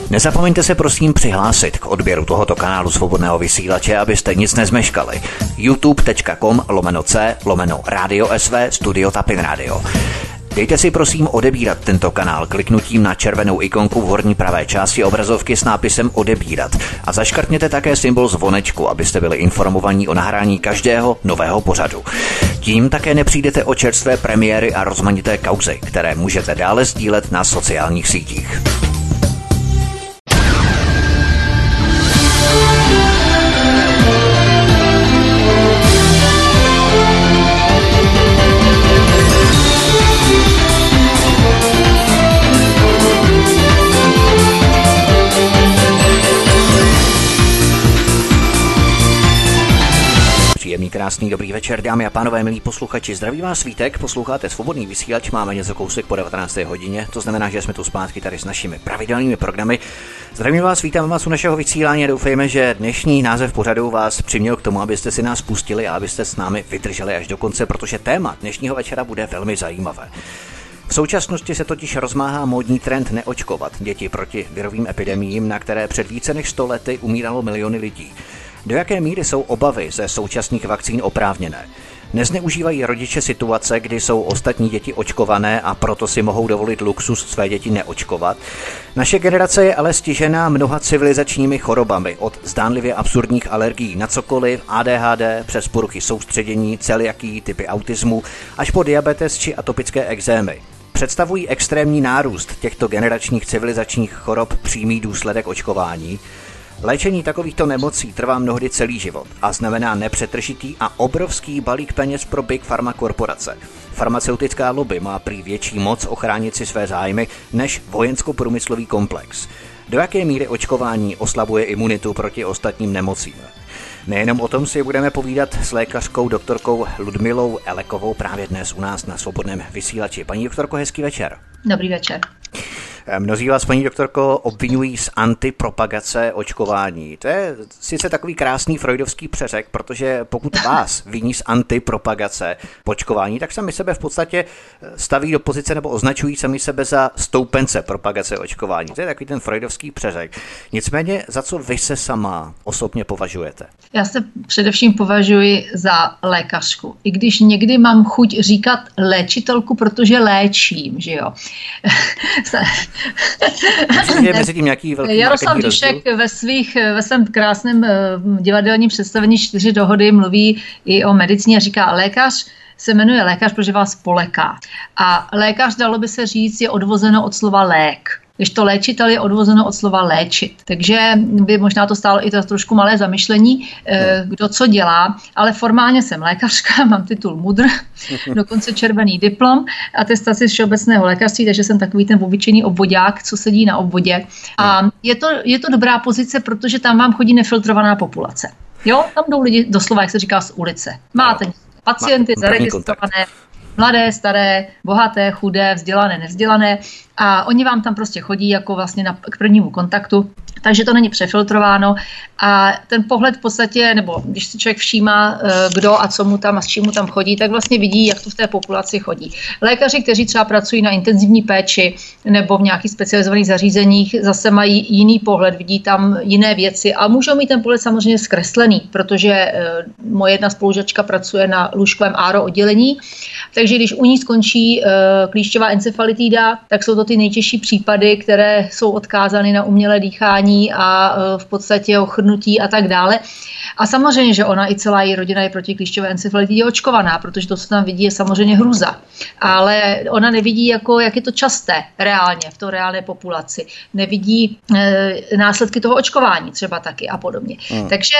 Nezapomeňte se prosím přihlásit k odběru tohoto kanálu Svobodného vysílače, abyste nic nezmeškali. youtube.com/c/Radio SV Studio Tapin Radio. Dejte si prosím odebírat tento kanál kliknutím na červenou ikonku v horní pravé části obrazovky s nápisem odebírat a zaškrtněte také symbol zvonečku, abyste byli informovaní o nahrání každého nového pořadu. Tím také nepřijdete o čerstvé premiéry a rozmanité kauzy, které můžete dále sdílet na sociálních sítích. Příjemný, krásný, dobrý večer, dámy a pánové, milí posluchači. Zdraví vás Vítek, posloucháte Svobodný vysílač, máme něco kousek po 19. hodině, to znamená, že jsme tu zpátky tady s našimi pravidelnými programy. Zdravím vás, vítáme vás u našeho vysílání a doufejme, že dnešní název pořadu vás přiměl k tomu, abyste si nás pustili a abyste s námi vydrželi až do konce, protože téma dnešního večera bude velmi zajímavé. V současnosti se totiž rozmáhá módní trend neočkovat děti proti virovým epidemiím, na které před více než 100 lety umíralo miliony lidí. Do jaké míry jsou obavy ze současných vakcín oprávněné? Nezneužívají rodiče situace, kdy jsou ostatní děti očkované a proto si mohou dovolit luxus své děti neočkovat? Naše generace je ale stižená mnoha civilizačními chorobami, od zdánlivě absurdních alergií na cokoliv, ADHD, přes poruchy soustředění, celiakii, typy autismu, až po diabetes či atopické ekzémy. Představují extrémní nárůst těchto generačních civilizačních chorob přímý důsledek očkování? Léčení takovýchto nemocí trvá mnohdy celý život a znamená nepřetržitý a obrovský balík peněz pro Big Pharma korporace. Farmaceutická lobby má prý větší moc ochránit si své zájmy než vojensko-průmyslový komplex. Do jaké míry očkování oslabuje imunitu proti ostatním nemocím? Nejenom o tom si budeme povídat s lékařkou doktorkou Ludmilou Elekovou právě dnes u nás na Svobodném vysílači. Paní doktorko, hezký večer. Dobrý večer. Mnozí vás, paní doktorko, obvinují z antipropagace očkování. To je sice takový krásný freudovský přeřek, protože pokud vás viní z antipropagace očkování, tak sami sebe v podstatě staví do pozice nebo označují sami sebe za stoupence propagace očkování. To je takový ten freudovský přeřek. Nicméně, za co vy se sama osobně považujete? Já se především považuji za lékařku. I když někdy mám chuť říkat léčitelku, protože léčím, že jo. Je mezi tím nějaký velký Jaroslav Dušek ve svém krásném divadelním představení 4 dohody mluví i o medicíně a říká, lékař se jmenuje lékař, protože vás poleká. A lékař, dalo by se říct, je odvozeno od slova lék. Když to léčitel je odvozeno od slova léčit. Takže by možná to stálo i to trošku malé zamyšlení, kdo co dělá, ale formálně jsem lékařka, mám titul MUDr, dokonce červený diplom, atestaci z všeobecného lékařství, takže jsem takový ten obyčejný obvodák, co sedí na obvodě. A je to dobrá pozice, protože tam vám chodí nefiltrovaná populace. Jo, tam jdou lidi doslova, jak se říká, z ulice. Máte pacienty zaregistrované, mladé, staré, bohaté, chudé, vzdělané, nevzdělané a oni vám tam prostě chodí jako vlastně k prvnímu kontaktu, takže to není přefiltrováno a ten pohled v podstatě, nebo když si člověk všímá, kdo a co mu tam a s čím mu tam chodí, tak vlastně vidí, jak to v té populaci chodí. Lékaři, kteří třeba pracují na intenzivní péči nebo v nějakých specializovaných zařízeních, zase mají jiný pohled, vidí tam jiné věci a můžou mít ten pohled samozřejmě zkreslený, protože moje jedna spolužačka pracuje na lůžkovém ARO oddělení, takže když u ní skončí klíšťová encefalitída, tak jsou to ty nejtěžší případy, které jsou odkázány na umělé dýchání a v podstatě ochrnutí a tak dále. A samozřejmě, že ona i celá její rodina je proti klíšťové encefalitidě očkovaná, protože to, co tam vidí, je samozřejmě hrůza. Ale ona nevidí, jak je to časté reálně v té reálné populaci. Nevidí následky toho očkování třeba taky a podobně. Takže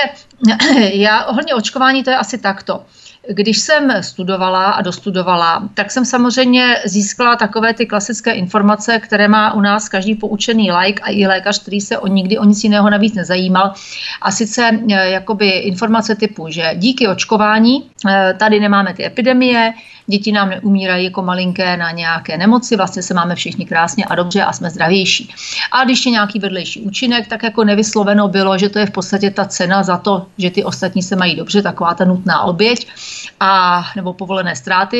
já ohledně očkování to je asi takto. Když jsem studovala a dostudovala, tak jsem samozřejmě získala takové ty klasické informace, které má u nás každý poučený laik a i lékař, který se nikdy o nic jiného navíc nezajímal. A sice jakoby informace typu, že díky očkování tady nemáme ty epidemie, děti nám neumírají jako malinké na nějaké nemoci, vlastně se máme všichni krásně a dobře a jsme zdravější. A když je nějaký vedlejší účinek, tak jako nevysloveno bylo, že to je v podstatě ta cena za to, že ty ostatní se mají dobře, taková ta nutná oběť a nebo povolené ztráty.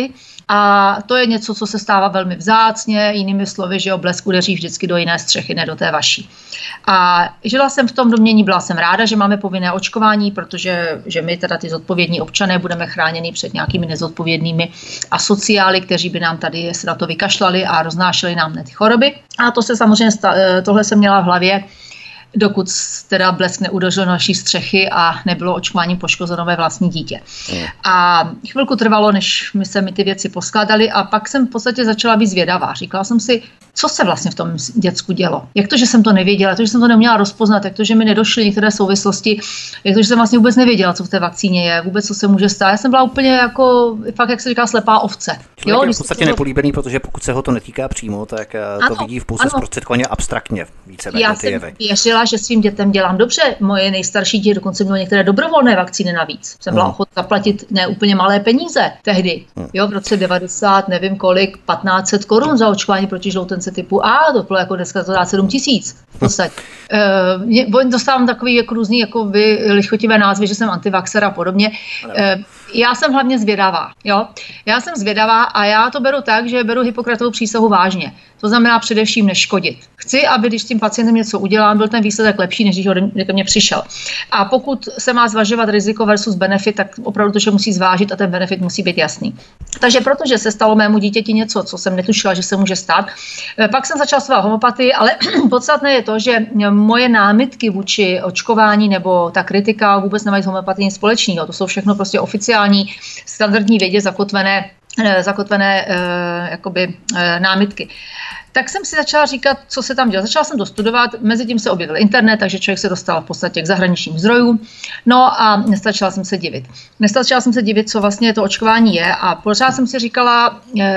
A to je něco, co se stává velmi vzácně, jinými slovy, že blesk udeří vždycky do jiné střechy, ne do té vaší. A žila jsem v tom domění, byla jsem ráda, že máme povinné očkování, protože že my teda ty zodpovědní občané budeme chráněni před nějakými nezodpovědnými asociály, kteří by nám tady se na to vykašlali a roznášeli nám ty choroby. A to se samozřejmě, tohle jsem měla v hlavě, dokud teda blesk neudeřil naší střechy a nebylo očkování poškozeno mé vlastní dítě. A chvilku trvalo, než se mi ty věci poskládaly a pak jsem v podstatě začala být zvědavá. Říkala jsem si, co se vlastně v tom děcku dělo. Jak to, že jsem to nevěděla, jak to, že jsem to neuměla rozpoznat, jak to, že mi nedošly některé souvislosti, jak to, že jsem vlastně vůbec nevěděla, co v té vakcíně je, vůbec co se může stát. Já jsem byla úplně jako, fakt jak se říká, slepá ovce. Jo, je v podstatě nepolíbený, protože pokud se ho to netýká přímo, tak to vidí v pouze zprostředkovaně abstraktně více. Já jsem věřila, že svým dětem dělám dobře. Moje nejstarší dítě dokonce mělo některé dobrovolné vakcíny navíc. Jsem byla ochotná zaplatit ne úplně malé peníze tehdy. Jo, v roce 90, nevím kolik, 1500 korun za očkování proti žloutence typu A, to bylo jako dneska to dá 7 000 v podstatě. Dostávám takový jako různý jako lichotivé názvy, že jsem antivaxer a podobně. Já jsem hlavně zvědavá. Jo? Já jsem zvědavá a já to beru tak, že beru Hippokratovu přísahu vážně. To znamená především neškodit. Chci, aby když s tím pacientem něco udělám, byl ten výsledek lepší, než když ke mně přišel. A pokud se má zvažovat riziko versus benefit, tak opravdu to, že musí zvážit a ten benefit musí být jasný. Takže protože se stalo mému dítěti něco, co jsem netušila, že se může stát, pak jsem začala studovat homeopatii, ale podstatné je to, že moje námitky vůči očkování nebo ta kritika vůbec nemají s homeopatií nic společného. To jsou všechno prostě oficiální standardní vědě zakotvené námitky. Tak jsem si začala říkat, co se tam dělá. Začala jsem to studovat, mezi tím se objevil internet, takže člověk se dostal v podstatě k zahraničním zdrojům. No a nestačila jsem se divit, co vlastně to očkování je. A pořád jsem si říkala,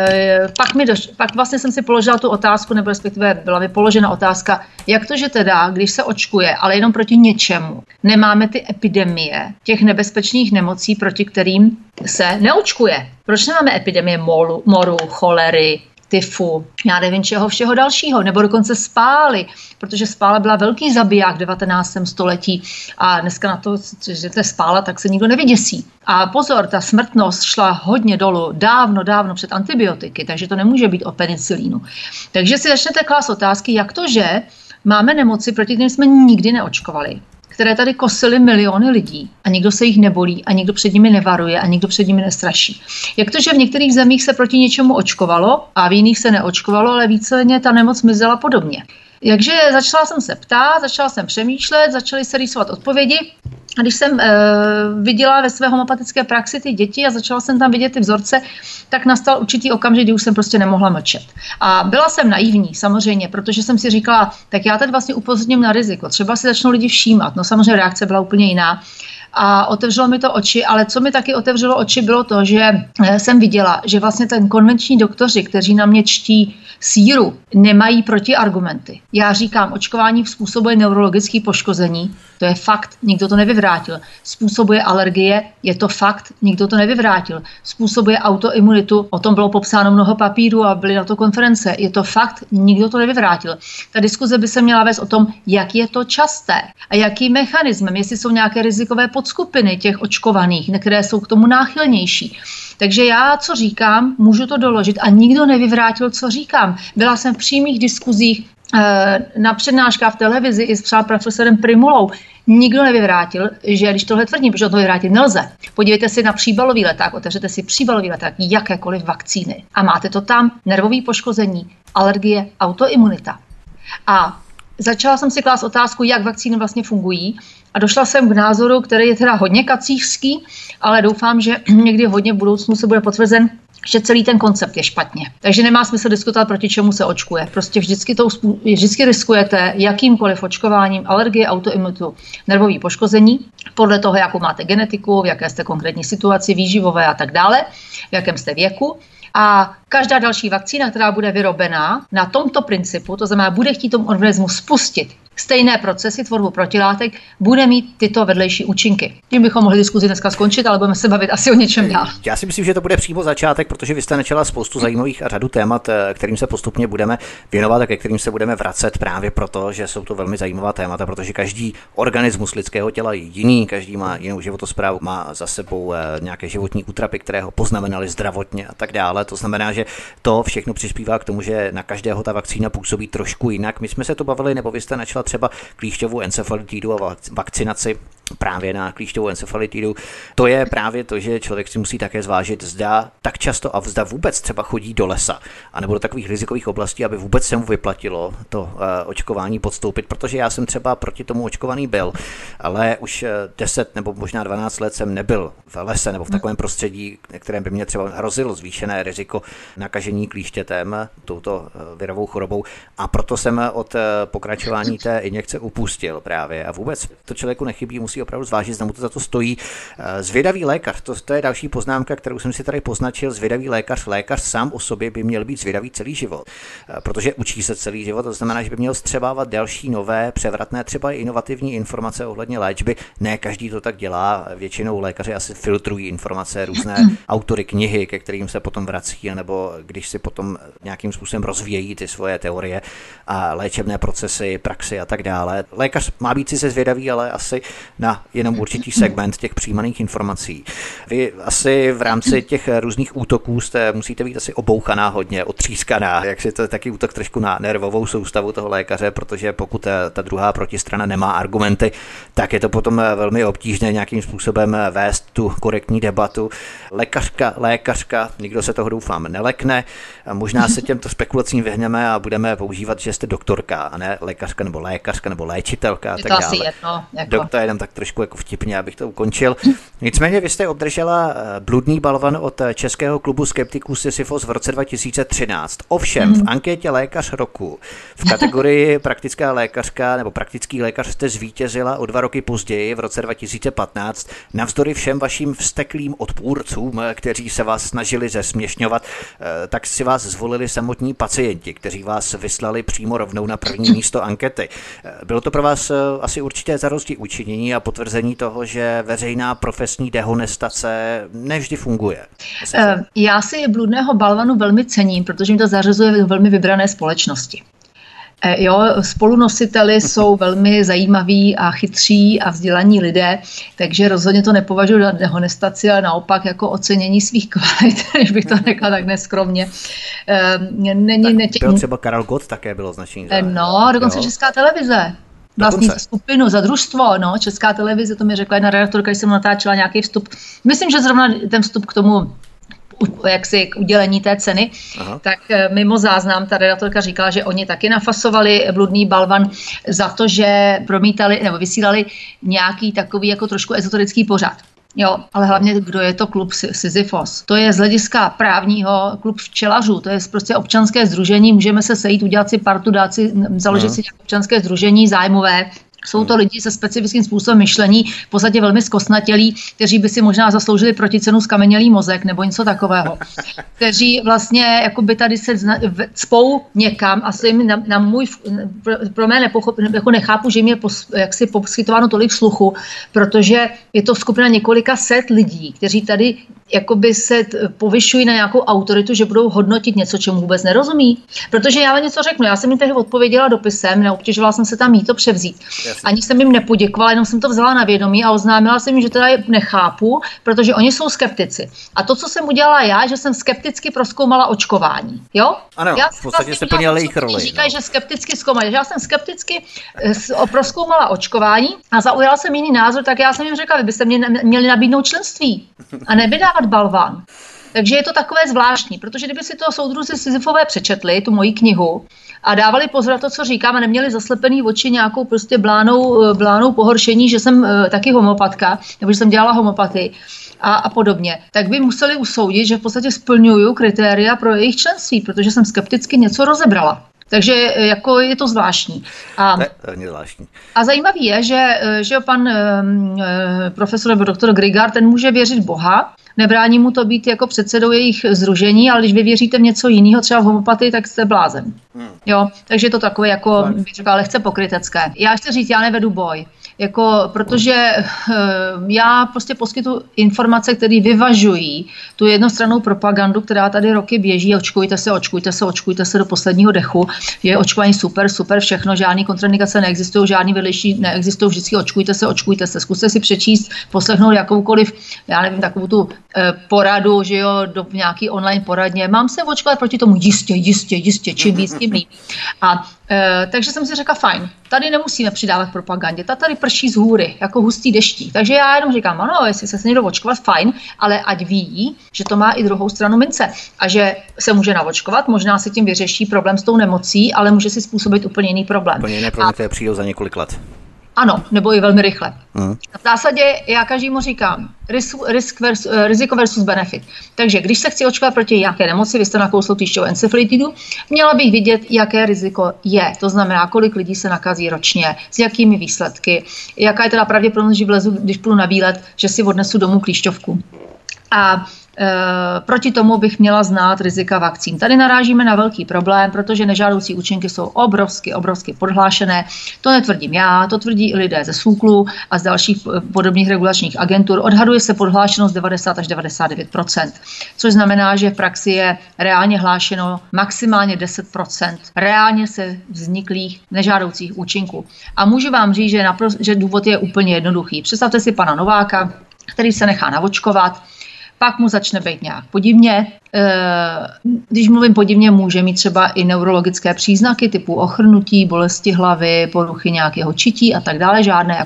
pak vlastně jsem si položila tu otázku, nebo respektive byla mi položena otázka, jak to, že teda, když se očkuje, ale jenom proti něčemu, nemáme ty epidemie těch nebezpečných nemocí, proti kterým se neočkuje. Proč nemáme epidemie moru, cholery, tyfu, já nevím všeho dalšího, nebo dokonce spály, protože spála byla velký zabiják v 19. století a dneska na to, že to je spála, tak se nikdo nevyděsí. A pozor, ta smrtnost šla hodně dolů, dávno před antibiotiky, takže to nemůže být o penicilínu. Takže si začnete klást otázky, jak to, že máme nemoci, proti kterým jsme nikdy neočkovali, které tady kosily miliony lidí a nikdo se jich nebolí a nikdo před nimi nevaruje a nikdo před nimi nestraší. Jak to, že v některých zemích se proti něčemu očkovalo a v jiných se neočkovalo, ale víceméně ta nemoc mizela podobně. Takže začala jsem se ptát, začala jsem přemýšlet, začaly se rýsovat odpovědi. A když jsem viděla ve své homeopatické praxi ty děti a začala jsem tam vidět ty vzorce, tak nastal určitý okamžik, kdy už jsem prostě nemohla mlčet. A byla jsem naivní, samozřejmě, protože jsem si říkala, tak já teď vlastně upozorním na riziko. Třeba si začnou lidi všímat. No samozřejmě reakce byla úplně jiná. A otevřelo mi to oči, ale co mi taky otevřelo oči, bylo to, že jsem viděla, že vlastně ten konvenční doktoři, kteří na mě čtí síru, nemají protiargumenty. Já říkám, očkování způsobuje neurologické poškození, to je fakt, nikdo to nevyvrátil. Způsobuje alergie, je to fakt, nikdo to nevyvrátil. Způsobuje autoimunitu, o tom bylo popsáno mnoho papírů a byly na to konference, je to fakt, nikdo to nevyvrátil. Ta diskuze by se měla vést o tom, jak je to časté a jakým mechanismem, jestli jsou nějaké rizikové podskupiny těch očkovaných, které jsou k tomu náchylnější. Takže já, co říkám, můžu to doložit a nikdo nevyvrátil, co říkám. Byla jsem v přímých diskuzích na přednáškách v televizi i s třeba profesorem Primulou. Nikdo nevyvrátil, že když tohle tvrdím, protože to vyvrátit nelze. Podívejte si na příbalový leták, otevřete si příbalový leták, jakékoliv vakcíny a máte to tam, nervové poškození, alergie, autoimunita. A začala jsem si klást otázku, jak vakcíny vlastně fungují a došla jsem k názoru, který je teda hodně kacířský, ale doufám, že někdy hodně v budoucnu se bude potvrzen, že celý ten koncept je špatně. Takže nemá smysl diskutovat, proti čemu se očkuje. Prostě vždycky riskujete jakýmkoliv očkováním alergie, autoimunitu, nervové poškození, podle toho, jakou máte genetiku, v jaké jste konkrétní situaci, výživové a tak dále, v jakém jste věku. A každá další vakcína, která bude vyrobená na tomto principu, to znamená, bude chtít tomu organismu spustit stejné procesy, tvorbu protilátek, bude mít tyto vedlejší účinky. Tím bychom mohli diskuzi dneska skončit, ale budeme se bavit asi o něčem dál. Já si myslím, že to bude přímo začátek, protože vy jste načala spoustu zajímavých a řadu témat, kterým se postupně budeme věnovat a ke kterým se budeme vracet právě proto, že jsou to velmi zajímavá témata, protože každý organismus lidského těla je jiný, každý má jinou životosprávu, má za sebou nějaké životní útrapy, které ho poznamenaly zdravotně a tak dále. To znamená, že to všechno přispívá k tomu, že na každého ta vakcína působí trošku jinak. My jsme se to bavili, nebo vy jste načala třeba klíšťovou encefalitidu a vakcinaci právě na klíšťovou encefalitidu. To je právě to, že člověk si musí také zvážit, zda tak často a zda vůbec třeba chodí do lesa, anebo do takových rizikových oblastí, aby vůbec se mu vyplatilo to očkování podstoupit, protože já jsem třeba proti tomu očkovaný byl, ale už 10 nebo možná 12 let jsem nebyl v lese nebo v takovém prostředí, kterém by mě třeba hrozilo zvýšené riziko nakažení klíštětem, touto virovou chorobou, a proto jsem od pokračování té injekce upustil právě. A vůbec to člověku nechybí, musí opravdu zvážit, zda mu to za to stojí. Zvědavý lékař, to je další poznámka, kterou jsem si tady poznačil. Zvědavý lékař sám o sobě by měl být zvědavý celý život, protože učí se celý život, to znamená, že by měl střebávat další nové, převratné, třeba i inovativní informace ohledně léčby. Ne každý to tak dělá, většinou lékaři asi filtrují informace, různé autory knihy, ke kterým se potom vrací, nebo když si potom nějakým způsobem rozvíjejí ty svoje teorie a léčebné procesy, praxi a tak dále. Lékař má být sice zvědavý, ale asi na jenom určitý segment těch přijímaných informací. Vy asi v rámci těch různých útoků musíte být asi obouchaná hodně, otřískaná, jak si to je taky útok trošku na nervovou soustavu toho lékaře, protože pokud ta druhá protistrana nemá argumenty, tak je to potom velmi obtížné nějakým způsobem vést tu korektní debatu. Lékařka, nikdo se toho doufám nelekne. Možná se těmto spekulacím vyhneme a budeme používat, že jste doktorka, a ne lékařka nebo léčitelka a tak dále. Asi jedno, jako. Doktor jenom tak trošku jako vtipně, abych to ukončil. Nicméně vy jste obdržela bludný balvan od Českého klubu skeptiků Sisyfos v roce 2013. Ovšem v anketě Lékař roku v kategorii praktická lékařka nebo praktický lékař jste zvítězila o 2 roky později v roce 2015 navzdory všem vašim vzteklým odpůrcům, kteří se vás snažili zesměšňovat, tak si vás zvolili samotní pacienti, kteří vás vyslali přímo rovnou na první místo ankety. Bylo to pro vás asi určité zadosti učinění a potvrzení toho, že veřejná profesní dehonestace nevždy funguje. Já si bludného balvanu velmi cením, protože mi to zařazuje v velmi vybrané společnosti. Spolunositeli jsou velmi zajímaví a chytří a vzdělaní lidé, takže rozhodně to nepovažuji za dehonestaci, ale naopak jako ocenění svých kvalit, než bych to řekla tak neskromně. Byl třeba Karel Gott také bylo označení. Dokonce Česká televize. Vlastní skupinu za družstvo, Česká televize, to mi řekla jedna redaktorka, když jsem natáčela nějaký vstup. Myslím, že zrovna ten vstup k tomu k udělení té ceny, tak mimo záznam ta redaktorka říkala, že oni taky nafasovali bludný balvan za to, že promítali nebo vysílali nějaký takový jako trošku ezoterický pořad. Ale hlavně, kdo je to klub Sisyfos? To je z hlediska právního klub včelařů, to je prostě občanské sdružení, můžeme se sejít, udělat si partu, založit si občanské sdružení zájmové. Jsou to lidi se specifickým způsobem myšlení, v podstatě velmi zkostnatělí, kteří by si možná zasloužili proticenu zkamenělý mozek nebo něco takového. Kteří vlastně jakoby tady se cpou někam a se jim pro mě jako nechápu, že jim je jaksi poskytováno tolik sluchu, protože je to skupina několika set lidí, kteří tady jakoby se povyšují na nějakou autoritu, že budou hodnotit něco, čemu vůbec nerozumí. Protože já vám něco řeknu, já jsem jim tehdy odpověděla dopisem, neobtěžovala jsem se tam mít to převzít. Ani jsem jim nepoděkovala, jenom jsem to vzala na vědomí a oznámila jsem jim, že teda je nechápu, protože oni jsou skeptici. A to, co jsem udělala já, že jsem skepticky prozkoumala očkování. Jo? Ano, já v podstatě se plnila jejich roli. Říkají, že skepticky zkoumali. Já jsem skepticky prozkoumala očkování a zaujala jsem jiný názor, tak já jsem jim řekla, vy byste měli nabídnout členství a nevydávat balvan. Takže je to takové zvláštní, protože kdyby si to soudruzi Sisyfové přečetli, tu moji knihu, a dávali pozor na to, co říkám, a neměli zaslepený oči nějakou prostě blánou pohoršení, že jsem taky homeopatka, nebo že jsem dělala homeopatii a podobně, tak by museli usoudit, že v podstatě splňuju kritéria pro jejich členství, protože jsem skepticky něco rozebrala. Takže jako je to zvláštní. A zajímavý je, že pan profesor nebo doktor Grigard, ten může věřit Boha nebrání mu to být jako předsedou jejich sdružení, ale když vy věříte v něco jiného, třeba v homopatii, tak jste blázen. Jo, takže je to takové jako, bych řekla, lehce pokrytecké. Já chci říct, já nevedu boj. Protože já prostě poskytuji informace, které vyvažují tu jednostrannou propagandu, která tady roky běží, očkujte se do posledního dechu, je očkování super, všechno, žádný kontraindikace neexistují, žádný vedlejší neexistují, vždycky očkujte se, zkuste si přečíst, poslechnout jakoukoliv, já nevím, takovou tu poradu, že jo, do nějaký online poradně, mám se očkovat proti tomu, jistě, čím víc, tím líp. Takže jsem si řekla, fajn, tady nemusíme přidávat propagandě, ta tady prší z hůry, jako hustý deští. Takže já jenom říkám, ano, jestli se někdo očkovat, fajn, ale ať ví, že to má i druhou stranu mince a že se může navočkovat, možná se tím vyřeší problém s tou nemocí, ale může si způsobit úplně jiný problém. Úplně jiné problémy, které přijdou za několik let. Ano, nebo i velmi rychle. V zásadě já každému říkám riziko versus benefit. Takže když se chci očkovat proti nějaké nemoci, vy jste nakouslou týšťovou encefalitidu, měla bych vidět, jaké riziko je. To znamená, kolik lidí se nakazí ročně, s jakými výsledky, jaká je teda pravděpodobnost, že vlezu, když půjdu na výlet, že si odnesu domů klíšťovku. A proti tomu bych měla znát rizika vakcín. Tady narážíme na velký problém, protože nežádoucí účinky jsou obrovsky podhlášené. To netvrdím já, to tvrdí i lidé ze SÚKLu a z dalších podobných regulačních agentur. Odhaduje se podhlášenost 90 až 99%, což znamená, že v praxi je reálně hlášeno maximálně 10% reálně se vzniklých nežádoucích účinků. A můžu vám říct, že důvod je úplně jednoduchý. Představte si pana Nováka, který se nechá navočkovat, pak mu začne být nějak podivně. Když mluvím podivně, může mít třeba i neurologické příznaky typu ochrnutí, bolesti hlavy, poruchy nějakého čití a tak dále, žádné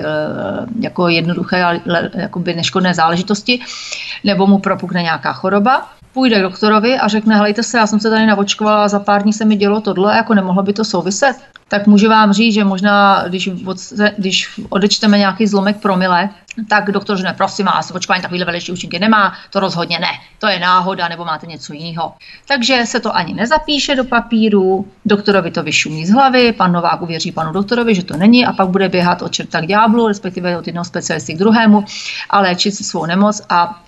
jako jednoduché jakoby neškodné záležitosti, nebo mu propukne nějaká choroba. Půjde k doktorovi a řekne, helejte se, já jsem se tady navočkovala a za pár dní se mi dělo tohle, jako nemohlo by to souviset. Tak můžu vám říct, že možná, když odečteme nějaký zlomek promile, tak doktor řekne, prosím vás, očkování takovýhle vedlejší účinky nemá, to rozhodně ne, to je náhoda, nebo máte něco jiného. Takže se to ani nezapíše do papíru, doktorovi to vyšumí z hlavy, pan Novák uvěří panu doktorovi, že to není a pak bude běhat od čerta k ďáblu, respektive od jednoho specialisty k druhému a léčit si svou nemoc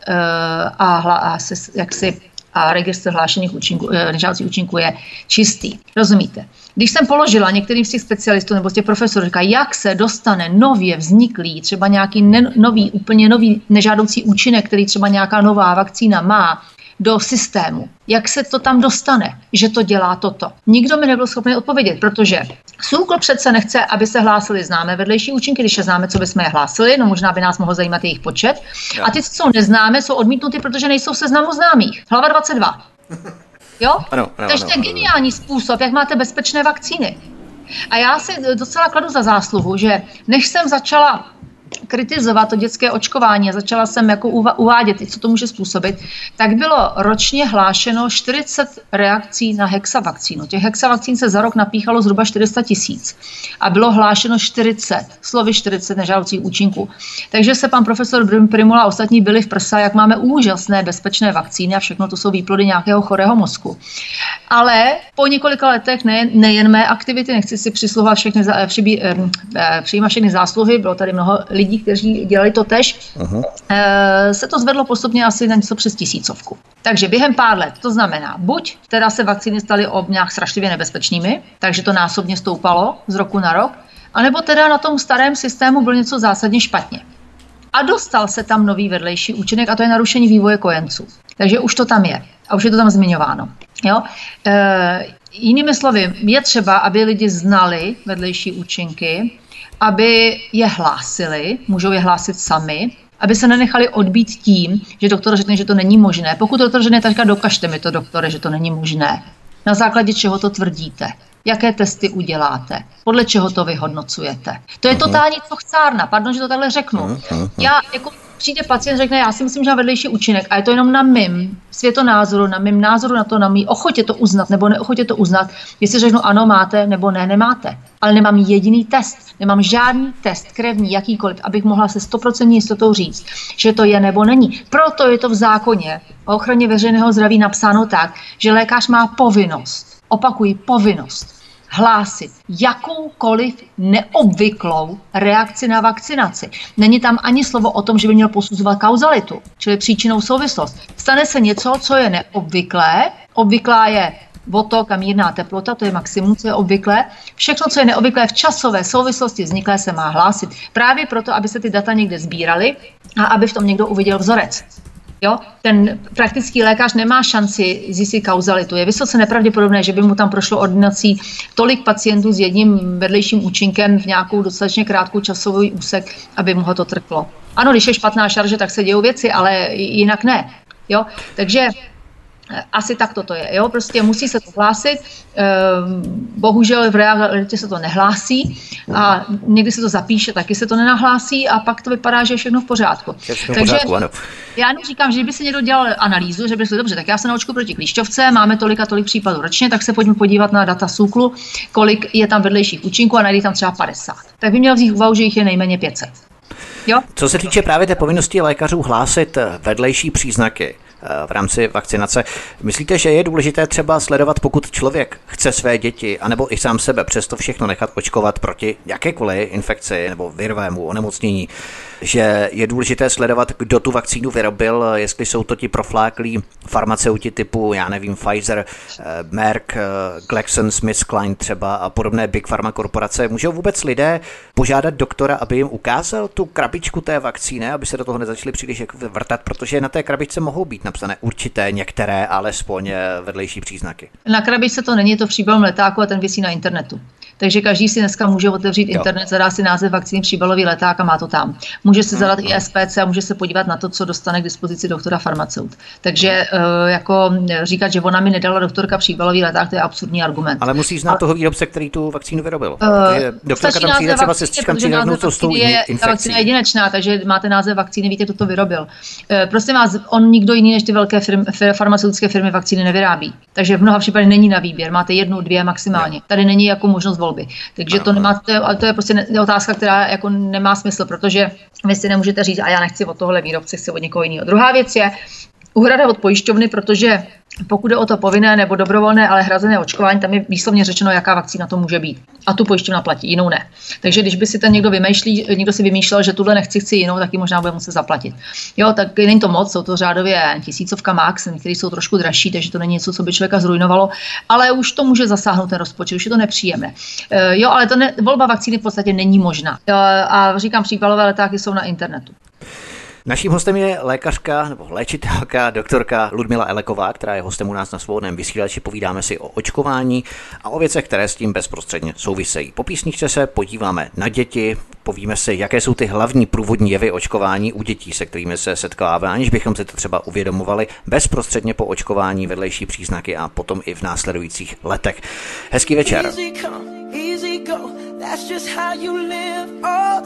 a registr hlášených nežádoucích účinků je čistý. Rozumíte? Když jsem položila některým z těch specialistů nebo z těch profesorů, říká, jak se dostane nově vzniklý, třeba nějaký úplně nový nežádoucí účinek, který třeba nějaká nová vakcína má do systému, jak se to tam dostane, že to dělá toto. Nikdo mi nebyl schopný odpovědět, protože SÚKL přece nechce, aby se hlásili známé vedlejší účinky, když je známe, co bychom je hlásili, no možná by nás mohl zajímat jejich počet. A ty, co jsou neznámé, jsou odmítnuty, protože nejsou v seznamu známých. Hlava 22. Jo? Ano, takže to je geniální způsob, jak máte bezpečné vakcíny. A já si docela kladu za zásluhu, že než jsem začala kritizovat to dětské očkování a začala jsem jako uvádět, co to může způsobit, tak bylo ročně hlášeno 40 reakcí na hexavakcínu. Těch hexavakcín se za rok napíchalo zhruba 400 000 a bylo hlášeno 40 nežádoucích účinků. Takže se pan profesor Primula a ostatní byli v prsa, jak máme úžasné bezpečné vakcíny a všechno to jsou výplody nějakého chorého mozku. Ale po několika letech nejen mé aktivity, nechci si přisluhovat přijímat všechny zásluhy, bylo tady mnoho lidí, kteří dělali to tež, se to zvedlo postupně asi na něco přes 1000. Takže během pár let, to znamená, buď teda se vakcíny staly nějak strašlivě nebezpečnými, takže to násobně stoupalo z roku na rok, anebo teda na tom starém systému bylo něco zásadně špatně. A dostal se tam nový vedlejší účinek a to je narušení vývoje kojenců. Takže už to tam je a už je to tam zmiňováno. Jo? Jinými slovy, je třeba, aby lidi znali vedlejší účinky, aby je hlásili, můžou je hlásit sami, aby se nenechali odbít tím, že doktor řekne, že to není možné. Pokud doktor řekne, tak dokažte mi to, doktore, že to není možné. Na základě čeho to tvrdíte? Jaké testy uděláte? Podle čeho to vyhodnocujete? To je totální cochcárna, pardon, že to takhle řeknu. Já jako přijde pacient, řekne, já si myslím, že na vedlejší účinek a je to jenom na mým světonázoru, na mým názoru na to, na mý ochotě to uznat nebo neochotě to uznat, jestli řeknu ano, máte nebo ne, nemáte. Ale nemám jediný test, nemám žádný test krevní, jakýkoliv, abych mohla se 100% jistotou říct, že to je nebo není. Proto je to v zákoně o ochraně veřejného zdraví napsáno tak, že lékař má povinnost, opakuji, povinnost hlásit jakoukoliv neobvyklou reakci na vakcinaci. Není tam ani slovo o tom, že by měl posuzovat kauzalitu, čili příčinou souvislost. Stane se něco, co je neobvyklé, obvyklá je otok a mírná teplota, to je maximum, co je obvyklé. Všechno, co je neobvyklé v časové souvislosti vzniklé, se má hlásit. Právě proto, aby se ty data někde sbíraly a aby v tom někdo uviděl vzorec. Jo? Ten praktický lékař nemá šanci zjistit kauzalitu. Je vysoce nepravděpodobné, že by mu tam prošlo ordinací tolik pacientů s jedním vedlejším účinkem v nějakou dostatečně krátkou časový úsek, aby mu ho to trklo. Ano, když je špatná šarže, tak se dějou věci, ale jinak ne. Jo? Takže asi tak toto je. Jo? Prostě musí se to hlásit. Bohužel v realitě se to nehlásí a někdy se to zapíše, taky se to nenahlásí a pak to vypadá, že je všechno v pořádku. Takže já jenom říkám, že kdyby si někdo dělal analýzu, že by řekl, dobře, tak já se naočkuju proti klíšťovce, máme tolik a tolik případů ročně, tak se pojďme podívat na data SÚKLu, kolik je tam vedlejších účinků a najde tam třeba 50. Tak by měl vzít úvahu, že jich je nejméně 500. Jo? Co se týče právě té povinnosti lékařů hlásit vedlejší příznaky v rámci vakcinace, myslíte, že je důležité třeba sledovat, pokud člověk chce své děti anebo i sám sebe přesto všechno nechat očkovat proti jakékoliv infekci nebo virovému onemocnění, že je důležité sledovat, kdo tu vakcínu vyrobil, jestli jsou to ti profláklí farmaceuti typu, já nevím, Pfizer, Merck, GlaxoSmithKline třeba a podobné big pharma korporace. Můžou vůbec lidé požádat doktora, aby jim ukázal tu krabičku té vakcíny, aby se do toho nezačali příliš vrtat, protože na té krabičce mohou být napsané určité, některé, alespoň vedlejší příznaky. Na krabičce to není, to v příbalovém letáku a ten visí na internetu. Takže každý si dneska může otevřít internet, zadá si název vakcíny příbalový leták a má to tam. Může si zadat i SPC a může se podívat na to, co dostane k dispozici doktora farmaceut. Takže jako říkat, že ona mi nedala doktorka příbalový leták, to je absurdní argument. Ale musí znát toho výrobce, který tu vakcínu vyrobil. Doktorka tam přijde třeba sestřičkám přijde s tou infekcí. Ta vakcína je jedinečná, takže máte název vakcíny, víte, kdo to vyrobil. Prosím vás, on nikdo jiný než ty velké farmaceutické firmy vakcíny nevyrábí. Takže v mnoha případech není na výběr, máte 1, 2 maximálně. Tady není jako možnost volby. Takže to nemáte, ale to je prostě otázka, která jako nemá smysl, protože vy si nemůžete říct, a já nechci od tohohle výrobce, chci od někoho jiného. Druhá věc je úhrada od pojišťovny, protože pokud je o to povinné nebo dobrovolné, ale hrazené očkování, tam je výslovně řečeno, jaká vakcína to může být. A tu pojišťovna platí, jinou ne. Takže když by si ten někdo si vymýšlel, že tuhle chci jinou, tak ji možná bude muset zaplatit. Jo, tak není to moc, jsou to řádově 1000 max, některé jsou trošku dražší, takže to není něco, co by člověka zrujnovalo, ale už to může zasáhnout ten rozpočet, už je to nepříjemné. Jo, ale volba vakcíny v podstatě není možná. A říkám, příbalové letáky jsou na internetu. Naším hostem je lékařka nebo léčitelka, doktorka Ludmila Eleková, která je hostem u nás na Svobodném vysílači. Povídáme si o očkování a o věcech, které s tím bezprostředně souvisejí. Po písničce se podíváme na děti, povíme si, jaké jsou ty hlavní průvodní jevy očkování u dětí, se kterými se setkáváme, aniž bychom si to třeba uvědomovali, bezprostředně po očkování, vedlejší příznaky a potom i v následujících letech. Hezký večer. Easy go, that's just how you live. Oh,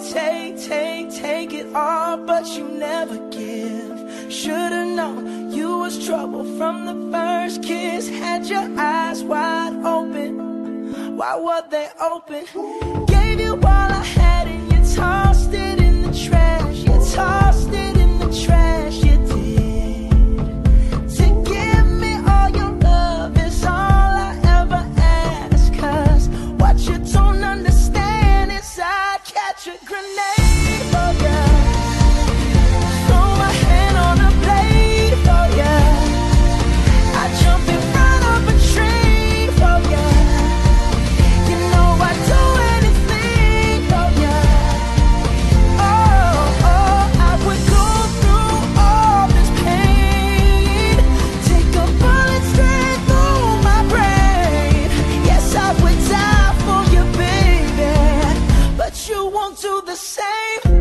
take it all, but you never give. Should've known you was trouble from the first kiss. Had your eyes wide open, why were they open? Gave you all I had and you tossed it in the trash. You tossed it in the trash, you did. To give me all your love is all I ever ask, 'cause what you don't understand is I'd catch a grenade for ya. Throw my hand on a blade for ya. I jump in front of a train for ya. You know I'd do anything for ya. Oh, I would go through all this pain. Take a bullet straight through my brain. Yes, I would die for you, baby, but you won't do the same.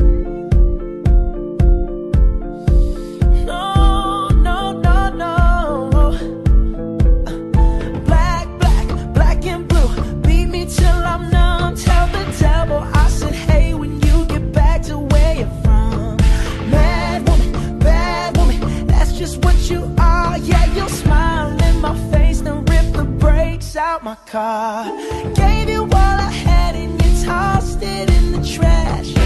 No, no, no, no. Black and blue. Beat me till I'm numb. Tell the devil I said, hey, when you get back to where you're from. Bad woman, that's just what you are. Yeah, you'll smile in my face, then rip the brakes out my car. Gave you all I had and you tossed it in the trash.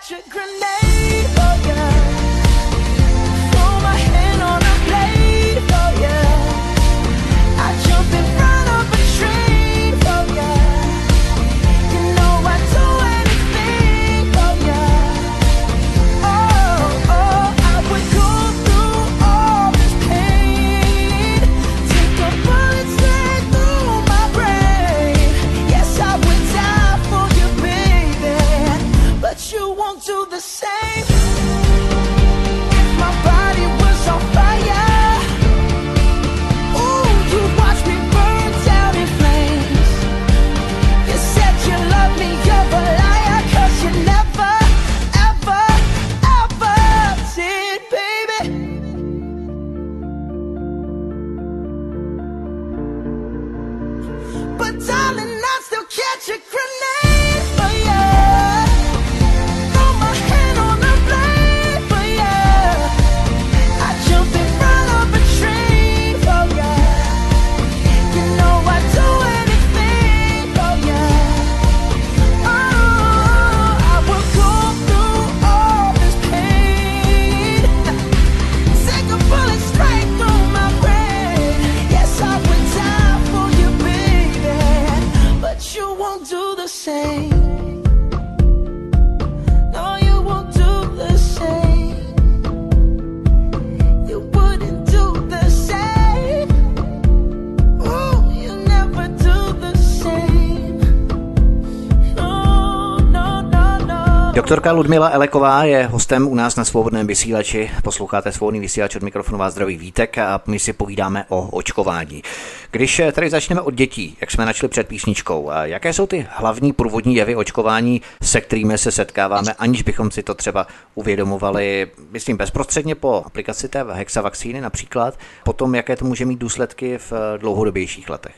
Doktorka Ludmila Eleková je hostem u nás na Svobodném vysílači. Posloucháte Svobodný vysílač, od mikrofonu vás zdraví Vítek a my si povídáme o očkování. Když tady začneme od dětí, jak jsme načali před písničkou, a jaké jsou ty hlavní průvodní jevy očkování, se kterými se setkáváme, aniž bychom si to třeba uvědomovali, myslím bezprostředně po aplikaci té hexavakcíny například, potom jaké to může mít důsledky v dlouhodobějších letech?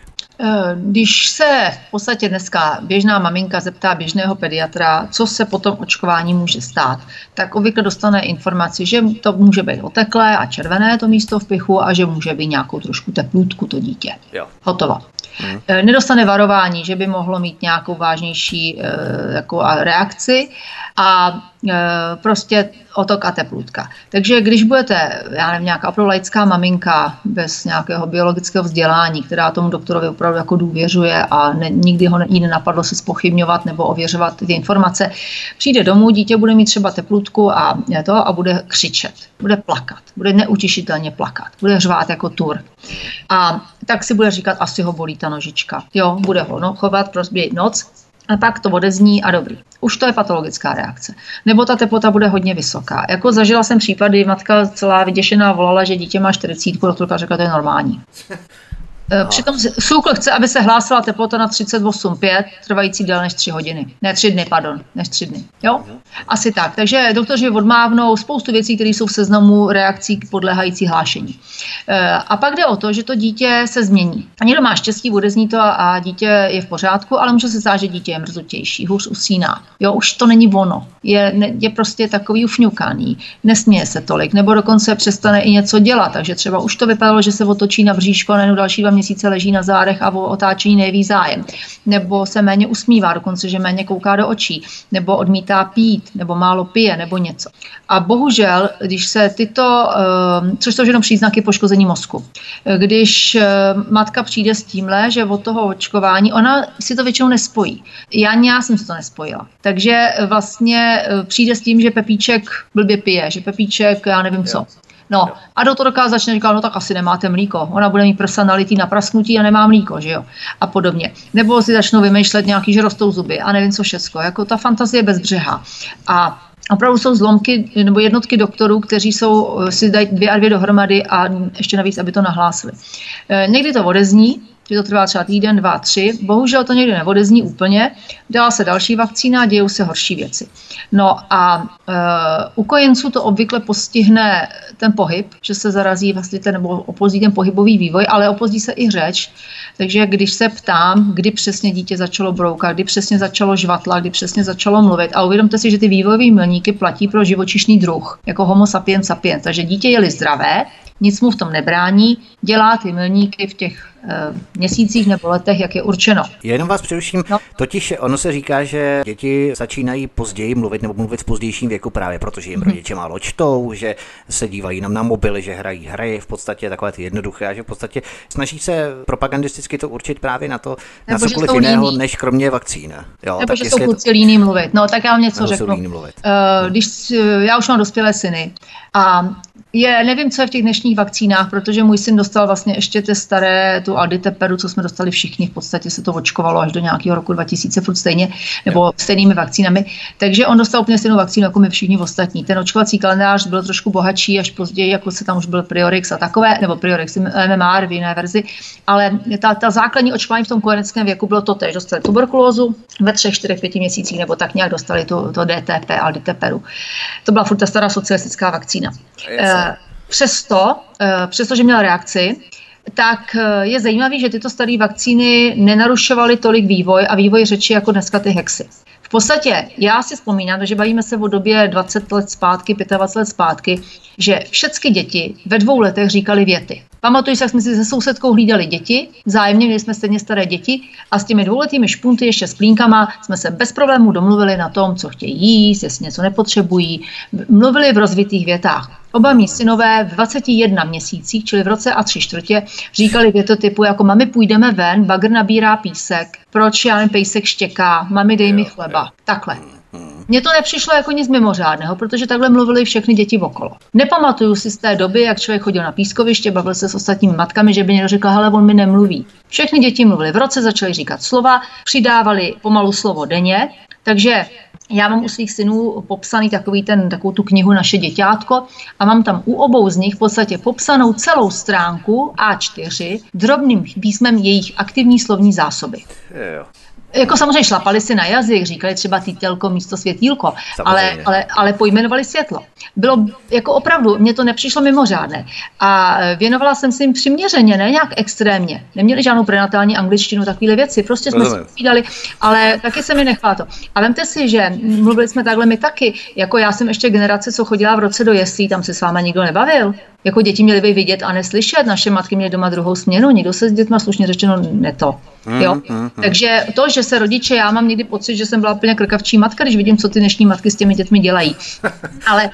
Když se v podstatě dneska běžná maminka zeptá běžného pediatra, co se po tom očkování může stát, tak obvykle dostane informaci, že to může být oteklé a červené to místo v pichu a že může být nějakou trošku teplůtku to dítě. Jo. Hotovo. Nedostane varování, že by mohlo mít nějakou vážnější jako reakci a prostě otok a teplutka. Takže když budete, já nevím, nějaká opravdu laická maminka bez nějakého biologického vzdělání, která tomu doktorovi opravdu jako důvěřuje a nikdy ho jí nenapadlo se zpochybňovat nebo ověřovat ty informace, přijde domů, dítě bude mít třeba teplutku a bude křičet, bude plakat, bude neutěšitelně plakat, bude řvát jako tur. A tak si bude říkat, asi ho bolí ta nožička. Jo, bude ho chovat, prostě noc. A pak to odezní a dobrý. Už to je patologická reakce. Nebo ta teplota bude hodně vysoká. Jako zažila jsem případ, kdy matka celá vyděšená volala, že dítě má 40, doktorka řekla, to je normální. Přitom SÚKL chce, aby se hlásila teplota na 38,5, trvající déle než 3 hodiny. Než 3 dny. Jo? Asi tak. Takže doktoři odmávnou spoustu věcí, které jsou v seznamu reakcí podléhající hlášení. A pak jde o to, že to dítě se změní. A někdo má štěstí, odezní to a dítě je v pořádku, ale může se stát, že dítě je mrzutější, hůř usíná. Jo, už to není ono. Je prostě takový ufňukaný, nesměje se tolik, nebo dokonce přestane i něco dělat. Takže třeba už to vypadalo, že se otočí na bříško, a další 2 měsíce leží na zádech a o otáčení neví zájem. Nebo se méně usmívá, dokonce, že méně kouká do očí, nebo odmítá pít, nebo málo pije, nebo něco. A bohužel, když se což jsou jenom příznaky poškození mozku. Když matka přijde s tímhle, že od toho očkování, ona si to většinou nespojí. Já jsem si to nespojila. Takže vlastně přijde s tím, že Pepíček blbě pije, že Pepíček, já nevím co. No a doktorka začne říkat, no tak asi nemáte mlíko. Ona bude mít prsa nalitý na prasknutí a nemá mlíko, že jo? A podobně. Nebo si začnou vymýšlet nějaký, že rostou zuby a nevím co všecko. Jako ta fantazie bezbřehá. A opravdu jsou zlomky nebo jednotky doktorů, kteří si dají 2 a 2 dohromady a ještě navíc, aby to nahlásili. Někdy to odezní, že to trvá třeba týden, 2, 3. Bohužel to někdy neodezní úplně. Dala se další vakcína a dějou se horší věci. No a u kojenců to obvykle postihne ten pohyb, že se zarazí vlastně nebo opozdí ten pohybový vývoj, ale opozdí se i řeč. Takže když se ptám, kdy přesně dítě začalo broukat, kdy přesně začalo žvatlat, kdy přesně začalo mluvit, a uvědomte si, že ty vývojové milníky platí pro živočišný druh, jako Homo sapiens sapiens. Takže dítě je-li zdravé, nic mu v tom nebrání, dělá ty milníky v těch měsících nebo letech, jak je určeno. Jenom vás přeruším, totiž ono se říká, že děti začínají později mluvit nebo mluvit v pozdějším věku právě, protože jim rodiče málo čtou, že se dívají nám na mobily, že hrají hry, v podstatě takové ty jednoduché, a že v podstatě snaží se propagandisticky to určit právě na to, na cokoliv jiného, než kromě vakcín. Jo, nebo že jsou kluci líní mluvit. No tak já vám něco řeknu. Když já už mám dospělé syny a nevím, co je v těch dnešních vakcínách, protože můj syn dostal vlastně ještě ty staré, tu Alditeperu, co jsme dostali všichni, v podstatě se to očkovalo až do nějakého roku 2000 furt stejně, nebo stejnými vakcínami. Takže on dostal úplně stejnou vakcínu jako my všichni ostatní. Ten očkovací kalendář byl trošku bohatší, až později, jako se tam už byl Priorix a takové, nebo Priorix MMR v jiné verzi, ale ta základní očkování v tom kojeneckém věku bylo totéž. Dostali tuberkulózu ve 3, 4, 5 měsících, nebo tak nějak dostali to DTP, Alditeperu. To byla furt ta stará socialistická vakcína. Přestože měl reakci, tak je zajímavý, že tyto staré vakcíny nenarušovaly tolik vývoj a vývoj řeči jako dneska ty hexy. V podstatě já si vzpomínám, že bavíme se o době 20 let zpátky, 25 let zpátky, že všechny děti ve 2 letech říkali věty. Pamatuju si, jak jsme si se sousedkou hlídali děti, vzájemně měli jsme stejně staré děti a s těmi 2letými špunty ještě s plínkama jsme se bez problémů domluvili na tom, co chtějí jíst, jestli něco nepotřebují. Mluvili v rozvitých větách. Oba mí synové v 21 měsících, čili v roce a 3/4, říkali věto typu jako mami půjdeme ven, bagr nabírá písek, proč já nevím, pejsek štěká, mami dej mi chleba. Takhle. Mně to nepřišlo jako nic mimořádného, protože takhle mluvili všechny děti okolo. Nepamatuju si z té doby, jak člověk chodil na pískoviště, bavil se s ostatními matkami, že by někdo řekl, hele, on mi nemluví. Všechny děti mluvili v roce, začaly říkat slova, přidávali pomalu slovo denně, takže já mám u svých synů popsaný takovou tu knihu Naše děťátko a mám tam u obou z nich v podstatě popsanou celou stránku A4 drobným písmem jejich aktivní slovní zásoby. Jako samozřejmě šlapali si na jazyk, říkali třeba týtelko místo světýlko, ale pojmenovali světlo. Bylo jako opravdu, mně to nepřišlo mimořádné. A věnovala jsem si jim přiměřeně, ne nějak extrémně. Neměli žádnou prenatální angličtinu, takovéhle věci, prostě jsme si povídali, ale taky se mi nechvá to. A vemte si, že mluvili jsme takhle my taky, jako já jsem ještě generace, co chodila v roce do jeslí, tam se s váma nikdo nebavil. Jako děti měly by vidět a neslyšet, naše matky měly doma druhou směnu, nikdo se s dětma slušně řečeno neto. Jo? Takže to, že se rodiče, já mám někdy pocit, že jsem byla úplně krkavčí matka, když vidím, co ty dnešní matky s těmi dětmi dělají. Ale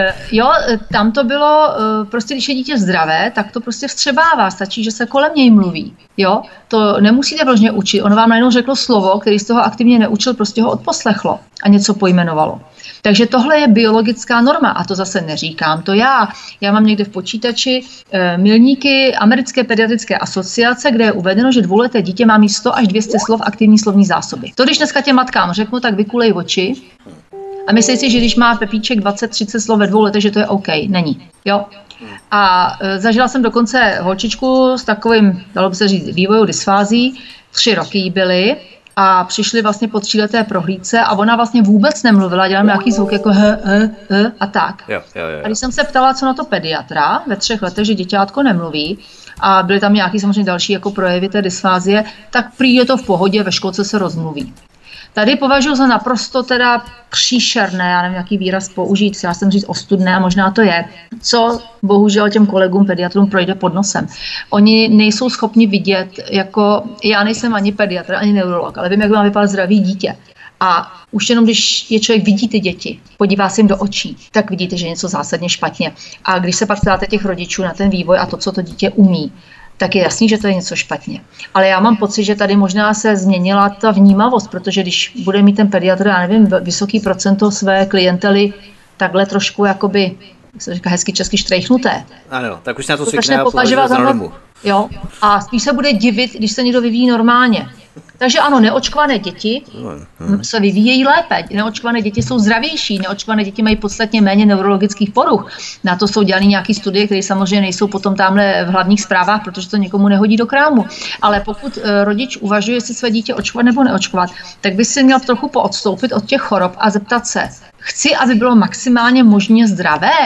tam to bylo, prostě když je dítě zdravé, tak to prostě vstřebává, stačí, že se kolem něj mluví. Jo? To nemusíte vložně učit, ono vám najednou řeklo slovo, který z toho aktivně neučil, prostě ho odposlechlo a něco pojmenovalo. Takže tohle je biologická norma a to zase neříkám to já. Já mám někde v počítači milníky Americké pediatrické asociace, kde je uvedeno, že 2leté dítě má mít 100 až 200 slov aktivní slovní zásoby. To, když dneska těm matkám řeknu, tak vykulej oči a myslí si, že když má Pepíček 20-30 slov ve 2 letech, že to je OK. Není. Jo? A zažila jsem dokonce holčičku s takovým, dalo by se říct, vývojovou dysfází, 3 roky jí byly. A přišli vlastně po 3leté prohlídce a ona vlastně vůbec nemluvila, dělala nějaký zvuk jako a tak. Jo. A když jsem se ptala, co na to pediatra ve 3 letech, že děťátko nemluví a byly tam nějaký samozřejmě další jako projevy té dysfázie, tak prý je to v pohodě, ve školce se rozmluví. Tady považuji za naprosto teda příšerné, já nevím, jaký výraz použít, já jsem říct ostudné a možná to je, co bohužel těm kolegům pediatrům projde pod nosem. Oni nejsou schopni vidět, jako já nejsem ani pediatr, ani neurolog, ale vím, jak má vypadat zdravý dítě. A už jenom, když je člověk vidí ty děti, podívá se jim do očí, tak vidíte, že je něco zásadně špatně. A když se pak ptáte těch rodičů na ten vývoj a to, co to dítě umí, tak je jasný, že to je něco špatně. Ale já mám pocit, že tady možná se změnila ta vnímavost, protože když bude mít ten pediatr, já nevím, vysoký procento své klientely takhle trošku jakoby, jak se říká hezky česky, štrejchnuté. Ano, tak už se na to zvykne a považuje za normu. Jo, a spíš se bude divit, když se někdo vyvíjí normálně. Takže ano, neočkované děti se vyvíjejí lépe. Neočkované děti jsou zdravější, neočkované děti mají podstatně méně neurologických poruch. Na to jsou dělány nějaké studie, které samozřejmě nejsou potom tamhle v hlavních zprávách, protože to někomu nehodí do krámu. Ale pokud rodič uvažuje, jestli své dítě očkovat nebo neočkovat, tak by si měl trochu poodstoupit od těch chorob a zeptat se, chci, aby bylo maximálně možně zdravé.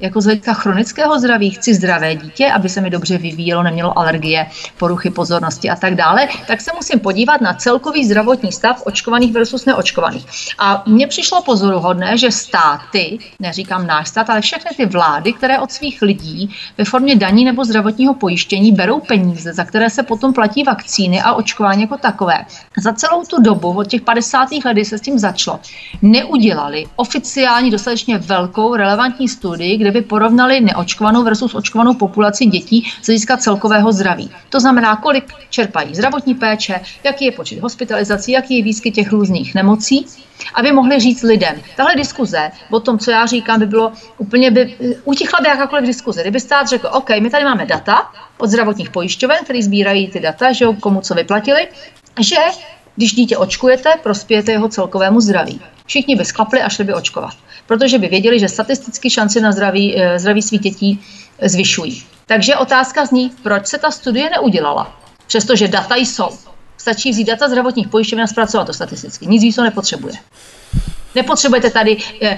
jako z hlediska chronického zdraví, chci zdravé dítě, aby se mi dobře vyvíjelo, nemělo alergie, poruchy pozornosti a tak dále, tak se musím podívat na celkový zdravotní stav očkovaných versus neočkovaných. A mně přišlo pozoruhodné, že státy, neříkám náš stát, ale všechny ty vlády, které od svých lidí ve formě daní nebo zdravotního pojištění berou peníze, za které se potom platí vakcíny a očkování jako takové. Za celou tu dobu, od těch 50. let, kdy se s tím začalo, neudělali oficiální dostatečně velkou relevantní studii, kde by porovnali neočkovanou versus očkovanou populaci dětí z hlediska celkového zdraví. To znamená, kolik čerpají zdravotní péče, jaký je počet hospitalizací, jaký je výskyt těch různých nemocí, aby mohli říct lidem. Tahle diskuze o tom, co já říkám, by bylo úplně, utichla by jakákoliv diskuze. Kdyby stát řekl, OK, my tady máme data od zdravotních pojišťoven, který sbírají ty data, že komu co vyplatili, že když dítě očkujete, prospějete jeho celkovému zdraví. Všichni by sklapli a šli by očkovat, protože by věděli, že statisticky šance na zdraví svých dětí zvyšují. Takže otázka zní, proč se ta studie neudělala, přestože data jsou. Stačí vzít data zdravotních pojišťoven a zpracovat to statisticky. Nic víc to nepotřebuje. Nepotřebujete tady,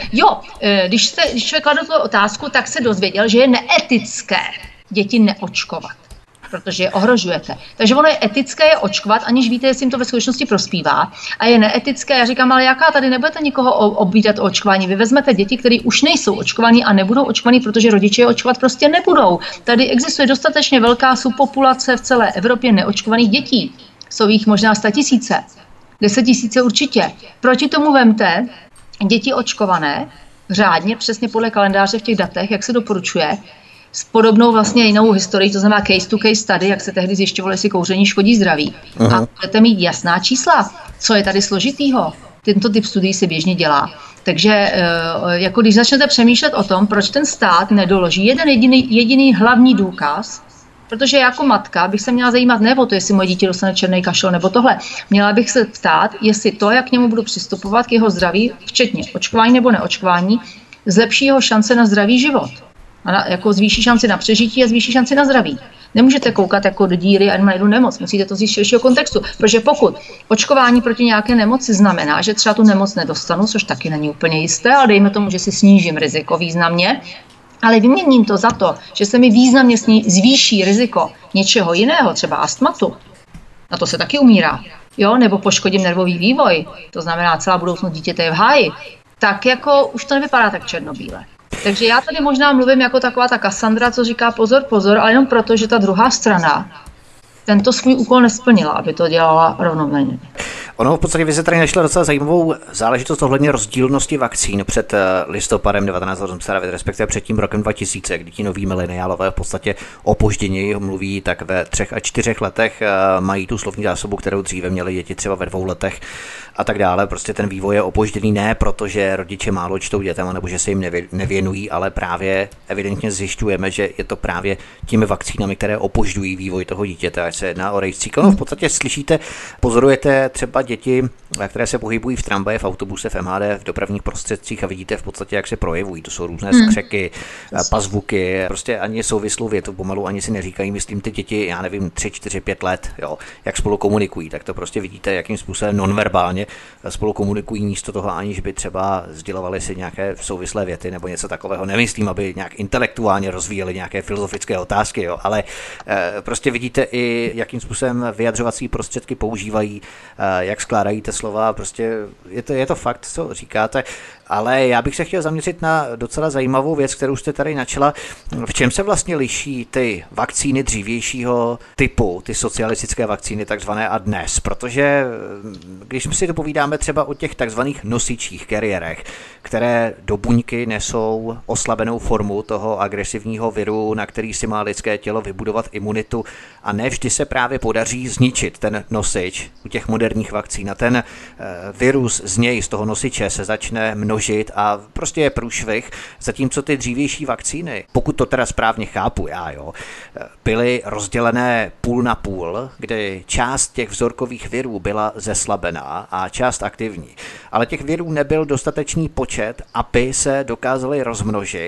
když člověk kladl tu otázku, tak se dozvěděl, že je neetické děti neočkovat, protože je ohrožujete. Takže ono je etické je očkovat, aniž víte, jestli jim to ve skutečnosti prospívá. A je neetické, já říkám, ale jaká tady nebudete nikoho obvídat o očkování. Vy vezmete děti, které už nejsou očkovaní a nebudou očkovaní, protože rodiče je očkovat prostě nebudou. Tady existuje dostatečně velká subpopulace v celé Evropě neočkovaných dětí. Jsou jich možná 100 000, 10 000 určitě. Proti tomu vemte děti očkované, řádně, přesně podle kalendáře v těch datech, jak se doporučuje, s podobnou vlastně jinou historií, to znamená case-to-case study, jak se tehdy zjišťovalo, jestli kouření škodí zdraví. Aha. A budete mít jasná čísla, co je tady složitýho. Tento typ studií se běžně dělá. Takže jako když začnete přemýšlet o tom, proč ten stát nedoloží jeden jediný hlavní důkaz, protože jako matka bych se měla zajímat ne o to, jestli moje dítě dostane černý kašel nebo tohle. Měla bych se ptát, jestli to, jak k němu budu přistupovat, k jeho zdraví, včetně očkování nebo neočkování, zlepší jeho šance na zdravý život. A jako zvýší šanci na přežití a zvýší šanci na zdraví. Nemůžete koukat jako do díry a na jednu nemoc, musíte to vzít z širšího kontextu, protože pokud očkování proti nějaké nemoci znamená, že třeba tu nemoc nedostanu, což taky není úplně jisté, ale dejme tomu, že si snížím riziko významně, ale vyměním to za to, že se mi významně zvýší riziko něčeho jiného, třeba astmatu, na to se taky umírá, jo, nebo poškodím nervový vývoj, to znamená celá budoucnost dítěte je v háji, tak jako už to nevypadá tak černobíle. Takže já tady možná mluvím jako taková ta Kassandra, co říká pozor, pozor, ale jenom proto, že ta druhá strana tento svůj úkol nesplnila, aby to dělala rovnoměrně. Ono v podstatě vy se tady našla docela zajímavou záležitost ohledně rozdílnosti vakcín před listopadem 1989, respektive před tím rokem 2000, kdy ti noví mileniálové v podstatě opožděněji mluví, tak ve 3 a 4 letech mají tu slovní zásobu, kterou dříve měli děti třeba ve 2 letech a tak dále. Prostě ten vývoj je opožděný ne protože rodiče málo čtou dětem, nebo že se jim nevěnují, ale právě evidentně zjišťujeme, že je to právě těmi vakcínami, které opožďují vývoj toho dítěte, ať se jedná o rejstřík. No v podstatě slyšíte, pozorujete třeba děti, které se pohybují v tramvaji, v autobuse, v MHD, v dopravních prostředcích a vidíte v podstatě, jak se projevují. To jsou různé skřeky, pazvuky, prostě ani souvislou větu pomalu ani si neříkají, myslím ty děti, já nevím, 3, 4, 5 let, jo, jak spolu komunikují, tak to prostě vidíte, jakým způsobem nonverbálně spolu komunikují místo toho, aniž by třeba sdělovali si nějaké souvislé věty nebo něco takového. Nemyslím, aby nějak intelektuálně rozvíjeli nějaké filozofické otázky, jo, ale prostě vidíte i, jakým způsobem vyjadřovací prostředky používají, jak skládají ty slova, prostě je to fakt, co říkáte, ale já bych se chtěl zaměřit na docela zajímavou věc, kterou jste tady načala. V čem se vlastně liší ty vakcíny dřívějšího typu, ty socialistické vakcíny takzvané a dnes? Protože když si to povídáme třeba o těch takzvaných nosičích, kariérech, které do buňky nesou oslabenou formu toho agresivního viru, na který si má lidské tělo vybudovat imunitu a ne vždy se právě podaří zničit ten nosič u těch moderních vakcín a ten virus z něj, z toho nosiče se začne množit a prostě je průšvih, zatímco ty dřívější vakcíny, pokud to teda správně chápu já, jo, byly rozdělené půl na půl, kdy část těch vzorkových virů byla zeslabená a část aktivní. Ale těch virů nebyl dostatečný počet, aby se dokázaly rozmnožit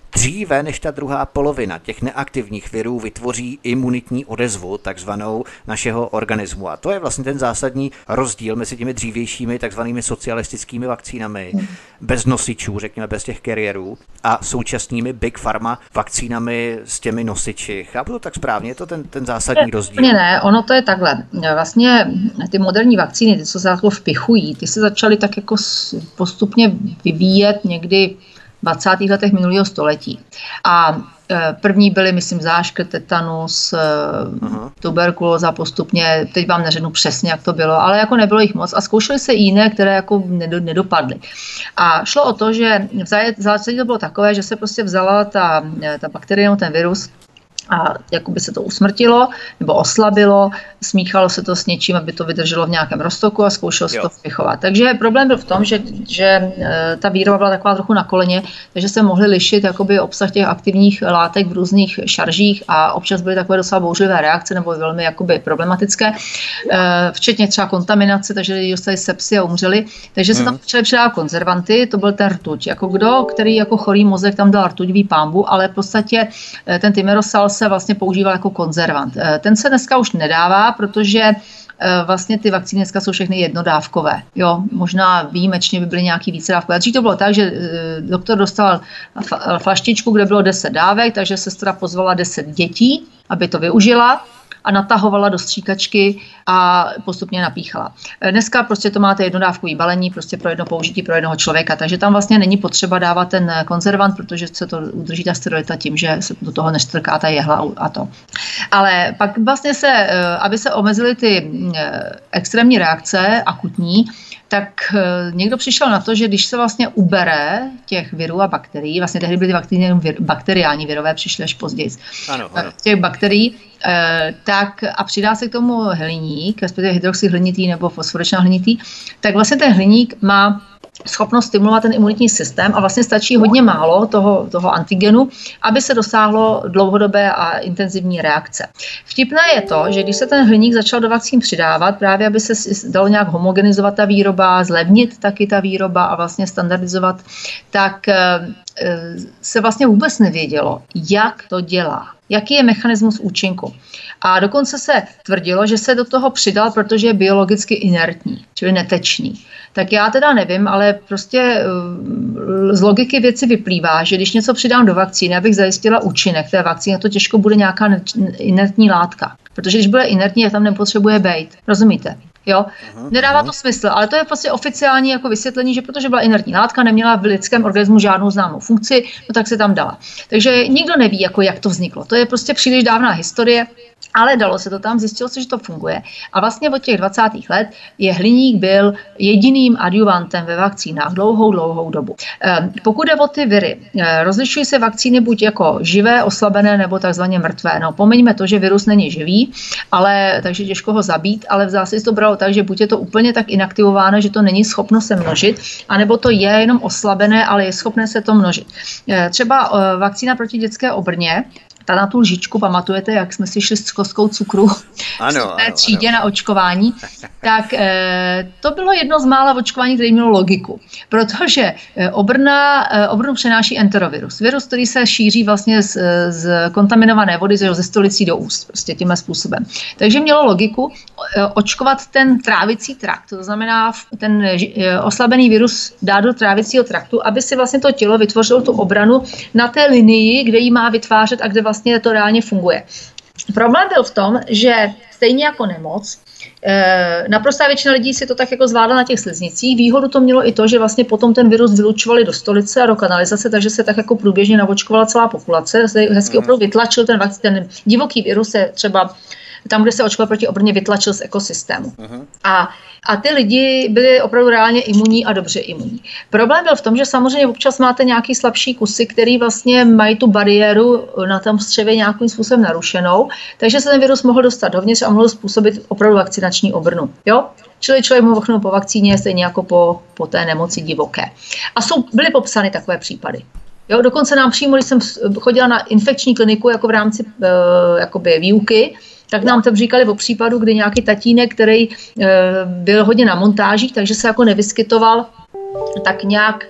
dříve než ta druhá polovina těch neaktivních virů vytvoří imunitní odezvu, takzvanou našeho organismu. A to je vlastně ten zásadní rozdíl mezi těmi dřívějšími takzvanými socialistickými vakcínami, bez nosičů, řekněme bez těch kariérů, a současnými Big Pharma vakcínami s těmi nosiči. Chápu to tak správně? Je to ten zásadní rozdíl? Ne, ono to je takhle. Vlastně ty moderní vakcíny, ty, co se jako vpichují, ty se začaly tak jako postupně vyvíjet někdy v 20. letech minulého století. A první byly, myslím, záškrt, tetanus, tuberkulóza postupně, teď vám neřeknu přesně, jak to bylo, ale jako nebylo jich moc a zkoušely se i jiné, které jako nedopadly. A šlo o to, že v zásadě to bylo takové, že se prostě vzala ta bakterie, ten virus, a jakoby se to usmrtilo nebo oslabilo, smíchalo se to s něčím, aby to vydrželo v nějakém roztoku a zkoušelo se to vpichovat. Takže problém byl v tom, že ta výroba byla taková trochu na koleně, takže se mohly lišit jakoby obsah těch aktivních látek v různých šaržích a občas byly takové docela bouřlivé reakce nebo velmi jakoby problematické, včetně třeba kontaminace, takže lidi dostali sepsy a umřeli. Takže se tam začaly přidávat konzervanty, to byl ten rtuť. Jako který jako chorý mozek tam dal rtuťový pámbu, ale v podstatě ten thimerosal se vlastně používal jako konzervant. Ten se dneska už nedává, protože vlastně ty vakcíny dneska jsou všechny jednodávkové. Jo, možná výjimečně by byly nějaký vícedávkové. Dřív to bylo tak, že doktor dostal flaštičku, kde bylo 10 dávek, takže sestra pozvala 10 dětí, aby to využila a natahovala do stříkačky a postupně napíchala. Dneska prostě to máte jednodávkový balení prostě pro jedno použití pro jednoho člověka, takže tam vlastně není potřeba dávat ten konzervant, protože se to udrží ta sterilita tím, že se do toho nestrká ta jehla a to. Ale pak vlastně aby se omezily ty extrémní reakce, akutní, tak někdo přišel na to, že když se vlastně ubere těch virů a bakterií, vlastně tehdy byly ty vakcíny jenom bakteriální virové, přišly až později, ano. těch bakterií, tak a přidá se k tomu hliník, respektive hydroxyhlinitý nebo fosforečná hlinitý, tak vlastně ten hliník má schopnost stimulovat ten imunitní systém a vlastně stačí hodně málo toho antigenu, aby se dosáhlo dlouhodobé a intenzivní reakce. Vtipné je to, že když se ten hliník začal do vakcín přidávat, právě aby se dalo nějak homogenizovat ta výroba, zlevnit taky ta výroba a vlastně standardizovat, tak se vlastně vůbec nevědělo, jak to dělá. Jaký je mechanismus účinku. A dokonce se tvrdilo, že se do toho přidal, protože je biologicky inertní, čili netečný. Tak já teda nevím, ale prostě z logiky věci vyplývá, že když něco přidám do vakcíny, abych zajistila účinek té vakcíny, to těžko bude nějaká inertní látka. Protože když bude inertní, tam nepotřebuje bejt. Rozumíte? Jo? Nedává to smysl, ale to je prostě oficiální jako vysvětlení, že protože byla inertní látka, neměla v lidském organismu žádnou známou funkci, no tak se tam dala. Takže nikdo neví, jak to vzniklo. To je prostě příliš dávná historie, ale dalo se to tam, zjistilo se, že to funguje. A vlastně od těch 20. let hliník byl jediným adjuvantem ve vakcínách dlouhou dobu. Pokud jde o ty viry, rozlišují se vakcíny buď jako živé, oslabené nebo takzvaně mrtvé. No, pomeňme to, že virus není živý, takže těžko ho zabít, ale v zásadě to bralo tak, že buď je to úplně tak inaktivováno, že to není schopno se množit, anebo to je jenom oslabené, ale je schopné se to množit. Třeba vakcína proti dětské obrně, ta na tu lžičku, pamatujete, jak jsme si šli s kostkou cukru v té třídě na očkování, tak to bylo jedno z mála očkování, které mělo logiku, protože obrnu přenáší enterovirus. Virus, který se šíří vlastně z kontaminované vody ze stolicí do úst, prostě tímhle způsobem. Takže mělo logiku očkovat ten trávicí trakt, to znamená ten oslabený virus dát do trávicího traktu, aby si vlastně to tělo vytvořilo tu obranu na té linii, kde ji má vytvářet a kde vlastně to reálně funguje. Problém byl v tom, že stejně jako nemoc, naprostá většina lidí si to tak jako zvládla na těch sliznicích. Výhodu to mělo i to, že vlastně potom ten virus vylučovali do stolice a do kanalizace, takže se tak jako průběžně navočkovala celá populace. Hezky opravdu vytlačil ten divoký virus se třeba tam, kde se očkoval proti obrně, vytlačil z ekosystému. A ty lidi byli opravdu reálně imunní a dobře imunní. Problém byl v tom, že samozřejmě občas máte nějaký slabší kusy, který vlastně mají tu bariéru na tom střevě nějakým způsobem narušenou, takže se ten virus mohl dostat dovnitř a mohl způsobit opravdu vakcinační obrnu. Jo? Čili člověk mohl ochrnout po vakcíně stejně jako po té nemoci divoké. A byly popsány takové případy. Jo, dokonce nám přímo, když jsem chodila na infekční kliniku jako v rámci jakoby výuky, tak nám tam říkali o případu, kdy nějaký tatínek, který byl hodně na montážích, takže se jako nevyskytoval tak nějak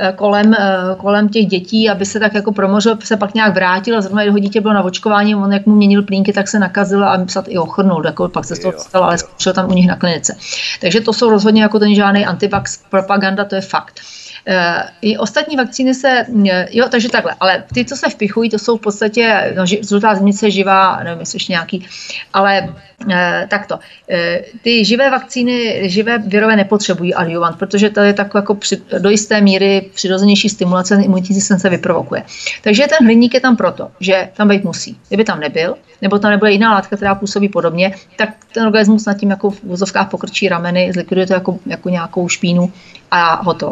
kolem těch dětí, aby se tak jako promořil, se pak nějak vrátil a zrovna jeho dítě bylo na očkování, on jak mu měnil plínky, tak se nakazil a snad i ochrnul, jako pak se z toho stalo, ale skončil tam u nich na klinice. Takže to jsou rozhodně jako ten žádný antivax propaganda, to je fakt. I ostatní vakcíny takže takhle, ale ty, co se vpichují, to jsou v podstatě žlutá zimnice, živá, nevím, jestli ještě nějaký, ale takto. Ty živé vakcíny, živé virové nepotřebují adjuvant, protože to je taková jako do jisté míry přirozenější stimulace, imunitní systém se vyprovokuje. Takže ten hliník je tam proto, že tam být musí. Kdyby tam nebyl, nebo tam nebude jiná látka, která působí podobně, tak ten organismus nad tím jako v vozovkách pokrčí rameny, zlikviduje to jako nějakou špínu a hotovo.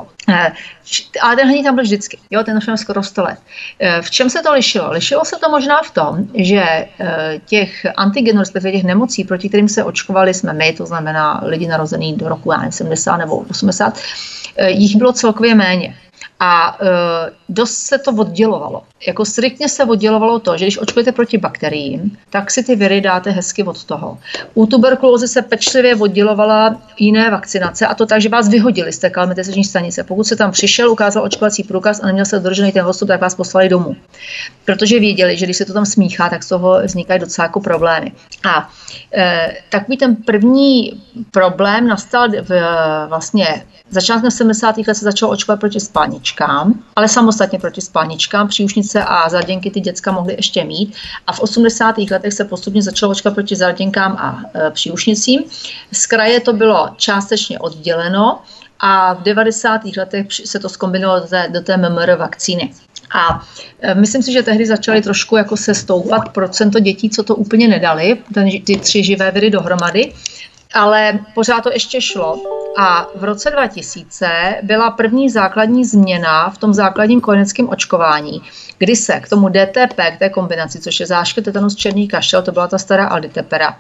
Ale ten hliník tam byl vždycky. Jo, ten už skoro 100 let. V čem se to lišilo? Lišilo se to možná v tom, že těch antigenů, respektive těch nemocí, proti kterým se očkovali jsme my, to znamená lidi narozený do roku 70 nebo 80, jich bylo celkově méně. A dost se to oddělovalo. Jako striktně se oddělovalo to, že když očkujete proti bakteriím, tak si ty viry dáte hezky od toho. U tuberkulózy se pečlivě oddělovala jiné vakcinace, a to tak, že vás vyhodili z té kalmetizační stanice. Pokud se tam přišel, ukázal očkovací průkaz a neměl se dodržený ten odstup, tak vás poslali domů. Protože věděli, že když se to tam smíchá, tak z toho vznikají docela jako problémy. A takový ten první problém nastal vlastně začátkem 70. let se začalo očkovat proti spalničkám, ale samostatně proti spalničkám, příušnice a zarděnky ty děcka mohly ještě mít. A v 80. letech se postupně začalo očkovat proti zarděnkám a příušnicím. Z kraje to bylo částečně odděleno a v 90. letech se to zkombinovalo do té MMR vakcíny. A myslím si, že tehdy začaly trošku jako se stoupat procento dětí, co to úplně nedali, ty 3 živé viry dohromady, ale pořád to ještě šlo. A v roce 2000 byla první základní změna v tom základním kojeneckém očkování, kdy se k tomu DTP, k té kombinaci, což je záškrt, tetanus, černý kašel, to byla ta stará alditepera,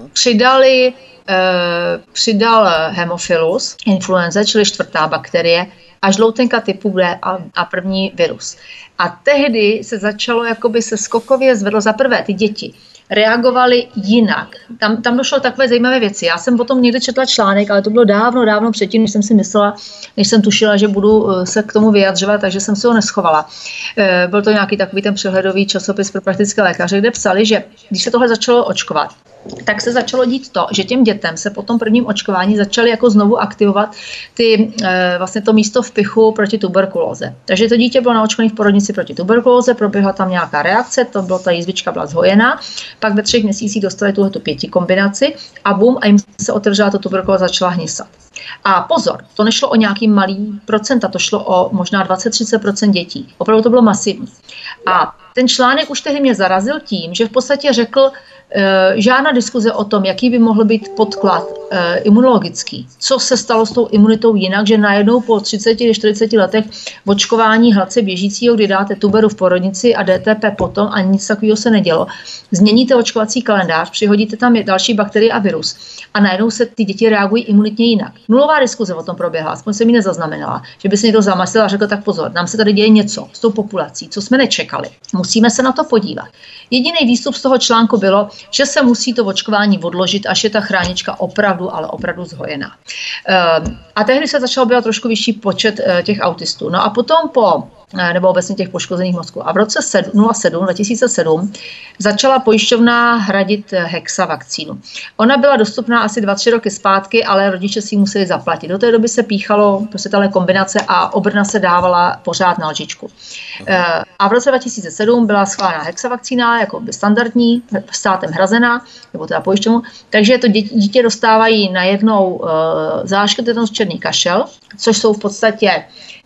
přidal hemophilus influenza, čili 4. bakterie, a žloutenka typu B a první virus. A tehdy se začalo, jakoby se skokově zvedlo za prvé ty děti reagovali jinak. Tam došlo takové zajímavé věci. Já jsem potom někde četla článek, ale to bylo dávno předtím, než jsem tušila, že budu se k tomu vyjadřovat, takže jsem si ho neschovala. Byl to nějaký takový ten přehledový časopis pro praktické lékaře, kde psali, že když se tohle začalo očkovat, tak se začalo dít to, že těm dětem se po tom prvním očkování začaly jako znovu aktivovat vlastně to místo vpichu proti tuberkulóze. Takže to dítě bylo naočkované v porodnici proti tuberkulóze, proběhla tam nějaká reakce, to bylo, ta jízvička byla zhojená, pak ve 3 měsících dostali tuhletu 5 kombinaci a bum, a jim se otevřela ta tuberkulóza, začala hnisat. A pozor, to nešlo o nějaký malý procenta, to šlo o možná 20-30% dětí. Opravdu to bylo masivní. A ten článek už tehdy mě zarazil tím, že v podstatě řekl, žádná diskuze o tom, jaký by mohl být podklad imunologický. Co se stalo s tou imunitou jinak, že najednou po 30-40 letech očkování hladce běžícího, kdy dáte tuberu v porodnici a DTP potom a nic takového se nedělo. Změníte očkovací kalendář, přihodíte tam další bakterie a virus a najednou se ty děti reagují imunitně jinak. Nulová diskuze o tom proběhla, aspoň jsem ji nezaznamenala, že by se někdo zamasil a řekl, tak pozor, nám se tady děje něco s tou populací, co jsme nečekali. Musíme se na to podívat. Jediný výstup z toho článku bylo, že se musí to očkování odložit, až je ta chránička opravdu zhojená. A tehdy se začal být trošku vyšší počet těch autistů. No a potom nebo obecně těch poškozených mozků. A v roce 2007 začala pojišťovna hradit Hexa vakcínu. Ona byla dostupná asi 2-3 roky zpátky, ale rodiče si ji museli zaplatit. Do té doby se píchalo prostě tahle kombinace a obrna se dávala pořád na lžičku. A v roce 2007 byla schválena Hexa vakcína jako by standardní, státem hrazená, nebo teda pojišťovnou, takže to dítě dostávají najednou záškrt, tetanus, černý kašel, což jsou v podstatě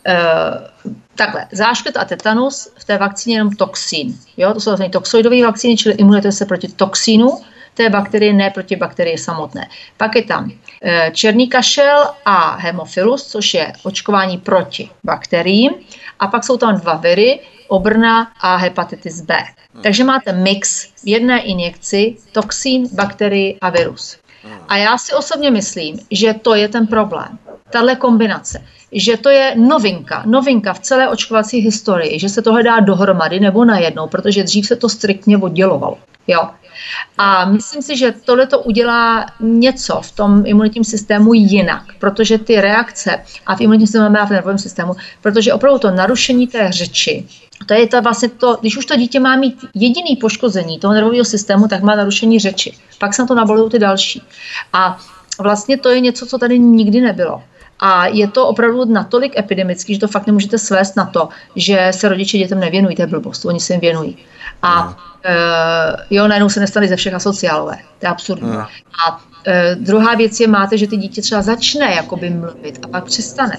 takhle, záškrt a tetanus, v té vakcíně jenom toxín. Jo? To jsou vlastně toxoidové vakcíny, čili imunituje se proti toxínu té bakterie, ne proti bakterii samotné. Pak je tam černý kašel a hemophilus, což je očkování proti bakteriím. A pak jsou tam 2 viry, obrna a hepatitis B. Takže máte mix v jedné injekci, toxín, bakterii a virus. A já si osobně myslím, že to je ten problém. Tahle kombinace, že to je novinka v celé očkovací historii, že se tohle dá dohromady nebo najednou, protože dřív se to striktně oddělovalo. Jo. A myslím si, že tohle to udělá něco v tom imunitním systému jinak, protože ty reakce a v imunitním systému a v nervovém systému, protože opravdu to narušení té řeči, to je vlastně to, když už to dítě má mít jediný poškození toho nervového systému, tak má narušení řeči. Pak se na to nabalují ty další. A vlastně to je něco, co tady nikdy nebylo. A je to opravdu natolik epidemický, že to fakt nemůžete svést na to, že se rodiče dětem nevěnují, to je blbost, oni se jim věnují. A najednou se nestane ze všech asociálové, to je absurdní. A druhá věc je, máte, že ty dítě třeba začne jakoby mluvit a pak přestane.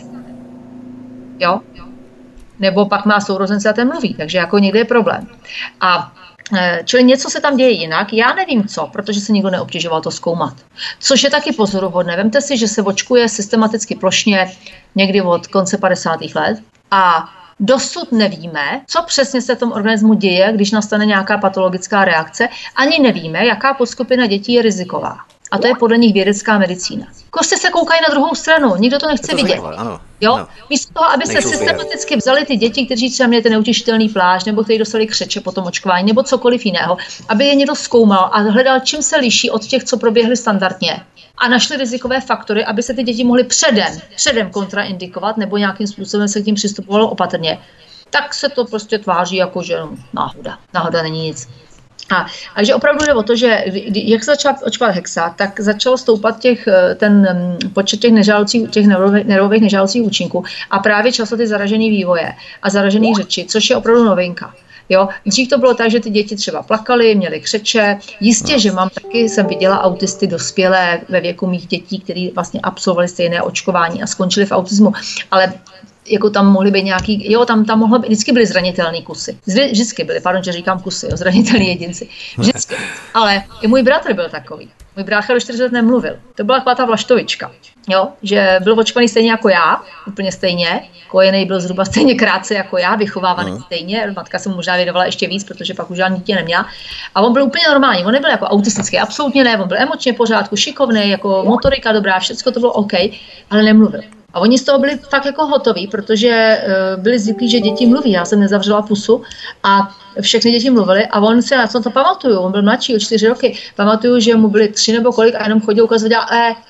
Jo? Nebo pak má sourozence a ten mluví, takže jako někde je problém. A čili něco se tam děje jinak, já nevím co, protože se nikdo neobtěžoval to zkoumat. Což je taky pozoruhodné. Vemte si, že se očkuje systematicky plošně někdy od konce 50. let a dosud nevíme, co přesně se v tom organismu děje, když nastane nějaká patologická reakce, ani nevíme, jaká podskupina dětí je riziková. A to je podle nich vědecká medicína. Kosti se koukají na druhou stranu, nikdo to nechce vidět. Jo? Místo toho, aby se systematicky vzali ty děti, kteří třeba měli ten neutěšitelný plášť, nebo kteří dostali křeče po tom očkování, nebo cokoliv jiného, aby je někdo zkoumal a hledal, čím se liší od těch, co proběhly standardně. A našli rizikové faktory, aby se ty děti mohly předem kontraindikovat, nebo nějakým způsobem se k tím přistupovalo opatrně. Tak se to prostě tváří jako, že náhoda není nic. Takže opravdu jde o to, že jak se začala očkovat hexa, tak začalo stoupat ten počet těch nervových nežádoucích účinků a právě často ty zaražený vývoje a zaražený řeči, což je opravdu novinka. Jo, dřív to bylo tak, že ty děti třeba plakaly, měly křeče. Jistě, že jsem viděla autisty dospělé ve věku mých dětí, kteří vlastně absolvovali stejné očkování a skončili v autismu, ale jako tam mohly být nějaký, tam mohlo být, vždycky byly zranitelné kusy. Vždycky byly, pardon, že říkám kusy, zranitelní jedinci. Vždycky. Ale i můj bratr byl takový. Můj brácha do 40 let nemluvil. To byla taková ta vlaštovička. Jo, že byl očkovaný stejně jako já, úplně stejně. Kojený byl zhruba stejně krátce jako já, vychovávaný stejně. Matka se mu možná věnovala ještě víc, protože pak už žádný dítě neměla. A on byl úplně normální, on nebyl jako autistický, absolutně ne, on byl emočně v pořádku, šikovný, jako motorika dobrá, všechno to bylo OK, ale nemluvil. A oni z toho byli fakt jako hotoví, protože byli zvyklí, že děti mluví. Já jsem nezavřela pusu a všechny děti mluvily a on se na to pamatuju. On byl mladší o 4 roky. Pamatuju, že mu byly 3 nebo kolik a jenom chodil ukazovat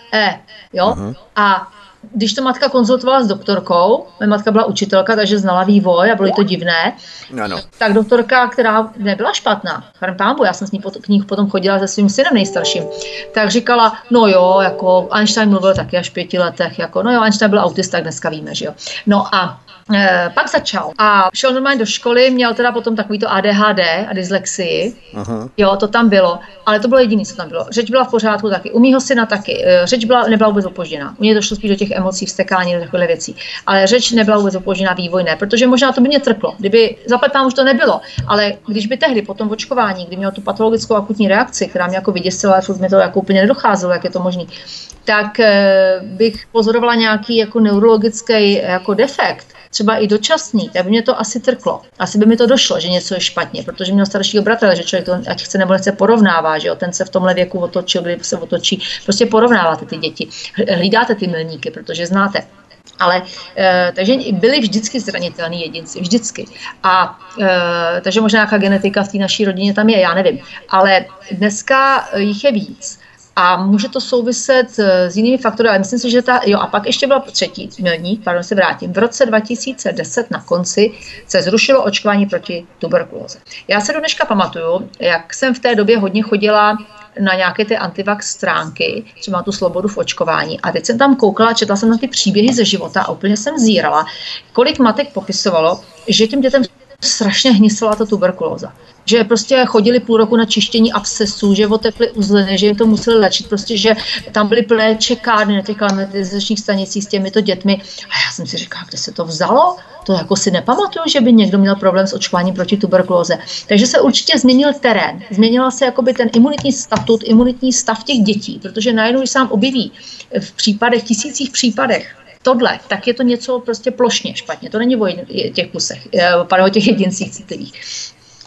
jo. A když to matka konzultovala s doktorkou, moje matka byla učitelka, takže znala vývoj a bylo jí to divné, tak doktorka, která nebyla špatná, já jsem s ní k ní potom chodila se svým synem nejstarším, tak říkala, no jo, jako Einstein mluvil taky až v 5 letech, jako no jo, Einstein byl autista, tak dneska víme, že jo. No a pak začal a šel normálně do školy, měl teda potom takovýto ADHD a dyslexii, jo, to tam bylo, ale to bylo jediné, co tam bylo. Řeč byla v pořádku taky, u mýho syna taky, řeč nebyla vůbec opožděná, u něj došlo spíš do těch emocí, vztekání, do takových věcí, ale řeč nebyla vůbec opožděná, vývoj ne, protože možná to by mě trklo, kdyby zapletám už to nebylo, ale když by tehdy po tom očkování, kdy měl tu patologickou akutní reakci, která mě jako vyděsila, furt mi to jako úplně nedocházelo, jak je to možný, tak bych pozorovala nějaký jako neurologický jako defekt, třeba i dočasný, tak by mě to asi trklo. Asi by mi to došlo, že něco je špatně, protože měl staršího bratra, že člověk to, ať chce nebo nechce, porovnává, že jo, ten se v tomhle věku otočil, kdy se otočí, prostě porovnáváte ty děti, hlídáte ty milníky, protože znáte. Ale takže byli vždycky zranitelní jedinci, vždycky. A takže možná nějaká genetika v té naší rodině tam je, já nevím. Ale dneska jich je víc. A může to souviset s jinými faktory, ale myslím si, že a pak ještě byla třetí milník, se vrátím. V roce 2010 na konci se zrušilo očkování proti tuberkulóze. Já se do dneška pamatuju, jak jsem v té době hodně chodila na nějaké ty antivax stránky, třeba tu svobodu v očkování. A teď jsem tam koukala, četla jsem na ty příběhy ze života a úplně jsem zírala, kolik matek popisovalo, že těm dětem strašně hnisela ta tuberkulóza. Že prostě chodili půl roku na čištění abscesů, že otekly uzliny, že jim to museli léčit, prostě, že tam byly plné čekárny na těch klimatizačních stanicích s těmito dětmi. A já jsem si říkala, kde se to vzalo? To jako si nepamatuju, že by někdo měl problém s očkováním proti tuberkulóze. Takže se určitě změnil terén. Změnila se jakoby ten imunitní statut, imunitní stav těch dětí, protože najednou, když se nám objeví v případech, tisících případech, tohle, tak je to něco prostě plošně špatně. To není o těch kusech, o těch jedincích citlivých.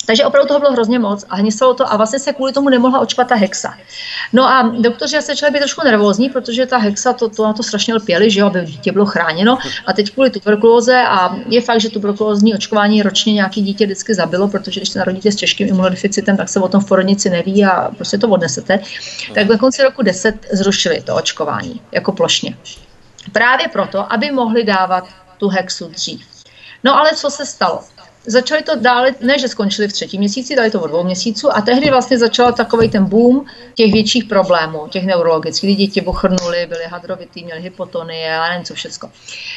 Takže opravdu toho bylo hrozně moc a hnisalo to a vlastně se kvůli tomu nemohla očkovat ta hexa. No a doktoři se začali být trošku nervózní, protože ta hexa, to na to strašně lpěli, že jo, aby dítě bylo chráněno a teď kvůli tuberkulóze a je fakt, že tuberkulózní očkování ročně nějaký dítě vždycky zabilo, protože když se narodíte s těžkým imunodeficitem, tak se o tom v porodnici neví a prostě to odnesete. Tak na konci roku 10 zrušili to očkování jako plošně. Právě proto, aby mohli dávat tu hexu dřív. No ale co se stalo? Začali to dále, ne, že skončili v 3. měsíci, dali to o 2 měsíců a tehdy vlastně začal takovej ten boom těch větších problémů, těch neurologických. Děti bochrnuly, byly hadrovitý, měly hypotonie a nevím co všecko.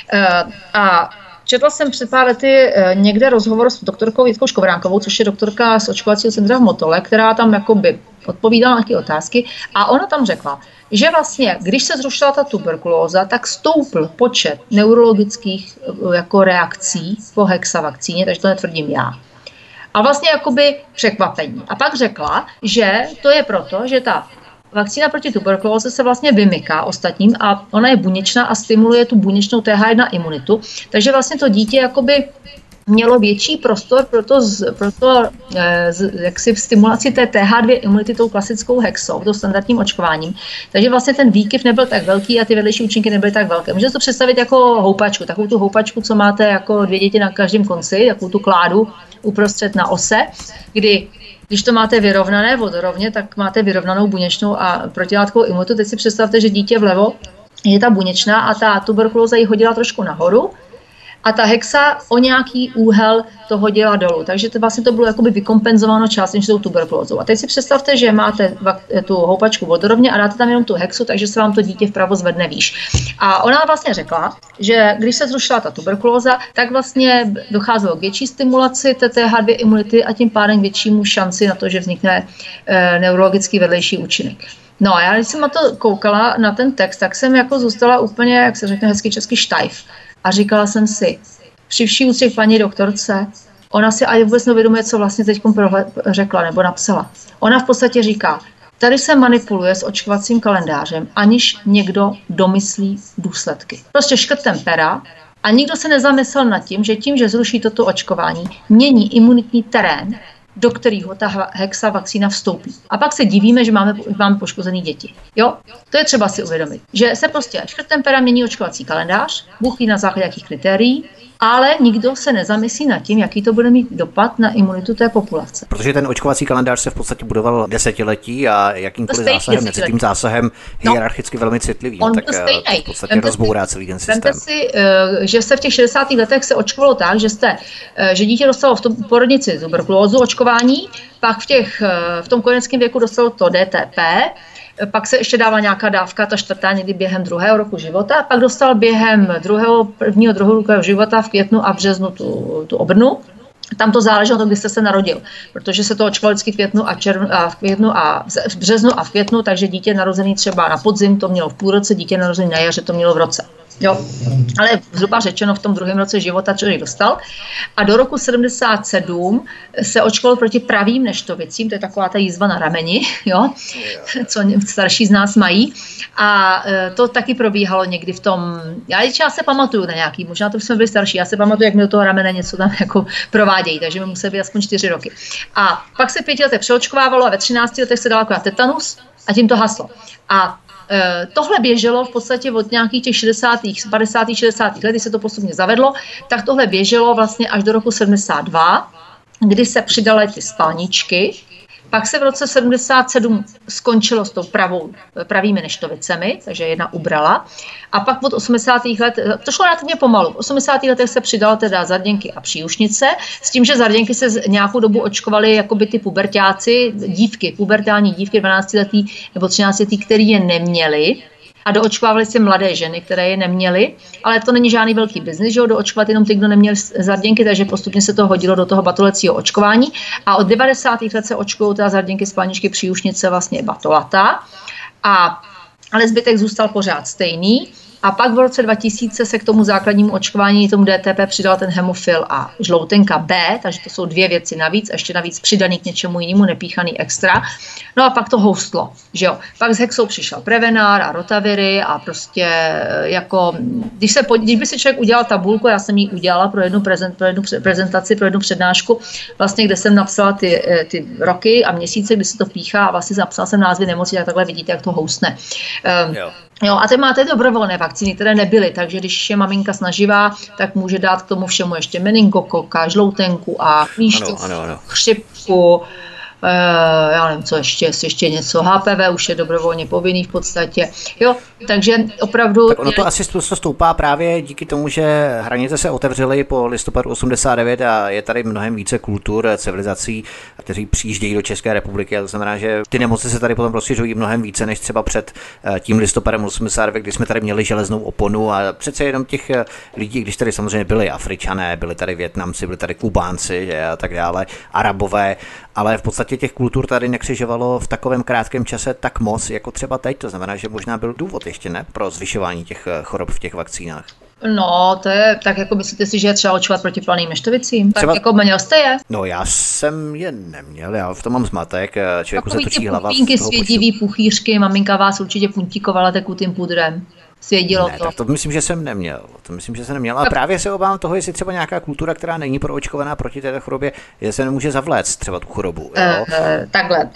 A četla jsem před pár lety někde rozhovor s doktorkou Jitkou Škovránkovou, což je doktorka z očkovacího centra v Motole, která tam jakoby odpovídala na nějaké otázky a ona tam řekla, že vlastně, když se zrušila ta tuberkulóza, tak stoupl počet neurologických jako reakcí po hexavakcíně, takže to netvrdím já. A vlastně jakoby překvapení. A pak řekla, že to je proto, že ta vakcína proti tuberkulóze se vlastně vymyká ostatním a ona je buněčná a stimuluje tu buněčnou TH1 imunitu, takže vlastně to dítě jakoby mělo větší prostor pro to jaksi v stimulaci té TH2 imunity tou klasickou hexou, tou standardním očkováním. Takže vlastně ten výkyv nebyl tak velký a ty vedlejší účinky nebyly tak velké. Můžete to představit jako houpačku, takovou tu houpačku, co máte jako 2 děti na každém konci, takovou tu kládu uprostřed na ose, kdy když to máte vyrovnané vodorovně, tak máte vyrovnanou buněčnou a protilátkovou imunitu. Teď si představte, že dítě vlevo je ta buněčná a ta tuberkulóza ji hodila trošku nahoru a ta hexa o nějaký úhel to hodila dolů. Takže to vlastně to bylo jakoby vykompenzováno částečně tou tuberkulózou. A teď si představte, že máte tu houpačku vodorovně a dáte tam jenom tu hexu, takže se vám to dítě vpravo zvedne výš. A ona vlastně řekla, že když se zrušila ta tuberkulóza, tak vlastně docházelo k větší stimulaci TH2 imunity a tím pádem většímu šanci na to, že vznikne neurologický vedlejší účinek. No a já když jsem na to koukala, na ten text, tak jsem jako zůstala úplně, jak se řekne hezky česky, štajf. A říkala jsem si, při vší úctě k paní doktorce, ona si ani vůbec neuvědomuje, co vlastně teď řekla nebo napsala. Ona v podstatě říká, tady se manipuluje s očkovacím kalendářem, aniž někdo domyslí důsledky. Prostě škrtem pera a nikdo se nezamyslel nad tím, že zruší toto očkování, mění imunitní terén, do kterého ta hexavakcína vstoupí. A pak se divíme, že máme poškozené děti. Jo? To je třeba si uvědomit, že se prostě škrtem pera mění očkovací kalendář, Bůh ví na základě jakých kritérií, ale nikdo se nezamyslí nad tím, jaký to bude mít dopad na imunitu té populace. Protože ten očkovací kalendář se v podstatě budoval desetiletí a jakýmkoliv zásahem, necitým zásahem, hierarchicky velmi citlivým, tak to v podstatě rozbourá celý ten systém. Vemte si, že se v těch 60. letech se očkovalo tak, že dítě dostalo v tom porodnici tuberkulózu očkování, pak v tom kojeneckém věku dostalo to DTP, pak se ještě dává nějaká dávka, ta 4. někdy během 2. roku života, a pak dostal během 1. roku života v květnu a březnu tu obrnu. Tam to záleží na tom, kdy jste se narodil, protože se to očkovalo vždycky v březnu a v květnu, takže dítě narozený třeba na podzim to mělo v půlroce, dítě narozený na jaře to mělo v roce. Jo, ale zhruba řečeno v tom 2. roce života člověk dostal. A do roku 77 se očkovalo proti pravým neštovicím, to je taková ta jízva na rameni, jo, co starší z nás mají. A to taky probíhalo někdy v tom, já se pamatuju na nějaký, možná to jsme byli starší, já se pamatuju, jak mi do toho ramene něco tam jako provádějí, takže mi museli být aspoň 4 roky. A pak se 5 letech přeočkovávalo a ve 13 letech se dal jako tetanus a tím to haslo. A tohle běželo v podstatě od nějakých těch 50. 60. let, kdy se to postupně zavedlo, tak tohle běželo vlastně až do roku 72, kdy se přidaly ty spalničky. Pak se v roce 77 skončilo s tou pravými neštovicemi, takže jedna ubrala. A pak od 80. let, to šlo relativně pomalu, v 80. letech se přidalo teda zarděnky a příušnice, s tím, že zarděnky se nějakou dobu očkovaly jakoby ty puberťáci, pubertální dívky 12letý nebo 13letý, který je neměli. A doočkovávaly se mladé ženy, které je neměly, ale to není žádný velký biznis, že ho doočkovat jenom ty, kdo neměl zarděnky, takže postupně se to hodilo do toho batolecího očkování. A od 90. let se očkují teda zarděnky, spalničky, příušnice, vlastně batolata. Ale zbytek zůstal pořád stejný. A pak v roce 2000 se k tomu základnímu očkování, tomu DTP, přidal ten hemofil a žloutenka B, takže to jsou 2 věci navíc, a ještě navíc přidaný k něčemu jinému, nepíchaný extra. No a pak to houstlo, že jo. Pak s hexou přišel Prevenar a Rotaviry a prostě jako, když by si člověk udělal tabulku, já jsem ji udělala pro jednu prezentaci, pro jednu přednášku, vlastně, kde jsem napsala ty roky a měsíce, kdy se to píchá a vlastně napsala jsem názvy nemocí, tak takhle vidíte, jak to houstne. Jo, a teď máte dobrovolné vakcíny, které nebyly, takže když je maminka snaživá, tak může dát k tomu všemu ještě meningokoka, žloutenku a chřipku, já nevím, co ještě něco, HPV už je dobrovolně povinný v podstatě, jo, takže opravdu... Tak ono to asi stoupá právě díky tomu, že hranice se otevřely po listopadu 89 a je tady mnohem více kultur, civilizací, kteří přijíždějí do České republiky, a to znamená, že ty nemoci se tady potom rozšiřují mnohem více, než třeba před tím listopadem 89, kdy jsme tady měli železnou oponu a přece jenom těch lidí, když tady samozřejmě byli Afričané, byli tady Vietnamci, byli tady Kubánci, že, a tak dále, Arabové, ale v podstatě těch kultur tady nekřižovalo v takovém krátkém čase tak moc, jako třeba teď. To znamená, že možná byl důvod ještě, ne, pro zvyšování těch chorob v těch vakcínách. No, to je tak, jako myslíte si, že je třeba očkovat proti planým neštovicím? Tak jako měl jste je? No, já jsem je neměl, já v tom mám zmatek, člověku se točí hlava. Takový ty svědivý puchýřky, maminka vás určitě puntíkovala tekutým pudrem. Svědilo ne, to. Tak to myslím, že jsem neměl. A právě se obávám toho, jestli třeba nějaká kultura, která není proočkovaná proti této chorobě, že se nemůže zavléct třeba tu chorobu. Jo? Takhle.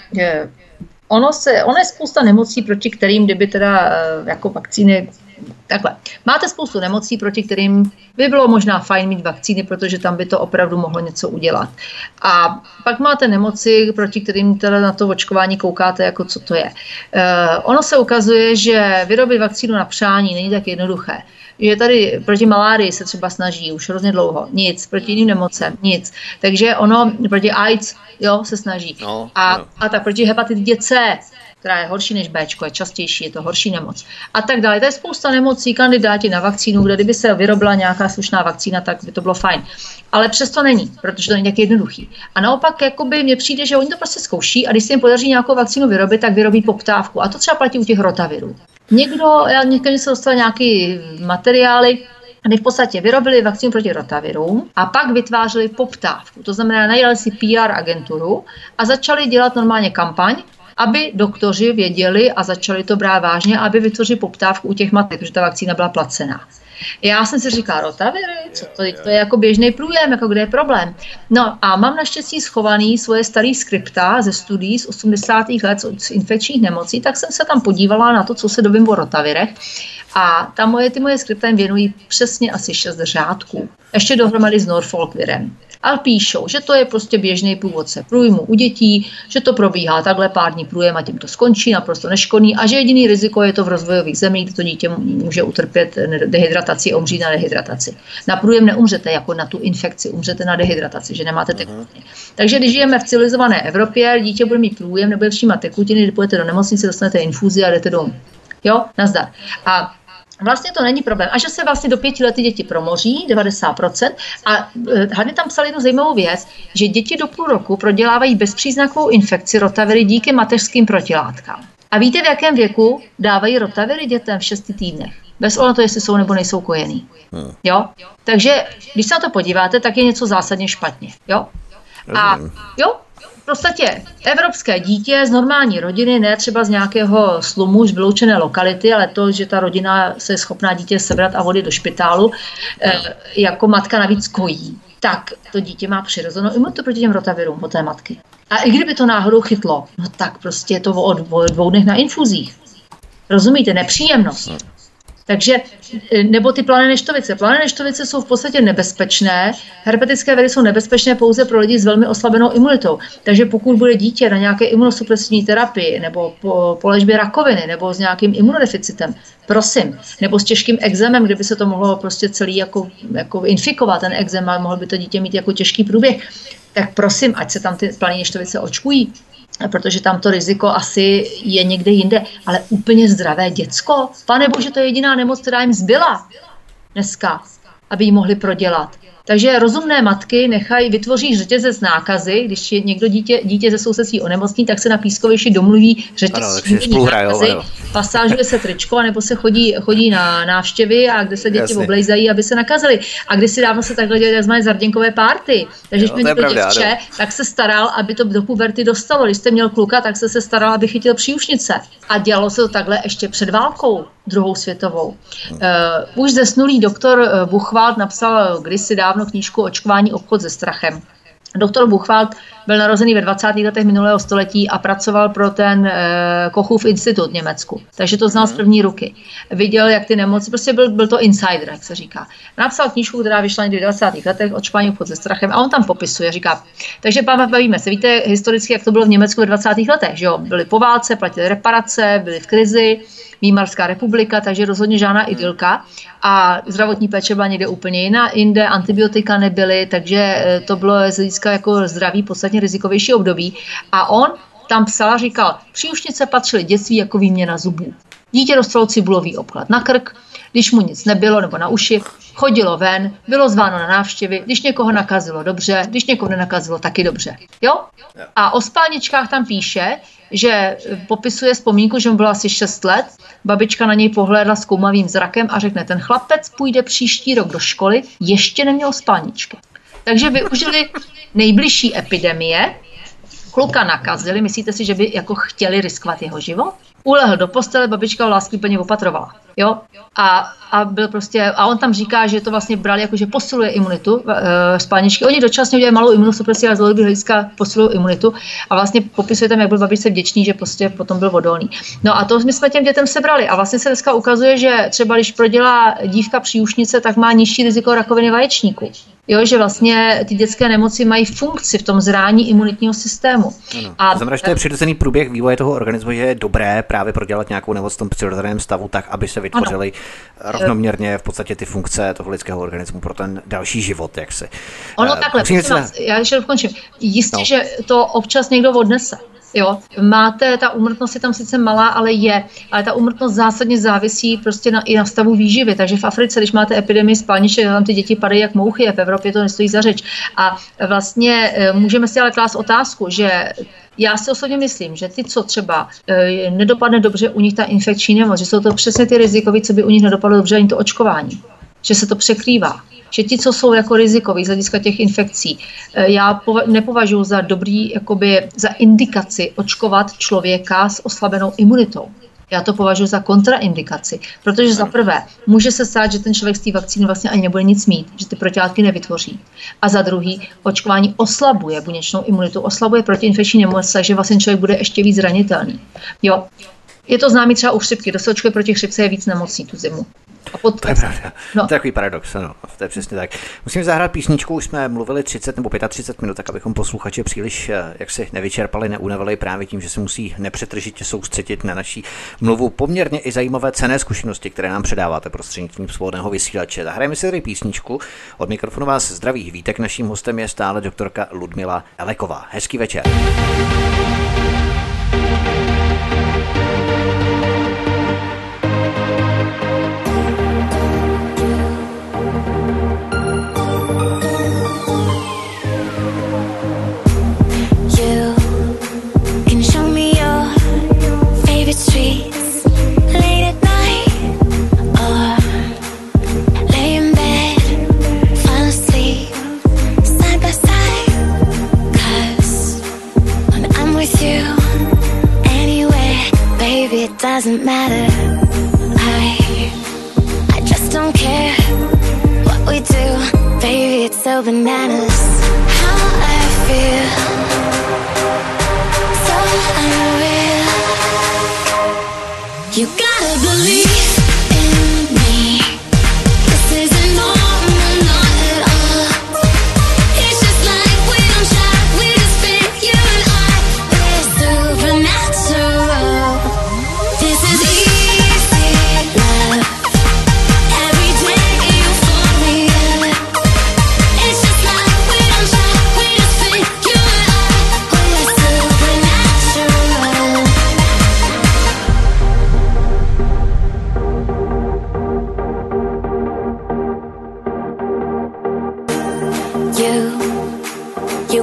Ono je spousta nemocí, proti kterým, kdyby teda jako vakcíny. Takhle. Máte spoustu nemocí, proti kterým by bylo možná fajn mít vakcíny, protože tam by to opravdu mohlo něco udělat. A pak máte nemoci, proti kterým teda na to očkování koukáte, jako co to je. Ono se ukazuje, že vyrobit vakcínu na přání není tak jednoduché. Že tady proti malárii se třeba snaží už hrozně dlouho. Nic. Proti jiným nemocem. Nic. Takže ono proti AIDS, jo, se snaží. A tak proti hepatitidě C, která je horší než Bčko, je častější, je to horší nemoc. A tak dále. To je spousta nemocí, kandidáti na vakcínu, kde kdyby se vyrobila nějaká slušná vakcína, tak by to bylo fajn. Ale přesto není, protože to není tak jednoduchý. A naopak jakoby mně přijde, že oni to prostě zkouší a když se jim podaří nějakou vakcínu vyrobit, tak vyrobí poptávku. A to třeba platí u těch rotavirů. Někdo se dostal nějaký materiály, kdy v podstatě vyrobili vakcínu proti rotavirům a pak vytvářeli poptávku. To znamená, najali si PR agenturu a začali dělat normálně kampaň, aby doktoři věděli a začali to brát vážně, aby vytvořili poptávku u těch matek, protože ta vakcína byla placená. Já jsem si říkala, rotaviry, co to je jako běžný průjem, jako kde je problém. No a mám naštěstí schovaný svoje starý skripta ze studií z 80. let z infekčních nemocí, tak jsem se tam podívala na to, co se dovím o rotavirech. A ty moje skripta jim věnují přesně asi 6 řádků. Ještě dohromady s Norfolkvirem. A píšou, že to je prostě běžný průvodce průjmu u dětí, že to probíhá takhle pár dní průjem a tím to skončí, naprosto neškodný a že jediný riziko je to v rozvojových zemích, kde to dítě může utrpět dehydrataci a umřít na dehydrataci. Na průjem neumřete jako na tu infekci, umřete na dehydrataci, že nemáte tekutiny. Takže když žijeme v civilizované Evropě, dítě bude mít průjem, nebude přijímat tekutiny, když půjdete do nemocnice, dostanete infuzi a jdete domů. Jo, nazdar. A vlastně to není problém. A že se vlastně do 5 let děti promoří, 90%. A hlavně tam psali jednu zajímavou věc, že děti do půl roku prodělávají bezpříznakovou infekci rotaviry díky mateřským protilátkám. A víte, v jakém věku dávají rotaviry dětem v 6 týdnech? Bez ohledu na to, jestli jsou nebo nejsou kojený. Jo? Takže když se na to podíváte, tak je něco zásadně špatně. Jo? A jo? V podstatě evropské dítě z normální rodiny, ne třeba z nějakého slumu, z vyloučené lokality, ale to, že ta rodina se je schopná dítě sebrat a vodit do špitálu, jako matka navíc kojí, tak to dítě má přirozenou imunitu proti těm rotavirům po té matky. A i kdyby to náhodou chytlo, no tak prostě je to o 2 dnech na infuzích. Rozumíte? Nepříjemnost. Takže, nebo ty plané neštovice. Plané neštovice jsou v podstatě nebezpečné. Herpetické viry jsou nebezpečné pouze pro lidi s velmi oslabenou imunitou. Takže pokud bude dítě na nějaké imunosupresivní terapii nebo po léčbě rakoviny nebo s nějakým imunodeficitem, prosím, nebo s těžkým ekzemem, kde by se to mohlo prostě celý jako infikovat, ten ekzem, a mohlo by to dítě mít jako těžký průběh, tak prosím, ať se tam ty plané neštovice očkují. Protože tam to riziko asi je někde jinde, ale úplně zdravé děcko. Pane bože, to je jediná nemoc, která jim zbyla dneska, aby ji mohli prodělat. Takže rozumné matky vytvoří řetězec nákazy, když je někdo dítě ze sousedství onemocní, tak se na pískovišti domluví řetězec nákazy, pasážuje se tričko, anebo se chodí na návštěvy a kde se děti oblejzají, aby se nakazili. A kdysi dávno se takhle dělali takzvané zarděnkové párty. Takže když měl děvče, tak se staral, aby to do puberty dostalo. Když jste měl kluka, tak se staral, aby chytil příušnice. A dělalo se to takhle ještě před válkou druhou světovou. Už zesnulý doktor Buchwald napsal kdysi dávno knížku Očkování, obchod se strachem. Doktor Buchwald byl narozený ve 20. letech minulého století a pracoval pro ten Kochův institut v Německu. Takže to znal z první ruky. Viděl, jak ty nemoci, prostě byl to insider, jak se říká. Napsal knížku, která vyšla někdy v 20. letech, Očkování, obchod se strachem, a on tam popisuje, říká, takže bavíme se, víte historicky, jak to bylo v Německu ve 20. letech, že jo? Byly po válce, platily reparace, byly v krizi, Výmarská republika, takže rozhodně žádná idylka. A zdravotní péče byla někde úplně jinde, antibiotika nebyly, takže to bylo z hlediska jako zdraví podstatně rizikovější období. A on tam psal a říkal, příušnice patřily dětství jako výměna zubů. Dítě dostalo cibulový obklad na krk, když mu nic nebylo nebo na uši, chodilo ven, bylo zváno na návštěvy, když někoho nakazilo dobře, když někoho nenakazilo taky dobře. Jo? A o spálničkách tam píše, že popisuje vzpomínku, že mu bylo asi 6 let, babička na něj pohlédla zkoumavým zrakem a řekne, ten chlapec půjde příští rok do školy, ještě neměl spálničky. Takže využili nejbližší epidemie, kluka nakazili, myslíte si, že by jako chtěli riskovat jeho život? Ulehl do postele, babička ho láskyplně opatrovala. Jo? A byl prostě, a on tam říká, že to vlastně brali jako, že posiluje imunitu spálničky. Oni dočasně udělají malou imunosupresi, ale z dlouhodobého hlediska posilují imunitu a vlastně popisuje tam, jak byl babičce vděčný, že prostě potom byl odolný. No a to my jsme těm dětem sebrali a vlastně se dneska ukazuje, že třeba když prodělá dívka příušnice, tak má nižší riziko rakoviny vaječníku. Jo, že vlastně ty dětské nemoci mají funkci v tom zrání imunitního systému. A znamená, že to je přirozený průběh vývoje toho organismu, že je dobré právě prodělat nějakou nemoc v tom přirozeném stavu tak, aby se vytvořily rovnoměrně v podstatě ty funkce toho lidského organismu pro ten další život, jak se. Ono takhle, já ještě dokončím. Jistě, že to občas někdo odnese. Jo, ta úmrtnost je tam sice malá, ale ta úmrtnost zásadně závisí prostě i na stavu výživy, takže v Africe, když máte epidemii spálniček, tam ty děti padají jak mouchy, v Evropě to nestojí za řeč. A vlastně můžeme si ale klást otázku, že já si osobně myslím, že ty, co třeba nedopadne dobře u nich ta infekční nemoc, že jsou to přesně ty rizikoví, co by u nich nedopadlo dobře ani to očkování, že se to překrývá. Že ti, co jsou jako rizikoví z hlediska těch infekcí, já nepovažuji za dobrý, jakoby za indikaci očkovat člověka s oslabenou imunitou. Já to považuji za kontraindikaci, protože za prvé může se stát, že ten člověk z té vakcíny vlastně ani nebude nic mít, že ty protilátky nevytvoří. A za druhý, očkování oslabuje buněčnou imunitu, oslabuje protiinfekční nemoc, takže vlastně člověk bude ještě víc zranitelný. Jo. Je to známý třeba u chřipky, kdo se očkuje proti chřipce, je víc nemocný tu zimu. To je pravda. No. To je takový paradox, no. To je přesně tak. Musím zahrát písničku, už jsme mluvili 30 nebo 35 minut, tak abychom posluchače příliš jaksi nevyčerpali, neunavili právě tím, že se musí nepřetržitě soustředit na naší mluvu. Poměrně i zajímavé cenné zkušenosti, které nám předáváte prostřednictvím svobodného vysílače. Zahrajeme si tady písničku. Od mikrofonu vás zdraví Vítek, naším hostem je stále doktorka Ludmila Eleková. Hezký večer. Streets late at night, or lay in bed, fall asleep side by side. 'Cause when I'm with you, anywhere, baby, it doesn't matter. I just don't care what we do, baby, it's so bananas. How I feel, so unreal. You gotta believe in me. This isn't normal, not at all. It's just like we don't try, we just fit, you and I. We're supernatural. This is easy love. Every day you fall me in. It's just like we don't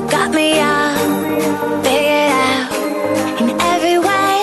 got me all figured out in every way.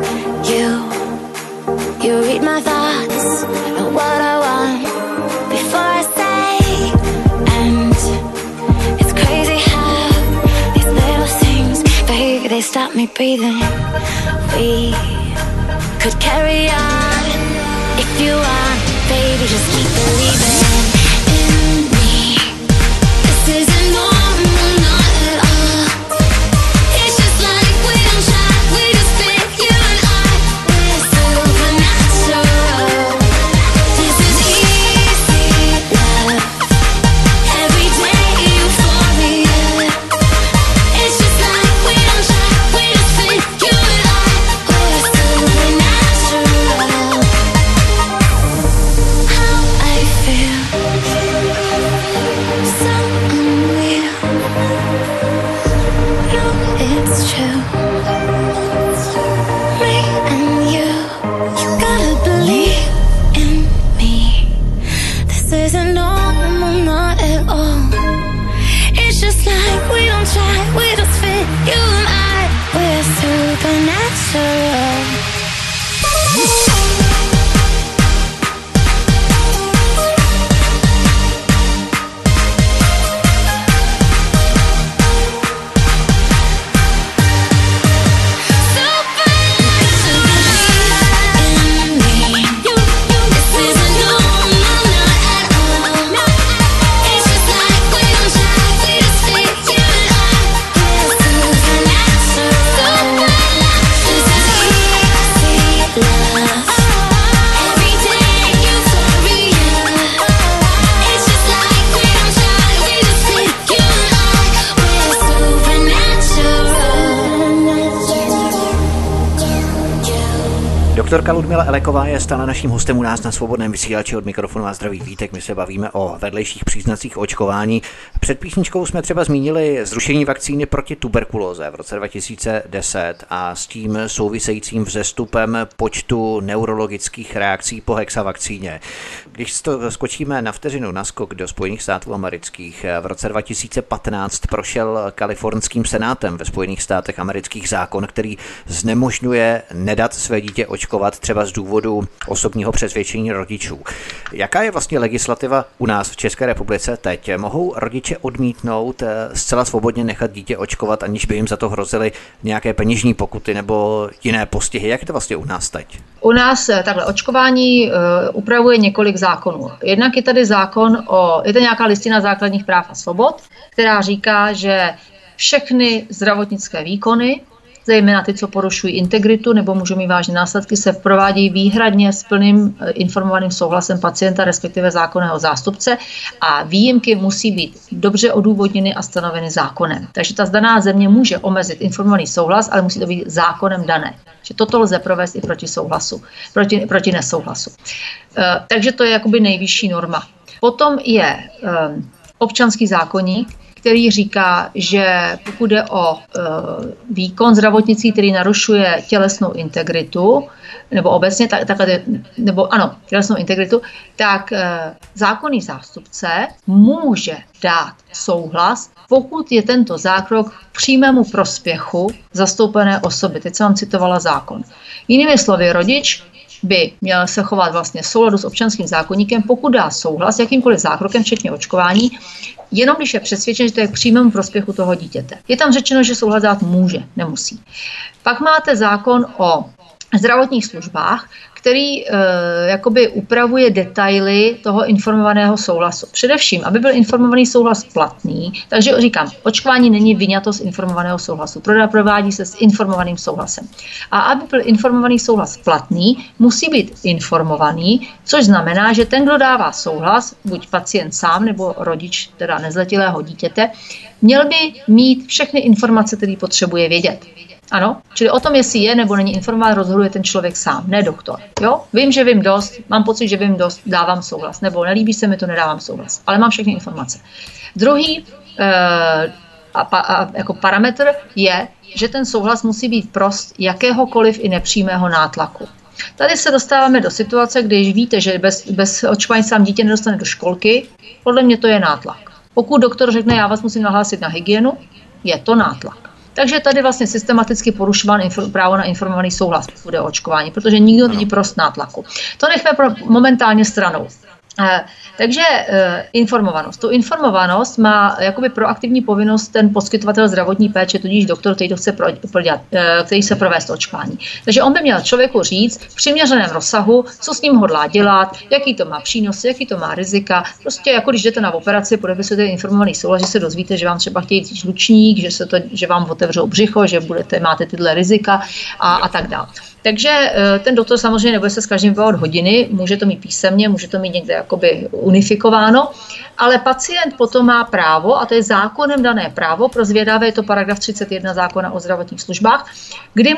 You read my thoughts and what I want before I say. And it's crazy how these little things, baby, they stop me breathing. We could carry on if you want, baby, just keep believing in me. This isn't normal, not at all. It's just like we don't try, we just fit, you and I. We're supernatural. This is easy love. Every day euphoria. It's just like we don't try, we just fit, you and I. We're supernatural. How I feel, so unreal. No, it's true. Me and you gotta believe in me. This isn't normal, not at all. It's just like we don't try, we just fit, you and I. We're supernatural. Doktorka Ludmila Eleková je stále naším hostem u nás na Svobodném vysílači. Od mikrofonu vás zdraví Vítek. My se bavíme o vedlejších příznacích očkování. Před písničkou jsme třeba zmínili zrušení vakcíny proti tuberkulóze v roce 2010 a s tím souvisejícím vzestupem počtu neurologických reakcí po hexavakcíně. Když skočíme na vteřinu na skok do Spojených států amerických, v roce 2015 prošel kalifornským senátem ve Spojených státech amerických zákon, který znemožňuje nedat své dítě očkovat třeba z důvodu osobního přesvědčení rodičů. Jaká je vlastně legislativa u nás v České republice teď? Mohou rodiče odmítnout zcela svobodně nechat dítě očkovat, aniž by jim za to hrozily nějaké peněžní pokuty nebo jiné postihy? Jak je to vlastně u nás teď? U nás takhle očkování upravuje několik zákonů. Jednak je tady je to nějaká listina základních práv a svobod, která říká, že všechny zdravotnické výkony, zejména ty, co porušují integritu nebo můžou mít vážné následky, se provádějí výhradně s plným informovaným souhlasem pacienta, respektive zákonného zástupce, a výjimky musí být dobře odůvodněny a stanoveny zákonem. Takže ta daná země může omezit informovaný souhlas, ale musí to být zákonem dané. Že toto lze provést i proti nesouhlasu. Takže to je jakoby nejvyšší norma. Potom je občanský zákoník, který říká, že pokud jde o výkon zdravotnictví, který narušuje tělesnou integritu, nebo obecně tělesnou integritu, tak zákonný zástupce může dát souhlas, pokud je tento zákrok k přímému prospěchu zastoupené osoby. Teď jsem vám citovala zákon. Jinými slovy, rodič by měl se chovat vlastně v souladu s občanským zákoníkem, pokud dá souhlas s jakýmkoliv zákrokem, včetně očkování, jenom když je přesvědčen, že to je k přímému prospěchu toho dítěte. Je tam řečeno, že souhlas dát může, nemusí. Pak máte zákon o zdravotních službách, který jakoby upravuje detaily toho informovaného souhlasu. Především, aby byl informovaný souhlas platný, takže říkám, očkování není vyňato z informovaného souhlasu, provádí se s informovaným souhlasem. A aby byl informovaný souhlas platný, musí být informovaný, což znamená, že ten, kdo dává souhlas, buď pacient sám nebo rodič, teda nezletilého dítěte, měl by mít všechny informace, které potřebuje vědět. Ano, čili o tom, jestli je nebo není informován, rozhoduje ten člověk sám, ne doktor. Jo? Vím, že vím dost, mám pocit, že vím dost, dávám souhlas, nebo nelíbí se mi to, nedávám souhlas, ale mám všechny informace. Druhý jako parametr je, že ten souhlas musí být prost jakéhokoliv i nepřímého nátlaku. Tady se dostáváme do situace, když víte, že bez očkování sám dítě nedostane do školky, podle mě to je nátlak. Pokud doktor řekne, já vás musím nahlásit na hygienu, je to nátlak. Takže tady vlastně systematicky porušován právo na informovaný souhlas, pokud jde o očkování, protože nikdo není prost nátlaku. To nechme momentálně stranou. Takže informovanost. Tu informovanost má jakoby proaktivní povinnost ten poskytovatel zdravotní péče, tudíž doktor, který to chce který se provést očkování. Takže on by měl člověku říct v přiměřeném rozsahu, co s ním hodlá dělat, jaký to má přínosy, jaký to má rizika. Prostě jako když jdete na operaci, podepisujete informovaný souhlas, že se dozvíte, že vám třeba chtějí žlučník, že vám otevřou břicho, že máte tyhle rizika a tak dále. Takže ten doktor samozřejmě nebude se s každým bavit hodiny, může to mít písemně, může to mít někde jakoby unifikováno, ale pacient potom má právo, a to je zákonem dané právo, pro zvědavé je to paragraf 31 zákona o zdravotních službách, kdy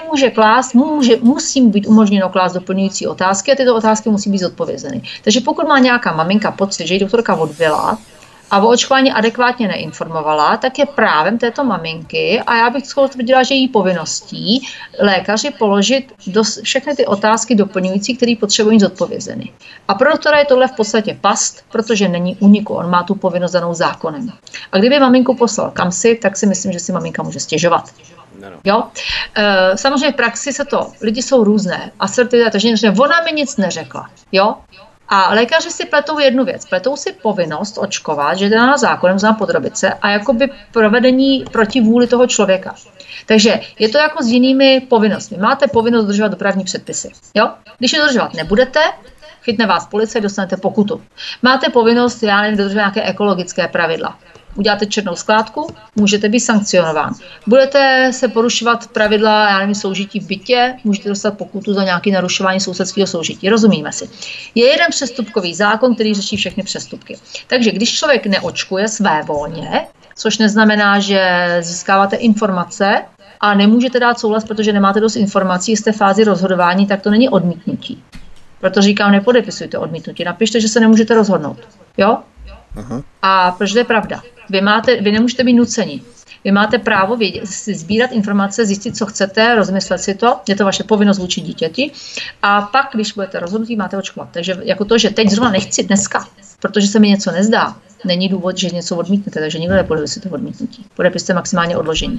musí být umožněno klást doplňující otázky a tyto otázky musí být zodpovězeny. Takže pokud má nějaká maminka pocit, že ji doktorka odbyla a o očkování adekvátně neinformovala, tak je právem této maminky, a já bych tvrdila, že její povinností lékaři položit všechny ty otázky doplňující, které potřebují zodpovězeny. A pro doktora je tohle v podstatě past, protože není úniku, on má tu povinnost danou zákonem. A kdyby maminku poslal kamsi, tak si myslím, že si maminka může stěžovat. Jo? Samozřejmě v praxi lidi jsou různé, asertivní, takže ona mi nic neřekla. Jo? A lékaři si pletou jednu věc. Pletou si povinnost očkovat, že je dána zákonem, znamená podrobit se, a jakoby provedení proti vůli toho člověka. Takže je to jako s jinými povinnostmi. Máte povinnost dodržovat dopravní předpisy. Jo? Když je dodržovat nebudete, chytne vás policie, dostanete pokutu. Máte povinnost, dodržovat nějaké ekologické pravidla. Uděláte černou skládku, můžete být sankcionován. Budete se porušovat pravidla, soužití v bytě, můžete dostat pokutu za nějaké narušování sousedského soužití. Rozumíme si. Je jeden přestupkový zákon, který řeší všechny přestupky. Takže když člověk neočkuje svévolně, což neznamená, že získáváte informace a nemůžete dát souhlas, protože nemáte dost informací, jste v fázi rozhodování, tak to není odmítnutí. Proto říkám, nepodepisujte odmítnutí, napište, že se nemůžete rozhodnout. Jo? Aha. A protože to je pravda. Vy nemůžete být nuceni. Vy máte právo sbírat informace, zjistit, co chcete, rozmyslet si to, je to vaše povinnost vůči dítěti, a pak, když budete rozhodnutí, máte očkovat. Takže jako to, že teď zrovna nechci dneska, protože se mi něco nezdá, není důvod, že něco odmítnete, takže nikdo nepodepisujte odmítnutí. Podepisujte maximálně odložení.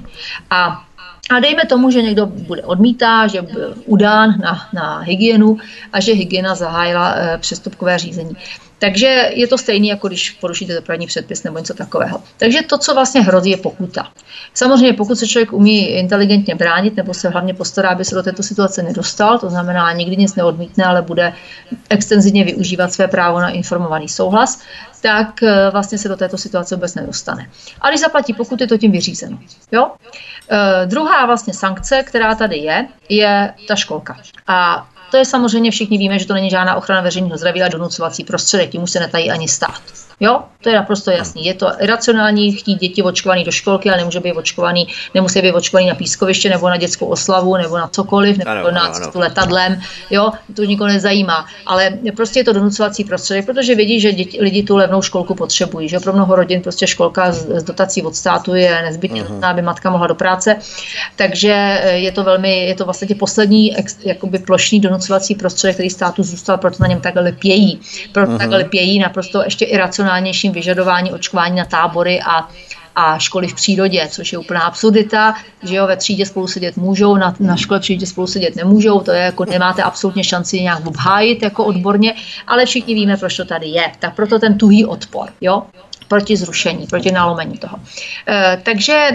A dejme tomu, že někdo bude odmítá, že bude udán na hygienu a že hygiena zahájila přestupkové řízení. Takže je to stejné, jako když porušíte dopravní předpis nebo něco takového. Takže to, co vlastně hrozí, je pokuta. Samozřejmě, pokud se člověk umí inteligentně bránit nebo se hlavně postará, aby se do této situace nedostal, to znamená, nikdy nic neodmítne, ale bude extenzivně využívat své právo na informovaný souhlas, tak vlastně se do této situace vůbec nedostane. A když zaplatí pokuty, je to tím vyřízeno. Jo? Druhá vlastně sankce, která tady je ta školka. A to je samozřejmě, všichni víme, že to není žádná ochrana veřejného zdraví, ale donucovací prostředek, tím už se netají ani stát. Jo, to je naprosto jasný. Je to iracionální chtít děti očkovaný do školky, ale nemusí být očkovaný na pískoviště nebo na dětskou oslavu nebo na cokoliv, nebo na cestu letadlem. Jo, to nikoho nezajímá. Ale prostě je to donucovací prostředek, protože vědí, že lidi tu levnou školku potřebují. Že pro mnoho rodin prostě školka z dotací od státu je nezbytně nutná, aby matka mohla do práce. Takže je to vlastně poslední jakoby plošný donucovací prostředek, který státu zůstal, proto na něm takhle lpějí. Proto takhle lpějí naprosto ještě iracionálnějším vyžadování očkování na tábory a školy v přírodě, což je úplná absurdita, že jo, ve třídě spolu sedět můžou, na škole v třídě spolu sedět nemůžou, to je jako nemáte absolutně šanci nějak obhájit jako odborně, ale všichni víme, proč to tady je. Tak proto ten tuhý odpor, jo, proti zrušení, proti nalomení toho. Takže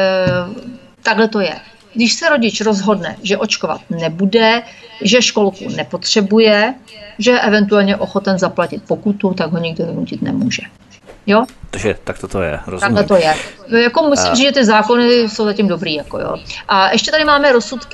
takhle to je. Když se rodič rozhodne, že očkovat nebude, že školku nepotřebuje, že je eventuálně ochoten zaplatit pokutu, tak ho nikdo donutit nemůže. Jo? Takže tak to je, rozumím. Takhle to je. Jako myslím, že ty zákony jsou zatím dobrý. Jako jo. A ještě tady máme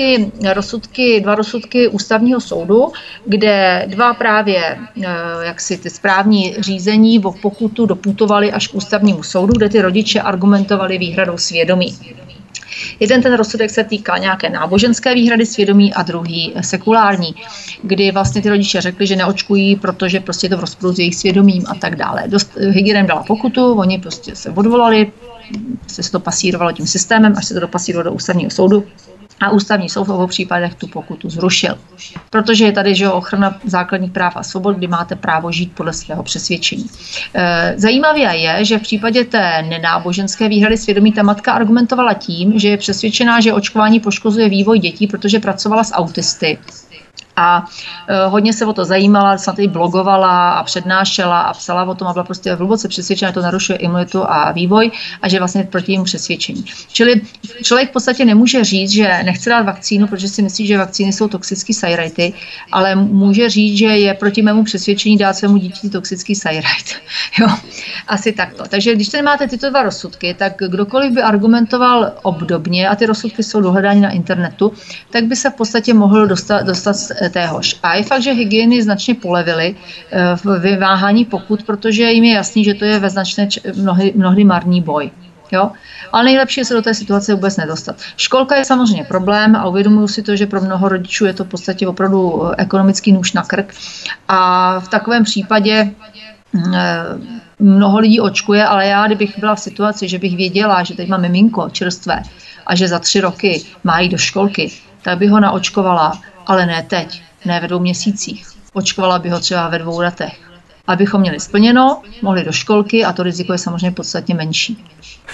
dva rozsudky ústavního soudu, kde dva právě jaksi ty správní řízení o pokutu doputovali až k ústavnímu soudu, kde ty rodiče argumentovali výhradou svědomí. Jeden ten rozsudek se týká nějaké náboženské výhrady svědomí a druhý sekulární, kdy vlastně ty rodiče řekli, že neočkují, protože prostě je to v rozporu s jejich svědomím a tak dále. Hygiena dala pokutu, oni prostě se odvolali, se to pasírovalo tím systémem, až se to dopasírovalo do ústavního soudu. A ústavní soud v obou případech tu pokutu zrušil. Protože je tady, že ochrana základních práv a svobod, kdy máte právo žít podle svého přesvědčení. Zajímavé je, že v případě té nenáboženské výhrady svědomí ta matka argumentovala tím, že je přesvědčená, že očkování poškozuje vývoj dětí, protože pracovala s autisty. A hodně se o to zajímala, snad i blogovala a přednášela a psala o tom a byla prostě hluboce přesvědčena, že to narušuje imunitu a vývoj a že vlastně proti jejímu přesvědčení. Čili člověk v podstatě nemůže říct, že nechce dát vakcínu, protože si myslí, že vakcíny jsou toxický sajrajty, ale může říct, že je proti mému přesvědčení dát svému dítěti toxický sajrajt. Jo, asi takto. Takže když tady máte tyto dva rozsudky, tak kdokoliv by argumentoval obdobně, a ty rozsudky jsou dohledány na internetu, tak by se v podstatě mohl dostat téhož. A je fakt, že hygieny značně polevily v vymáhání pokut, protože jim je jasný, že to je ve značné mnohdy marný boj. Jo? Ale nejlepší je se do té situace vůbec nedostat. Školka je samozřejmě problém a uvědomuji si to, že pro mnoho rodičů je to v podstatě opravdu ekonomický nůž na krk. A v takovém případě mnoho lidí očkuje, ale já, kdybych byla v situaci, že bych věděla, že teď mám miminko čerstvé a že za 3 roky má jít do školky, tak bych ho naočkovala, ale ne teď, ne ve 2 měsících. Očkovala bych ho třeba ve 2 letech. Abychom měli splněno, mohli do školky a to riziko je samozřejmě podstatně menší.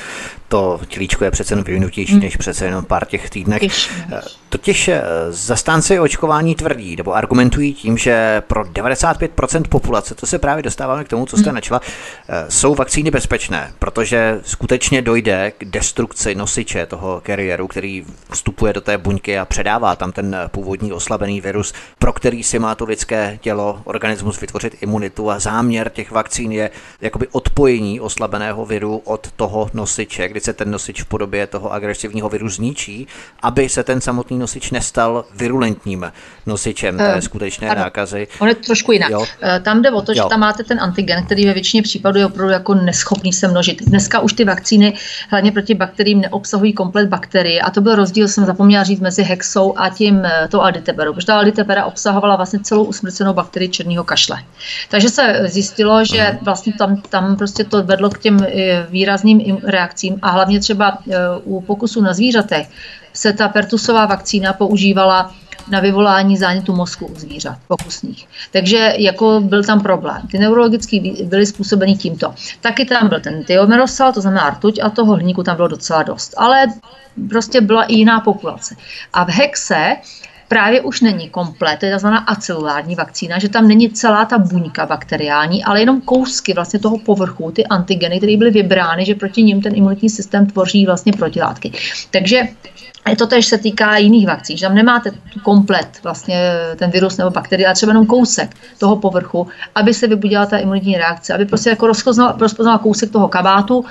To tělíčko je přece jen vyvinutější než přece jenom pár těch týdnech. Totiž zastánci očkování tvrdí nebo argumentují tím, že pro 95% populace, to se právě dostáváme k tomu, co jste načala, jsou vakcíny bezpečné, protože skutečně dojde k destrukci nosiče toho kariéru, který vstupuje do té buňky a předává tam ten původní oslabený virus, pro který si má to lidské tělo, organismus vytvořit imunitu a záměr těch vakcín je jakoby odpojení oslabeného viru od toho nosiče, kdy se ten nosič v podobě toho agresivního viru zničí, aby se ten samotný nosič nestal virulentním nosičem té skutečné nákazy. On je trošku jinak. Tam jde o to, že tam máte ten antigen, který ve většině případů je opravdu jako neschopný se množit. Dneska už ty vakcíny hlavně proti bakteriím neobsahují komplet bakterie a to byl rozdíl, jsem zapomněla říct, mezi hexou a tou alditeperou, protože ta alditepera obsahovala vlastně celou usmrcenou bakterii černého kašle. Takže se zjistilo, že vlastně tam prostě to vedlo k těm výrazným reakcím a hlavně třeba u pokusů na zvířatech se ta pertusová vakcína používala na vyvolání zánětu mozku u zvířat pokusných. Takže jako byl tam problém. Ty neurologický byly způsobeny tímto. Taky tam byl ten thiomerosal, to znamená rtuť a toho hliníku tam bylo docela dost. Ale prostě byla i jiná populace. A v hexe právě už není komplet, to je tzv. Acelulární vakcína, že tam není celá ta buňka bakteriální, ale jenom kousky vlastně toho povrchu, ty antigeny, které byly vybrány, že proti nim ten imunitní systém tvoří vlastně protilátky. Takže to tež se týká jiných vakcín, že tam nemáte komplet vlastně ten virus nebo bakterie, ale třeba jenom kousek toho povrchu, aby se vybudila ta imunitní reakce, aby prostě jako rozpoznala kousek toho kabátu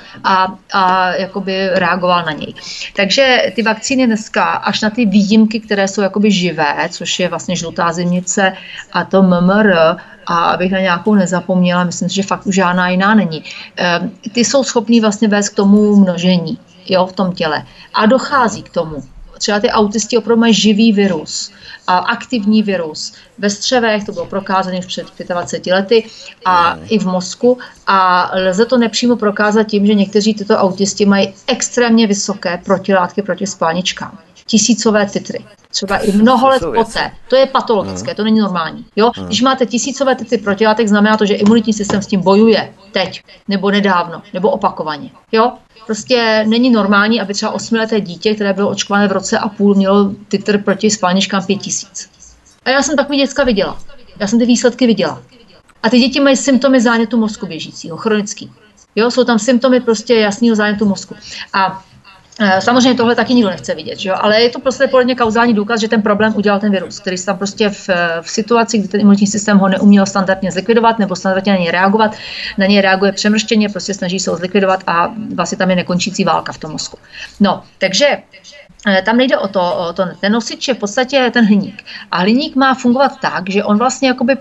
a jakoby reagoval na něj. Takže ty vakcíny dneska až na ty výjimky, které jsou jakoby živé, což je vlastně žlutá zimnice a to MMR, a abych na nějakou nezapomněla, myslím si, že fakt už žádná jiná není. Ty jsou schopný vlastně vést k tomu množení, jo, v tom těle. A dochází k tomu. Třeba ty autisti opravdu mají živý virus a aktivní virus ve střevech, to bylo prokázané už před 25 lety, a i v mozku. A lze to nepřímo prokázat tím, že někteří tyto autisti mají extrémně vysoké protilátky proti spalničkám. 1000 titry. Třeba i mnoho let poté. To je patologické, to není normální. Jo? Když máte 1000 titry protilátek, znamená to, že imunitní systém s tím bojuje teď, nebo nedávno, nebo opakovaně. Jo? Prostě není normální, aby třeba 8leté dítě, které bylo očkované v roce a půl, mělo titr proti spalničkám 5000. A já jsem takový děcka viděla. Já jsem ty výsledky viděla. A ty děti mají symptomy zánětu mozku běžícího, chronický. Jo? Jsou tam symptomy prostě jasného zánětu mozku. A samozřejmě tohle taky nikdo nechce vidět, že jo? Ale je to prostě podle mě kauzální důkaz, že ten problém udělal ten virus, který se tam prostě v situaci, kdy ten imunitní systém ho neuměl standardně zlikvidovat nebo standardně na něj reagovat, na něj reaguje přemrštěně, prostě snaží se ho zlikvidovat a vlastně tam je nekončící válka v tom mozku. No, takže tam nejde o to, ten nosič je v podstatě ten hliník. A hliník má fungovat tak, že on vlastně jakoby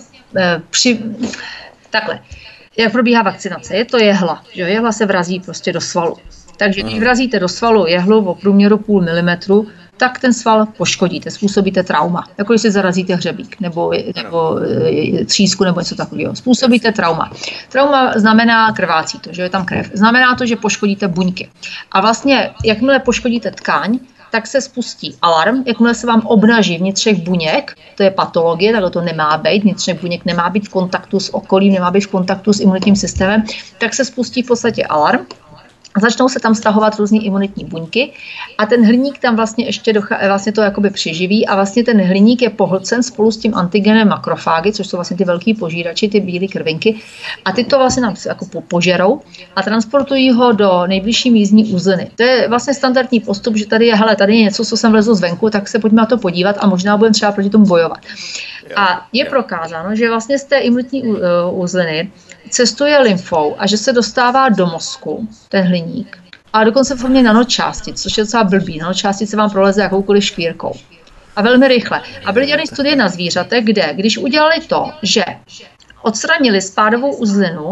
takhle, jak probíhá vakcinace, je to jehla, že jehla se vrazí prostě do svalu. Takže když vrazíte do svalu jehlu o průměru 0,5 mm, tak ten sval poškodíte, způsobíte trauma. Jako když si zarazíte hřebík nebo třísku nebo něco takového. Způsobíte trauma. Trauma znamená krvácí to, že je tam krev. Znamená to, že poškodíte buňky. A vlastně, jakmile poškodíte tkáň, tak se spustí alarm, jakmile se vám obnaží vnitřek buněk, to je patologie, takhle to nemá být, vnitřek buněk nemá být v kontaktu s okolím, nemá být v kontaktu s imunitním systémem, tak se spustí v podstatě alarm. Začnou se tam stahovat různý imunitní buňky a ten hliník tam vlastně ještě vlastně to jakoby přiživí a vlastně ten hliník je pohlcen spolu s tím antigenem makrofágy, což jsou vlastně ty velký požírači, ty bílé krvinky a ty to vlastně nám jako požerou a transportují ho do nejbližší mízní uzliny. To je vlastně standardní postup, že tady je něco, co jsem vlezl zvenku, tak se pojďme na to podívat a možná budeme třeba proti tomu bojovat. A je prokázáno, že vlastně z té imunitní uzliny cestuje lymfou a že se dostává do mozku, ten hliník. A dokonce v formě nanočástic, což je docela blbý. Nanočástice vám proleze jakoukoliv škvírkou. A velmi rychle. A byly dělané studie na zvířatech, kde, když udělali to, že odstranili spádovou uzlinu,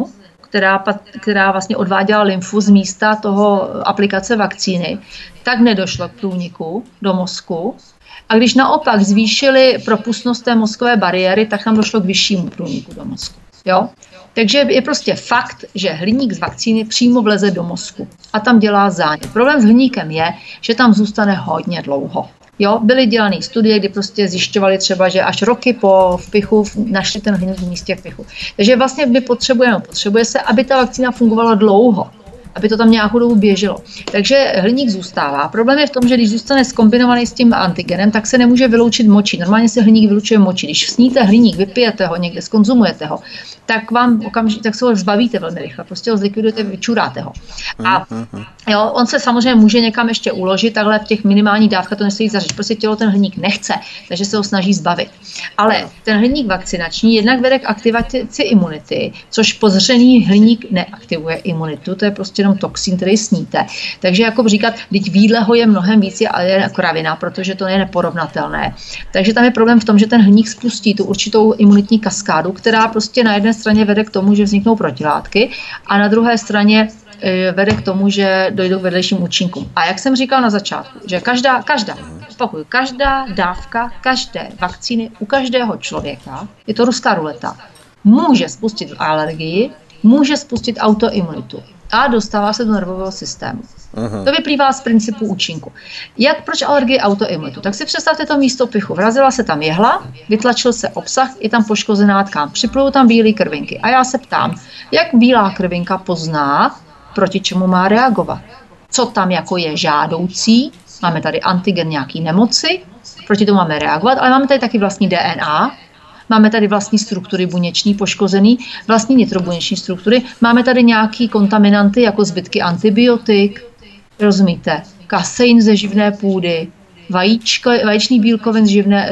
která vlastně odváděla lymfu z místa toho aplikace vakcíny, tak nedošlo k průniku do mozku. A když naopak zvýšili propustnost té mozkové bariéry, tak tam došlo k vyššímu průniku do mozku. Jo? Takže je prostě fakt, že hliník z vakcíny přímo vleze do mozku a tam dělá zánět. Problém s hliníkem je, že tam zůstane hodně dlouho. Jo, byly dělané studie, kdy prostě zjišťovali třeba, že až roky po vpichu našli ten hliník v místě vpichu. Takže vlastně my potřebuje se, aby ta vakcína fungovala dlouho, aby to tam nějakou dobu běželo. Takže hliník zůstává. Problém je v tom, že když zůstane zkombinovaný s tím antigenem, tak se nemůže vyloučit močí. Normálně se hliník vylučuje močí. Když sníte hliník, vypijete ho někde, skonzumujete ho, tak vám tak se ho zbavíte velmi rychle. Prostě ho zlikvidujete, vyčuráte ho. A jo, on se samozřejmě může někam ještě uložit, takhle v těch minimálních dávkách to nestojí za řeč. Prostě tělo ten hliník nechce, takže se ho snaží zbavit. Ale ten hliník vakcinační jednak vede k aktivaci imunity, což pozřený hliník neaktivuje imunitu, to je prostě jenom toxin, který sníte. Takže jako říkat, teď v jídle ho je mnohem víc, ale je kravina, protože to je neporovnatelné. Takže tam je problém v tom, že ten hliník spustí tu určitou imunitní kaskádu, která prostě na jedné straně vede k tomu, že vzniknou protilátky a na druhé straně vede k tomu, že dojdou k vedlejším účinkům. A jak jsem říkal na začátku, že každá dávka, každé vakcíny u každého člověka, je to ruská ruleta, může spustit alergii, může spustit autoimunitu a dostává se do nervového systému. To vyplývá z principu účinku. Proč alergie autoimunitu? Tak si představte to místo pichu. Vrazila se tam jehla, vytlačil se obsah, je tam poškozená tkáň, připlujou tam bílé krvinky. A já se ptám, jak bílá krvinka pozná, proti čemu má reagovat? Co tam jako je žádoucí? Máme tady antigen nějaký nemoci, proti tomu máme reagovat, ale máme tady taky vlastní DNA, máme tady vlastní struktury buněční poškozený, vlastní nitrobuněční struktury, máme tady nějaký kontaminanty jako zbytky antibiotik, rozumíte, kasein ze živné půdy, vaječný bílkovin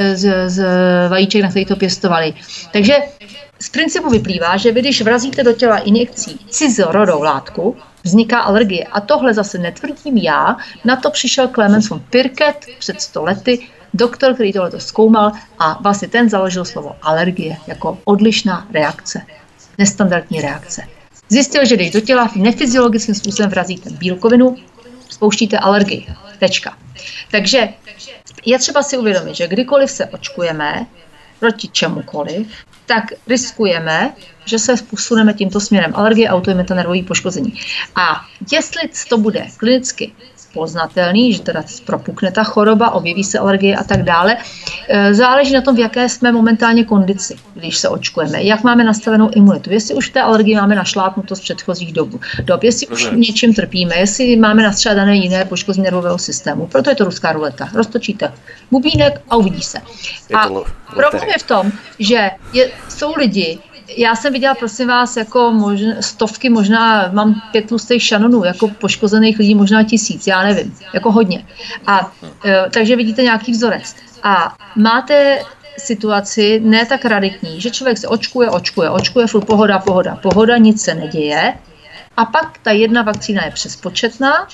z vajíček, na který to pěstovali. Takže z principu vyplývá, že vy, když vrazíte do těla injekcí cizorodou látku, vzniká alergie. A tohle zase netvrdím já, na to přišel Clemens von Pirket před 100 lety, doktor, který tohleto zkoumal a vlastně ten založil slovo alergie jako odlišná reakce, nestandardní reakce. Zjistil, že když do těla nefyziologickým způsobem vrazíte bílkovinu, spouštíte alergii. Tečka. Takže je třeba si uvědomit, že kdykoliv se očkujeme proti čemukoliv, tak riskujeme, že se posuneme tímto směrem. Alergie, autoimunita, nervové poškození. A jestli to bude klinicky poznatelný, že teda propukne ta choroba, objeví se alergie a tak dále, záleží na tom, v jaké jsme momentálně kondici, když se očkujeme, jak máme nastavenou imunitu, jestli už v té alergii máme našlápnuto z předchozích dob, jestli už něčím trpíme, jestli máme nastřádané jiné poškození nervového systému. Proto je to ruská ruleta. Roztočíte bubínek a uvidí se. A problém je v tom, že jsou lidi, já jsem viděla, prosím vás, jako stovky, možná mám 5 tlustých šanonů, jako poškozených lidí, možná 1000, já nevím, jako hodně. A takže vidíte nějaký vzorec. A máte situaci ne tak radikní, že člověk se očkuje, furt pohoda, nic se neděje. A pak ta jedna vakcína je přespočetná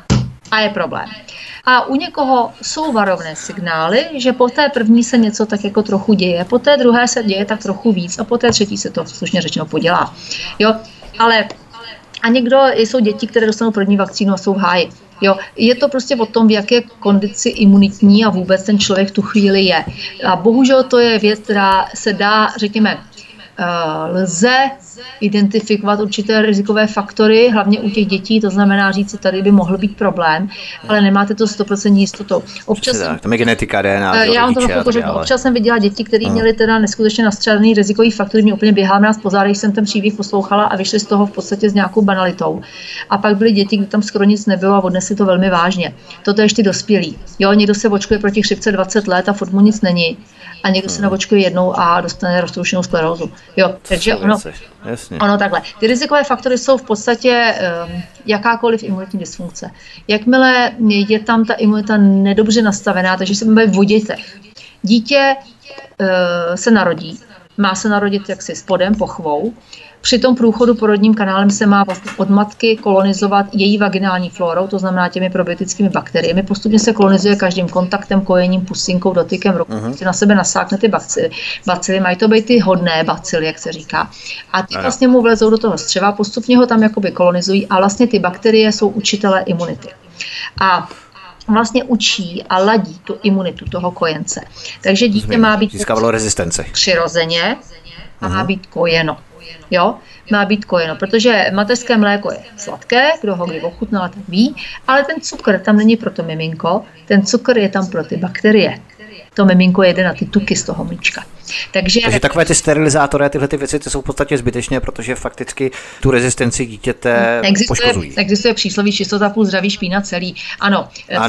a je problém. A u někoho jsou varovné signály, že po té první se něco tak jako trochu děje, po té druhé se děje tak trochu víc a po té třetí se to slušně řečeno podělá. Jo, ale a jsou děti, které dostanou první vakcínu a jsou v háji. Jo, je to prostě o tom, v jaké kondici imunitní a vůbec ten člověk v tu chvíli je. A bohužel to je věc, která se dá, řekněme, lze identifikovat určité rizikové faktory, hlavně u těch dětí, to znamená říct si, tady by mohl být problém, ale nemáte to 100% jistotou. Občas tam je genetika, DNA, já vám to trochu řeknu. Občas jsem viděla děti, které měly teda neskutečně nastřelený rizikový faktor, mě úplně běhá nás po zádech, jsem ten příběh poslouchala a vyšli z toho v podstatě s nějakou banalitou. A pak byly děti, kde tam skoro nic nebylo a odnesli to velmi vážně. Toto ještě dospělí. Jo, někdo se očkuje proti chřipce 20 let a furt mu nic není. A někdo se naočkuje jednou a dostane roztroušenou sklerózu. Jo, takže ono takhle. Ty rizikové faktory jsou v podstatě jakákoliv imunitní dysfunkce. Jakmile je tam ta imunita nedobře nastavená, takže se bavíme o dětech. Dítě se narodí, má se narodit jaksi spodem, pochvou. Při tom průchodu porodním kanálem se má od matky kolonizovat její vaginální flórou, to znamená těmi probiotickými bakteriemi. Postupně se kolonizuje každým kontaktem, kojením, pusinkou, dotykem rukou. Si na sebe nasákne ty bacily, mají to být ty hodné bacily, jak se říká. A ty vlastně mu vlezou do toho střeva, postupně ho tam jakoby kolonizují a vlastně ty bakterie jsou učitelé imunity. A vlastně učí a ladí tu imunitu toho kojence. Takže dítě má být přirozeně a má být kojeno. Jo, má být kojeno, protože mateřské mléko je sladké, kdo ho kdy ochutnal, tak ví, ale ten cukr tam není pro to miminko, ten cukr je tam pro ty bakterie. To miminko jede na ty tuky z toho mlíčka. Takže takové ty sterilizátory a tyhle ty věci jsou v podstatě zbytečné, protože fakticky tu rezistenci dítěte poškozují. Existuje přísloví čistota plus zdraví, špína celý. Ano.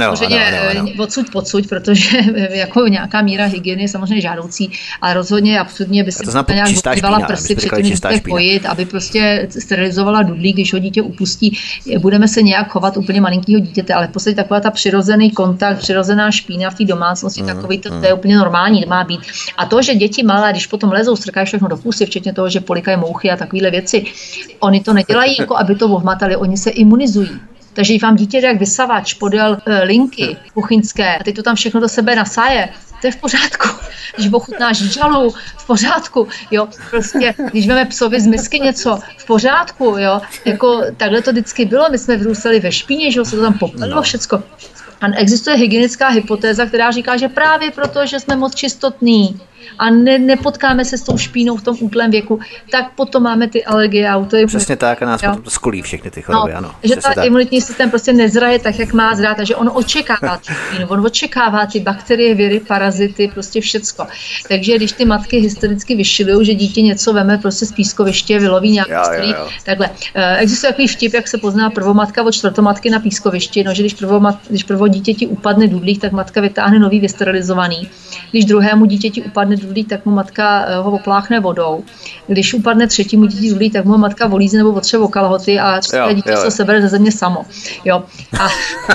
Odsud pocud, protože jako nějaká míra hygieny je samozřejmě žádoucí, ale rozhodně absolutně by si nějak vypívala prsty předtím, než pojít, aby prostě sterilizovala dudlík, když ho dítě upustí. Budeme se nějak chovat úplně malinkýho dítěte, ale v podstatě taková ta přirozený kontakt, přirozená špína v té domácnosti, takový to je úplně normální, má být. A to, že děti malé, když potom lezou, strkají všechno do pusy, včetně toho, že polikají mouchy a takovéhle věci, oni to nedělají jako aby to ohmatali, oni se imunizují. Takže když vám dítě jde jak vysavač podél linky kuchyňské a teď to tam všechno do sebe nasáje, to je v pořádku. Když ochutnáš žalu, v pořádku, jo, prostě, když máme psovi z misky něco, v pořádku, jo, jako takhle to vždycky bylo, my jsme vyrůstali ve špíně, že jo, se to tam popelilo všecko. A existuje hygienická hypotéza, která říká, že právě proto, že jsme moc čistotní a nepotkáme se s tou špínou v tom útlém věku, tak potom máme ty alergie a autoimunity. Přesně tak a nás potom skolí všechny ty choroby, ano. Že ta imunitní systém prostě nezraje tak, jak má zrát, takže on očekává tu špínu, on očekává ty bakterie, viry, parazity, prostě všecko. Takže když ty matky hystericky vyšilujou, že dítě něco veme prostě z pískoviště, vyloví nějaký starý, takhle. Existuje takový vtip, jak se pozná prvomatka od čtvrtomatky na pískovišti, no, že když prvo dítěti upadne dudlík, tak matka vytáhne nový vysterilizovaný. Když druhému dítěti upadne dudlík, tak mu matka ho opláchne vodou. Když upadne třetímu dítěti dudlík, tak mu matka volízne nebo otře o kalhoty a čtvrté dítě se sebere ze země samo. Jo. A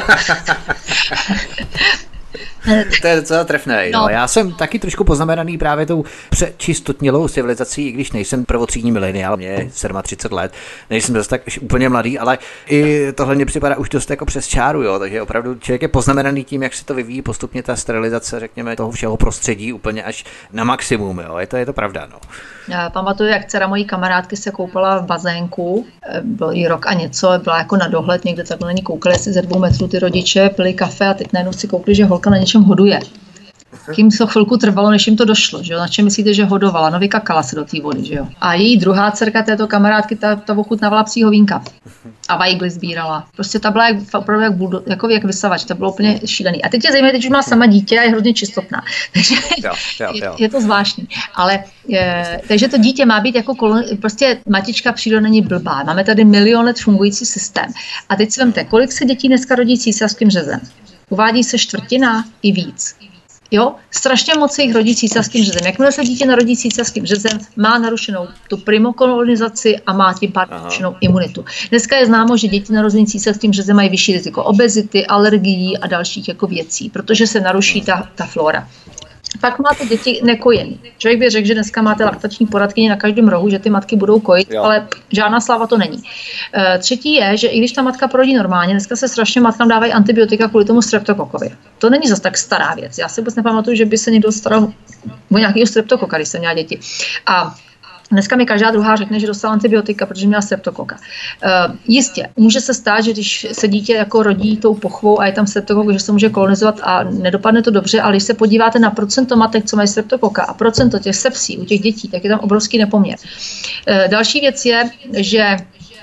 to je docela trefné. No. Já jsem taky trošku poznamenaný právě tou přečistotnělou civilizací, i když nejsem prvotřídní mileniál, mě je 37 let, nejsem zase tak úplně mladý, ale i tohle mě připadá už dost jako přes čáru, jo, takže opravdu člověk je poznamenaný tím, jak se to vyvíjí postupně ta sterilizace, řekněme, toho všeho prostředí úplně až na maximum, jo, je to pravda, no. Já pamatuju, jak dcera mojí kamarádky se koupala v bazénku, byl jí rok a něco, byla jako na dohled, někde takhle na ní koukali si ze 2 metrů ty rodiče, pili kafe a teď najednou si koukli, že holka na něčem hoduje. Kým to chvilku trvalo, než jim to došlo, že jo? Na čem myslíte, že hodovala? No vykakala se do té vody, že jo? A její druhá dcerka této kamarádky, ta ochutnávala psího vínka. A vajgly sbírala. Prostě ta byla opravdu jak vysavač, to bylo úplně šílený. A teď je zajímavé, teď už má sama dítě a je hrozně čistotná. Takže je to zvláštní. Ale takže to dítě má být jako prostě matička příroda není blbá. Máme tady milion let fungující systém. A teď si vemte, kolik se dětí dneska rodí císařským řezem? Uvádí se 1/4 i víc. Jo, strašně moc se jich rodí císařským řezem. Jakmile se dítě narodí císařským řezem, má narušenou tu primokolonizaci a má tím pádem narušenou imunitu. Dneska je známo, že děti narozené císařským řezem mají vyšší riziko obezity, alergií a dalších jako věcí, protože se naruší ta flora. Pak máte děti nekojený. Člověk by řekl, že dneska máte laktační poradkyni na každém rohu, že ty matky budou kojit, ale žádná sláva to není. Třetí je, že i když ta matka porodí normálně, dneska se strašně matkám dávají antibiotika kvůli tomu streptokokovi. To není zas tak stará věc. Já si vůbec nepamatuju, že by se někdo staral o nějakého streptokoka, když jsem měla děti. A Dneska mi každá druhá řekne, že dostala antibiotika, protože měla streptokoka. Jistě, může se stát, že když se dítě jako rodí tou pochvou a je tam streptokok, že se může kolonizovat a nedopadne to dobře, ale když se podíváte na procento matek, co mají streptokoka a procento těch sepsí u těch dětí, tak je tam obrovský nepoměr. Další věc je, že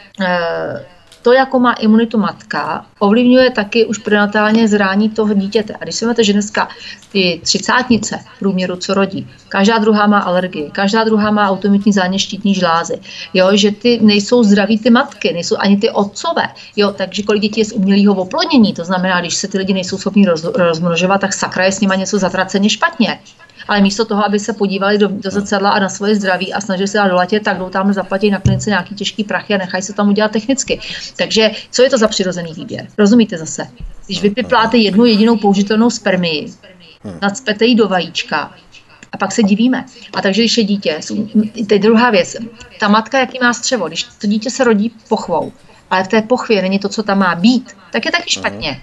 to, jako má imunitu matka, ovlivňuje taky už prenatálně zrání toho dítěte. A když si máte, že dneska ty 30nice v průměru, co rodí, každá druhá má alergii, každá druhá má autoimunitní zánět štítní žlázy, jo, že ty nejsou zdraví ty matky, nejsou ani ty otcové, jo, takže kolik dětí je z umělého oplodnění, to znamená, když se ty lidi nejsou schopni rozmnožovat, tak sakra je s nima něco zatraceně špatně. Ale místo toho, aby se podívali do zrcadla a na svoje zdraví a snažili se dát do latě, tak jdou tam zaplatí na klinice nějaký těžký prachy a nechají se tam udělat technicky. Takže co je to za přirozený výběr? Rozumíte zase? Když vypipláte jednu jedinou použitelnou spermii, nacpete ji do vajíčka a pak se divíme. A takže když je dítě, to je druhá věc, ta matka, jaký má střevo, když to dítě se rodí pochvou, ale v té pochvě není to, co tam má být, tak je taky špatně.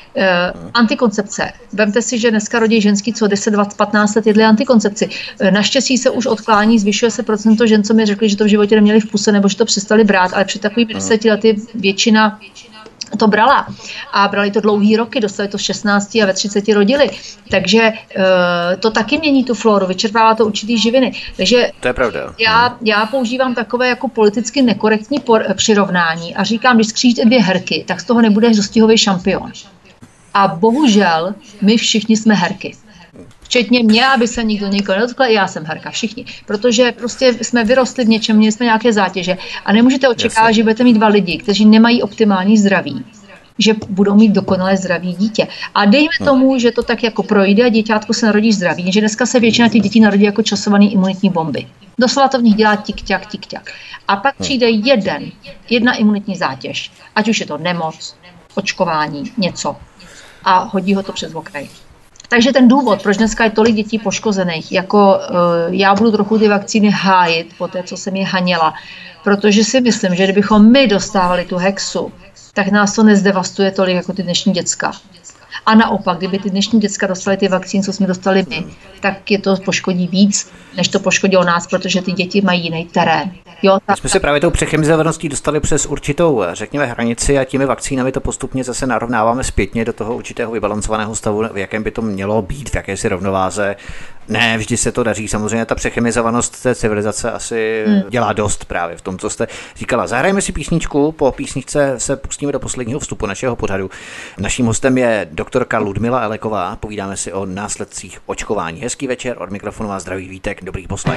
Antikoncepce. Vemte si, že dneska rodí ženský, co 10, 20, 15 let jedli antikoncepci. Naštěstí se už odklání, zvyšuje se procento žen, co mi řekli, že to v životě neměli v puse nebo že to přestali brát, ale před takovými 10 lety většina to brala a brali to dlouhý roky, dostali to v 16 a ve 30 rodili. Takže to taky mění tu floru, vyčerpává to určitý živiny. Takže to je pravda. Já používám takové jako politicky nekorektní přirovnání a říkám, když skřížíte dvě herky, tak z toho nebude dostihový šampion. A bohužel my všichni jsme herky. Včetně mě, aby se nikdo nikoho nedotkl, já jsem herka, všichni. Protože prostě jsme vyrostli v něčem, měli jsme nějaké zátěže a nemůžete očekávat, že budete mít dva lidi, kteří nemají optimální zdraví, že budou mít dokonale zdravý dítě. A dejme tomu, že to tak jako projde a děťátko se narodí zdravý, že dneska se většina těch dětí narodí jako časovaný imunitní bomby. Doslova to v nich dělá tik-ťak, tik-ťak. A pak přijde jedna imunitní zátěž, ať už je to nemoc, očkování, něco. A hodí ho to přes okraj. Takže ten důvod, proč dneska je tolik dětí poškozených, jako já budu trochu ty vakcíny hájit po té, co jsem je haněla, protože si myslím, že kdybychom my dostávali tu hexu, tak nás to nezdevastuje tolik jako ty dnešní děcka. A naopak, kdyby ty dnešní děcka dostali ty vakcíny, co jsme dostali my, tak je to poškodí víc, než to poškodilo nás, protože ty děti mají jiný terén. Jo, my jsme se právě tou přechemizovaností dostali přes určitou, řekněme, hranici a těmi vakcínami to postupně zase narovnáváme zpětně do toho určitého vybalancovaného stavu, v jakém by to mělo být, v jakési rovnováze. Ne, vždy se to daří. Samozřejmě ta přechemizovanost té civilizace asi dělá dost právě v tom, co jste říkala. Zahrajeme si písničku, po písničce se pustíme do posledního vstupu našeho pořadu. Naším hostem je doktorka Ludmila Eleková. Povídáme si o následcích očkování. Hezký večer, od mikrofonu vás zdraví Vítek, dobrý poslech.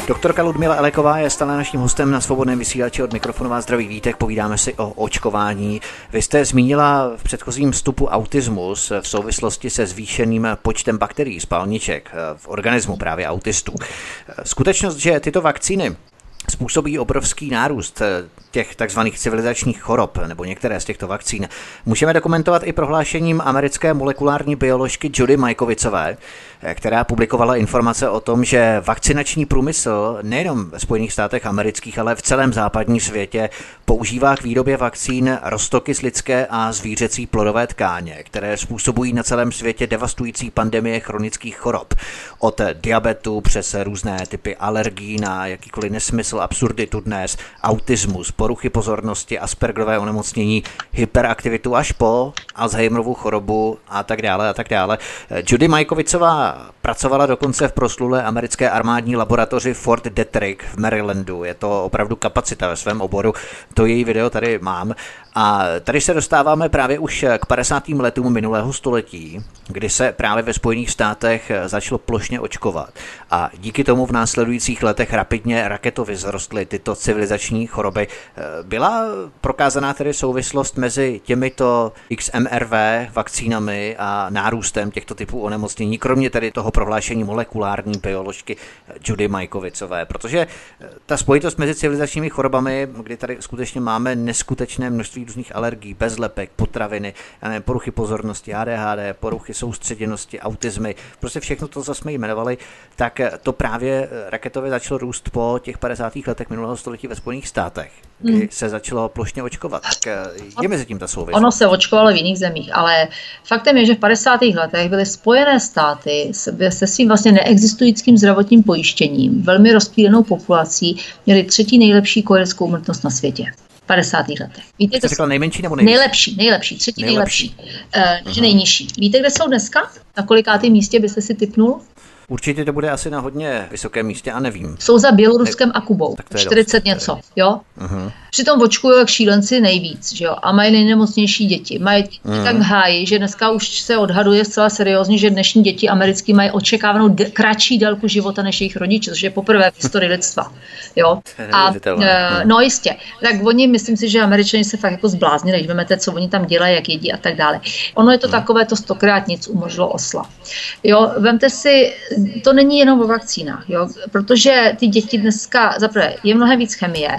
Doktorka Ludmila Eleková je stále naším hostem na Svobodném vysílači. Od mikrofonu vás zdraví Vítek, povídáme si o očkování. Vy jste zmínila v předchozím vstupu autismus v souvislosti se zvýšeným počtem bakterií, spalniček v organismu právě autistů. Skutečnost, že tyto vakcíny způsobí obrovský nárůst těch takzvaných civilizačních chorob, nebo některé z těchto vakcín, můžeme dokumentovat i prohlášením americké molekulární bioložky Judy Mikovicové, která publikovala informace o tom, že vakcinační průmysl nejenom ve Spojených státech amerických, ale v celém západním světě používá k výrobě vakcín roztoky z lidské a zvířecí plodové tkáně, které způsobují na celém světě devastující pandemie chronických chorob. Od diabetu přes různé typy alergií na jakýkoliv nesmysl, absurditu dnes, autismus, poruchy pozornosti, Aspergerové onemocnění, hyperaktivitu až po Alzheimerovu chorobu a tak dále a tak dále. Judy Mikovicová pracovala dokonce v proslulé americké armádní laboratoři Fort Detrick v Marylandu. Je to opravdu kapacita ve svém oboru. To její video tady mám. A tady se dostáváme právě už k 50. letům minulého století, kdy se právě ve Spojených státech začalo plošně očkovat. A díky tomu v následujících letech rapidně raketově vzrostly tyto civilizační choroby. Byla prokázaná tedy souvislost mezi těmito XMRV vakcínami a nárůstem těchto typů onemocnění, kromě tedy toho prohlášení molekulární bioložky Judy Mikovicové, protože ta spojitost mezi civilizačními chorobami, kdy tady skutečně máme neskutečné množství různých alergií, bezlepek, potraviny, poruchy pozornosti, ADHD, poruchy soustředěnosti, autismy, prostě všechno to, co jsme jmenovali, tak to právě raketově začalo růst po těch 50. letech minulého století ve Spojených státech, kdy se začalo plošně očkovat. Tak je mezi tím ta souvislost. Ono se očkovalo v jiných zemích, ale faktem je, že v 50. letech byly Spojené státy se svým vlastně neexistujícím zdravotním pojištěním, velmi rozptýlenou populací, měli 3. nejlepší kojereckou úmrtnost na světě. 50. letech. Víte, jste řekla nejmenší nebo nejlepší? Nejlepší, 3. nejlepší. Nejnižší. Víte, kde jsou dneska? Na kolikátém místě byste si tipnul? Určitě to bude asi na hodně vysokém místě a nevím. Jsou za Běloruskem a Kubou. 40 něco, jo? Přitom očkují jak šílenci nejvíc, že jo? A mají nejnemocnější děti. Mají tak háji, že dneska už se odhaduje zcela seriózně, že dnešní děti americký mají očekávanou kratší délku života než jejich rodiče, což je poprvé v historii lidstva, jo? A no jistě. Tak oni, myslím si, že Američani se fakt jako zbláznili, když vemete, co oni tam dělají, jak jedí a tak dále. Ono je to takové, to 100krát nic umožilo osla. Jo, vemte si, to není jenom o vakcínách, jo? Protože ty děti dneska, zaprvé, je mnohem víc chemie,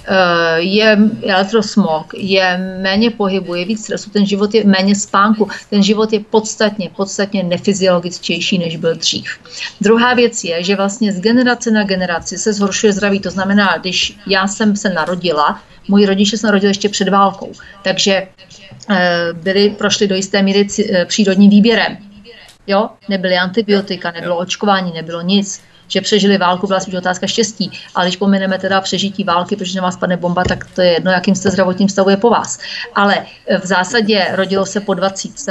je elektrosmog, je méně pohybu, je víc stresu, ten život je méně spánku, ten život je podstatně nefyziologičtější, než byl dřív. Druhá věc je, že vlastně z generace na generaci se zhoršuje zdraví, to znamená, když já jsem se narodila, moji rodiče se narodili ještě před válkou, takže prošli do jisté míry přírodním výběrem. Jo? Nebyly antibiotika, nebylo očkování, nebylo nic. Že přežili válku, byla spíš otázka štěstí. Ale když pomineme teda přežití války, protože na vás padne bomba, tak to je jedno, jakým jste zdravotním stavu je po vás. Ale v zásadě rodilo se po 20.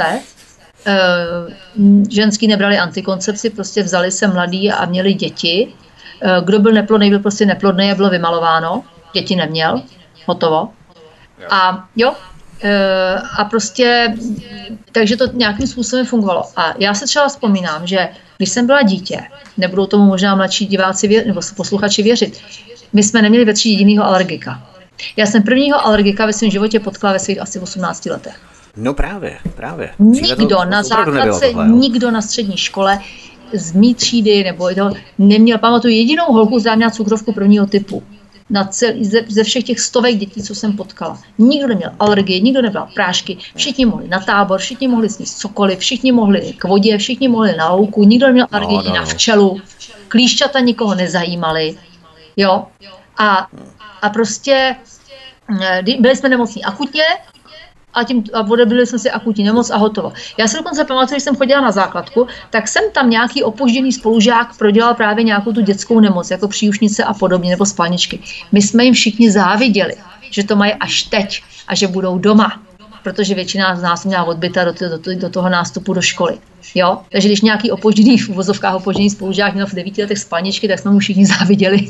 Ženský nebrali antikoncepci, prostě vzali se mladí a měli děti. Kdo byl neplodný, byl prostě neplodný a bylo vymalováno. Děti neměl. Hotovo. A jo, a prostě, takže to nějakým způsobem fungovalo. A já se třeba vzpomínám, že když jsem byla dítě, nebudou tomu možná mladší diváci nebo posluchači věřit, my jsme neměli ve třídě jedinýho alergika. Já jsem prvního alergika ve svém životě potkala ve svých asi 18 letech. No právě. Nikdo na základce, nikdo na střední škole z mý třídy nebo to neměl, pamatuju, jedinou holku, která měla cukrovku prvního typu. Ze všech těch stovek dětí, co jsem potkala. Nikdo neměl alergie, nikdo nebral prášky, všichni mohli na tábor, všichni mohli sníst cokoliv, všichni mohli k vodě, všichni mohli na louku, nikdo neměl alergii na včelu, klíšťata nikoho nezajímaly, jo. A prostě byli jsme nemocní akutně a odebili jsme si akutní nemoc a hotovo. Já si dokonce pamatuju, když jsem chodila na základku, tak jsem tam nějaký opožděný spolužák prodělal právě nějakou tu dětskou nemoc, jako příušnice a podobně, nebo spalničky. My jsme jim všichni záviděli, že to mají až teď a že budou doma. protože většina z nás měla odbyta do toho nástupu do školy. Jo? Takže když nějaký opožděný v uvozovkách opožděný spolužák měl v 9 letech spalničky, tak jsme mu všichni záviděli,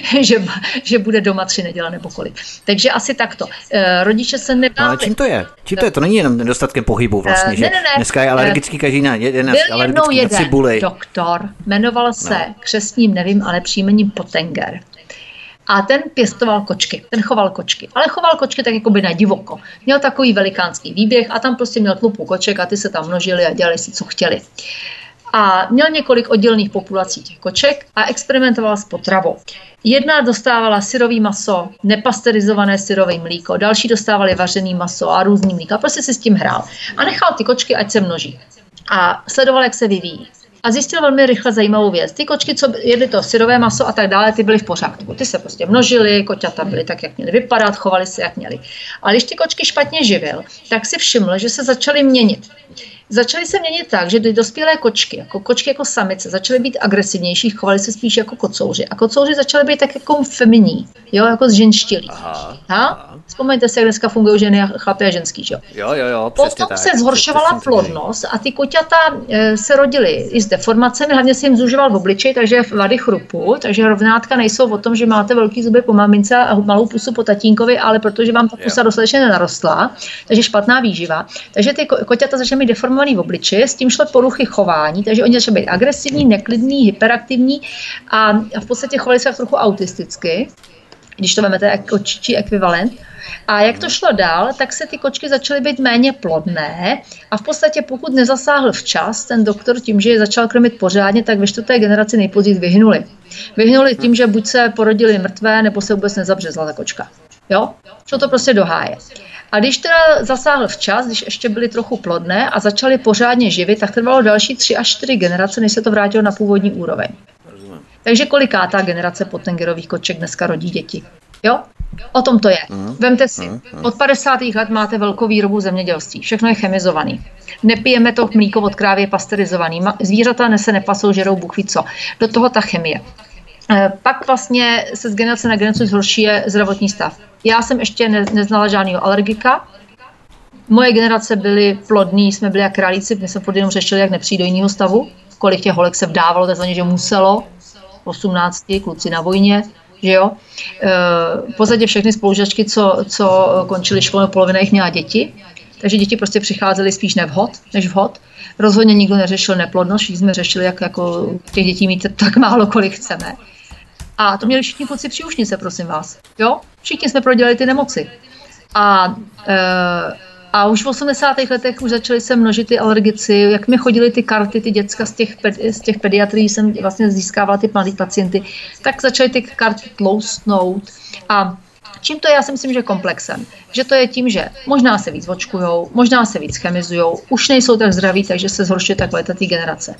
že bude doma 3 neděle nebo kolik. Takže asi takto. Rodiče se nebáli. No, ale čím to je? Čím to je? To není jenom nedostatkem pohybu vlastně, že dneska je alergický každý na cibuli. Doktor, jmenoval se křestním, nevím, ale příjmením Pottenger. A ten pěstoval kočky, ten choval kočky, ale choval kočky tak jako by na divoko. Měl takový velikánský výběh a tam prostě měl tlupu koček a ty se tam množili a dělali si, co chtěli. A měl několik oddělených populací těch koček a experimentoval s potravou. Jedna dostávala syrový maso, nepasterizované syrové mlíko, další dostávali vařený maso a různý mlíko. A prostě si s tím hrál. A nechal ty kočky, ať se množí. A sledoval, jak se vyvíjí. A zjistil velmi rychle zajímavou věc. Ty kočky, co jedly to syrové maso a tak dále, ty byly v pořádku. Ty se prostě množily, koťata byly tak, jak měly vypadat, chovali se, jak měly. Ale když ty kočky špatně živil, tak si všiml, že se začaly měnit. Začaly se měnit tak, že ty dospělé kočky jako samice, začaly být agresivnější, chovali se spíš jako kocouři. A kocouři začaly být tak jako feminní, jo, jako zženštilí. Vzpomeňte si, jak dneska fungují ženy a chlapy a ženský, jo? Jo, potom tak, se zhoršovala plodnost a ty koťata se rodily i s deformacemi, hlavně se jim zužoval v obličeji, takže vady chrupu, takže rovnátka nejsou o tom, že máte velký zuby po mamince a malou pusu po tatínkovi, ale protože vám ta pusa dostatečně nenarostla, takže špatná výživa. Takže ty koťata začaly mít deformovaný v obličeji, s tím šlo poruchy chování, takže oni začali být agresivní, neklidní, hyperaktivní a v podstatě chovali se trochu autisticky, když to vezmete jako čičí ekvivalent. A jak to šlo dál, tak se ty kočky začaly být méně plodné a v podstatě pokud nezasáhl včas ten doktor tím, že je začal krmit pořádně, tak ve 4. generaci nejpozději vyhnuli. Vyhnuli tím, že buď se porodili mrtvé, nebo se vůbec nezabřezla ta kočka. Jo? Šlo to prostě do háje. A když teda zasáhl včas, když ještě byly trochu plodné a začaly pořádně živit, tak trvalo další 3 až 4 generace, než se to vrátilo na původní úroveň. Takže kolikátá generace Pottengerových koček dneska rodí děti? Jo? O tom to je. Vemte si, od 50. let máte velkou výrobu zemědělství. Všechno je chemizovaný. Nepijeme to mlíko od krávy, je pasterizovaný. Zvířata se nepasou, žerou bůh ví co. Do toho ta chemie. Pak vlastně se z generace na generaci zhoršuje zdravotní stav. Já jsem ještě neznala žádného alergika. Moje generace byly plodní, jsme byli jak králíci, my jsme pod jenom řešili, jak nepřijít do jiného stavu. Kolik těch holek se vdávalo, takzvaně, že muselo. 18, kluci na vojně, že jo. V podstatě všechny spolužačky, co končily školu, polovina jich měla děti. Takže děti prostě přicházely spíš nevhod, než vhod. Rozhodně nikdo neřešil neplodnost, všichni jsme řešili, jak jako těch dětí mít tak málo, kolik chceme. A to měli všichni kluci příušnice, prosím vás. Jo? Všichni jsme prodělali ty nemoci. A už v 80. letech už začaly se množit ty alergici, jak mi chodily ty karty, ty děcka z těch pediatrií, jsem vlastně získávala ty mladý pacienty, tak začaly ty karty tloustnout. A čím to je? Já si myslím, že komplexem. Že to je tím, že možná se víc očkujou, možná se víc chemizujou, už nejsou tak zdraví, takže se zhoršuje ta kvalita té generace.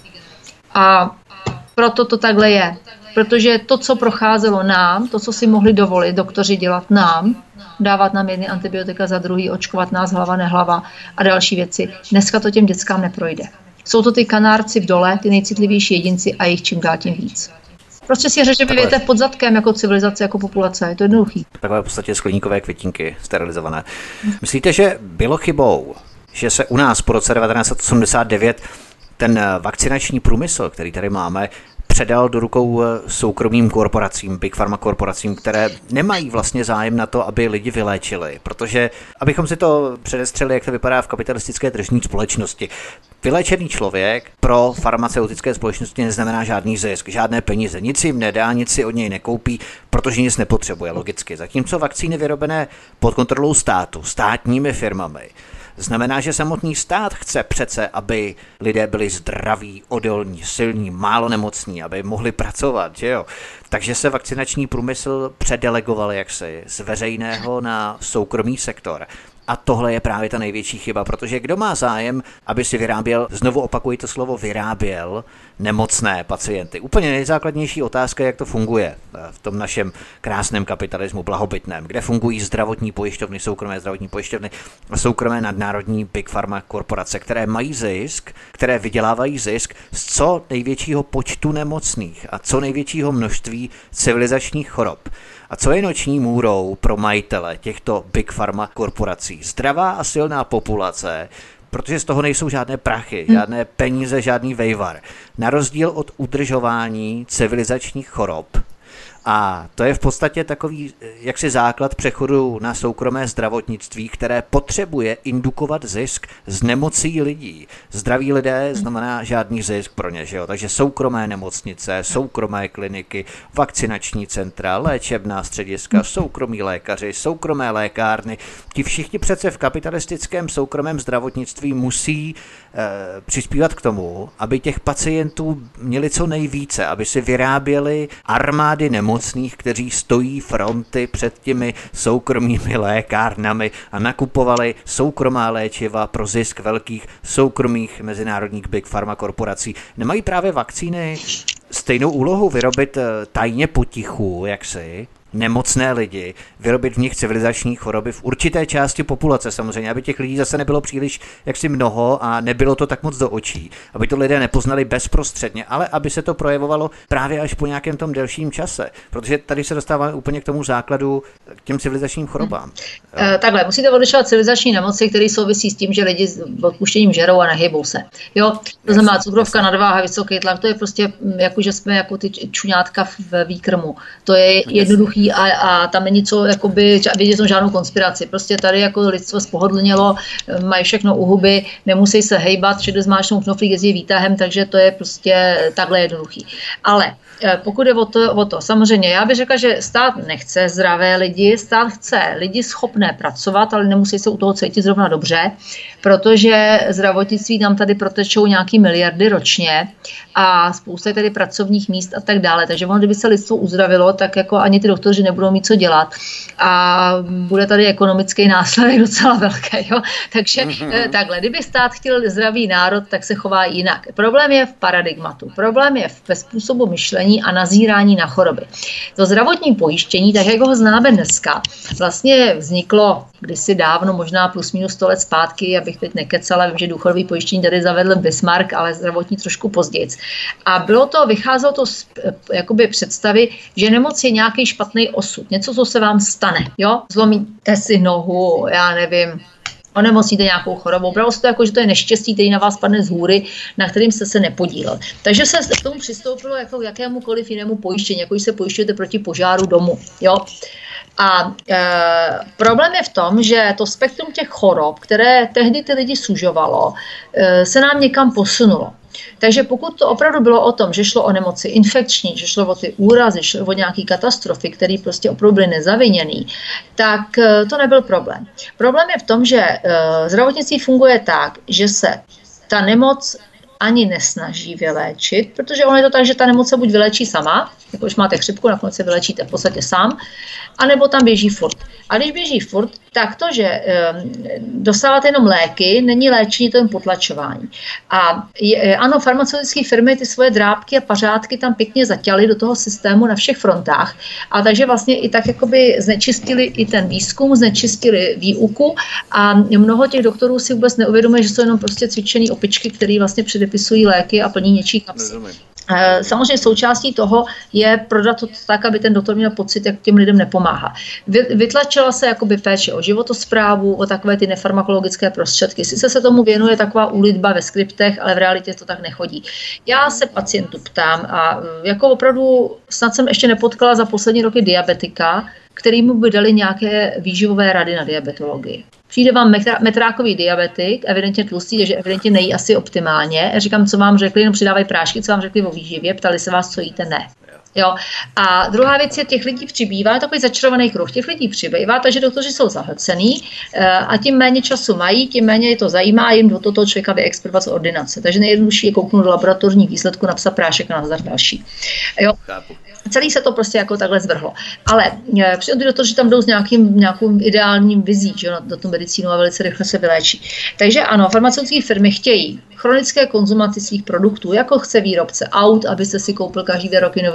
A proto to takhle je. Protože to, co procházelo nám, to, co si mohli dovolit doktoři dělat nám, dávat nám jedny antibiotika za druhý, očkovat nás hlava, nehlava a další věci, dneska to těm dětskám neprojde. Jsou to ty kanárci v dole, ty nejcitlivější jedinci a jich čím dál tím víc. Prostě si řešte, že vy vějete pod zadkem jako civilizace, jako populace, je to jednoduchý. Takové v podstatě skleníkové květinky sterilizované. Myslíte, že bylo chybou, že se u nás po roce 1989 ten vakcinační průmysl, který tady máme, předal do rukou soukromým korporacím, big pharma korporacím, které nemají vlastně zájem na to, aby lidi vyléčili, protože abychom si to předestřeli, jak to vypadá v kapitalistické tržní společnosti. Vyléčený člověk pro farmaceutické společnosti neznamená žádný zisk, žádné peníze, nic jim nedá, nic si od něj nekoupí, protože nic nepotřebuje logicky. Zatímco vakcíny vyrobené pod kontrolou státu, státními firmami, znamená, že samotný stát chce přece, aby lidé byli zdraví, odolní, silní, málo nemocní, aby mohli pracovat, že jo? Takže se vakcinační průmysl předelegoval jaksi z veřejného na soukromý sektor. A tohle je právě ta největší chyba, protože kdo má zájem, aby si vyráběl, znovu opakuji to slovo, vyráběl nemocné pacienty. Úplně nejzákladnější otázka, jak to funguje v tom našem krásném kapitalismu blahobytném, kde fungují zdravotní pojišťovny, soukromé zdravotní pojišťovny a soukromé nadnárodní big pharma korporace, které mají zisk, které vydělávají zisk z co největšího počtu nemocných a co největšího množství civilizačních chorob. A co je noční můrou pro majitele těchto big pharma korporací? nemocí. Zdravá a silná populace, protože z toho nejsou žádné prachy, žádné peníze, žádný vejvar. Na rozdíl od udržování civilizačních chorob. A to je v podstatě takový jaksi základ přechodu na soukromé zdravotnictví, které potřebuje indukovat zisk z nemocí lidí. Zdraví lidé znamená žádný zisk pro ně, že jo? Takže soukromé nemocnice, soukromé kliniky, vakcinační centra, léčebná střediska, soukromí lékaři, soukromé lékárny. Ti všichni přece v kapitalistickém soukromém zdravotnictví musí přispívat k tomu, aby těch pacientů měli co nejvíce, aby si vyráběli armády nemocných, kteří stojí fronty před těmi soukromými lékárnami a nakupovali soukromá léčiva pro zisk velkých soukromých mezinárodních big pharma korporací. Nemají právě vakcíny stejnou úlohu vyrobit tajně potichu, jaksi, nemocné lidi, vyrobit v nich civilizační choroby v určité části populace samozřejmě, aby těch lidí zase nebylo příliš jaksi mnoho a nebylo to tak moc do očí, aby to lidé nepoznali bezprostředně, ale aby se to projevovalo právě až po nějakém tom delším čase, protože tady se dostáváme úplně k tomu základu, k těm civilizačním chorobám. Takhle, musíte odlišovat civilizační nemoci, které souvisí s tím, že lidi s odpuštěním žerou a nehybou se. Jo, to znamená cukrovka, nadváha, vysoký tlak, to je prostě jako, že jsme jako ty čuňátka v výkrmu. To je jednoduchý a tam není co, jakoby, vidět jsem žádnou konspiraci. Prostě tady jako lidstvo spohodlnělo, mají všechno u huby, nemusí se hejbat, všude zmáčnou knoflík, jezdí výtahem, takže to je prostě takhle jednoduchý. Ale pokud je o to, samozřejmě já bych řekla, že stát nechce zdravé lidi, stát chce lidi schopné pracovat, ale nemusí se u toho cítit zrovna dobře, protože zdravotnictví nám tady protečou nějaký miliardy ročně a spousta je tady pracovních míst a tak dále. Takže ono, kdyby se lidstvo uzdravilo, tak jako ani ty doktoři nebudou mít co dělat a bude tady ekonomický následek docela velký. Jo? Takže takhle, kdyby stát chtěl zdravý národ, tak se chová jinak. Problém je v paradigmatu, problém je ve způsobu myšlení a nazírání na choroby. To zdravotní pojištění, tak jak ho známe dneska, vlastně vzniklo kdysi dávno, možná plus minus 100 let zpátky, abych teď nekecala, vím, že důchodový pojištění tady zavedl Bismarck, ale zdravotní trošku později. A vycházelo to z jakoby představy, že nemoc je nějaký špatný osud, něco, co se vám stane, jo? Zlomíte si nohu, já nevím, onemocníte nějakou chorobou. Bralo se to jako, že to je neštěstí, který na vás padne z hůry, na kterým jste se nepodílel. Takže se k tomu přistoupilo jako k jakémukoliv jinému pojištění, jako když se pojišťujete proti požáru domu. Jo? A problém je v tom, že to spektrum těch chorob, které tehdy ty lidi sužovalo, se nám někam posunulo. Takže pokud to opravdu bylo o tom, že šlo o nemoci infekční, že šlo o ty úrazy, šlo o nějaké katastrofy, které prostě opravdu byly nezaviněné, tak to nebyl problém. Problém je v tom, že zdravotnictví funguje tak, že se ta nemoc ani nesnaží vyléčit, protože ono je to tak, že ta nemoc se buď vylečí sama, jako když máte chřipku, nakonec se vylečíte v podstatě sám, anebo tam běží furt. A když běží furt, tak to, že dostáváte jenom léky, není léčení, to jen potlačování. A ano, farmaceutické firmy ty svoje drábky a pařádky tam pěkně zaťaly do toho systému na všech frontách. A takže vlastně i tak jakoby znečistili i ten výzkum, znečistili výuku a mnoho těch doktorů si vůbec neuvědomuje, že jsou jenom prostě cvičený opičky, které vlastně předepisují léky a plní něčí kapsy. Samozřejmě součástí toho je prodat to tak, aby ten doktor měl pocit, jak těm lidem nepomáhá. Vytlačila se jakoby péče o životosprávu, o takové ty nefarmakologické prostředky. Sice se tomu věnuje taková úlitba ve skriptech, ale v realitě to tak nechodí. Já se pacientů ptám a jako opravdu snad jsem ještě nepotkala za poslední roky diabetika, kterýmu by dali nějaké výživové rady na diabetologii. Přijde vám metrákový diabetik, evidentně tlustý, takže evidentně nejí asi optimálně. Já říkám, co vám řekli, jenom přidávají prášky, co vám řekli o výživě, ptali se vás, co jíte, ne. Jo. A druhá věc je, těch lidí přibývá, je takový začarovaný kruh, těch lidí přibývá, takže doktoři jsou zahlcený a tím méně času mají, tím méně je to zajímá a jim do toho člověka vyexpedovat z ordinace. Takže nejjednodušší je kouknout do laboratorních výsledků, napsat prášek a nazdar další. Jo. Celý se to prostě jako takhle zvrhlo. Ale při ty doktoři tam jdou s nějakým ideálním vizí, že do tu medicínu a velice rychle se vyléčí. Takže ano, farmaceutické firmy chtějí chronické konzumaty svých produktů, jako chce výrobce aut, abyste si koupil každý 2 roky nový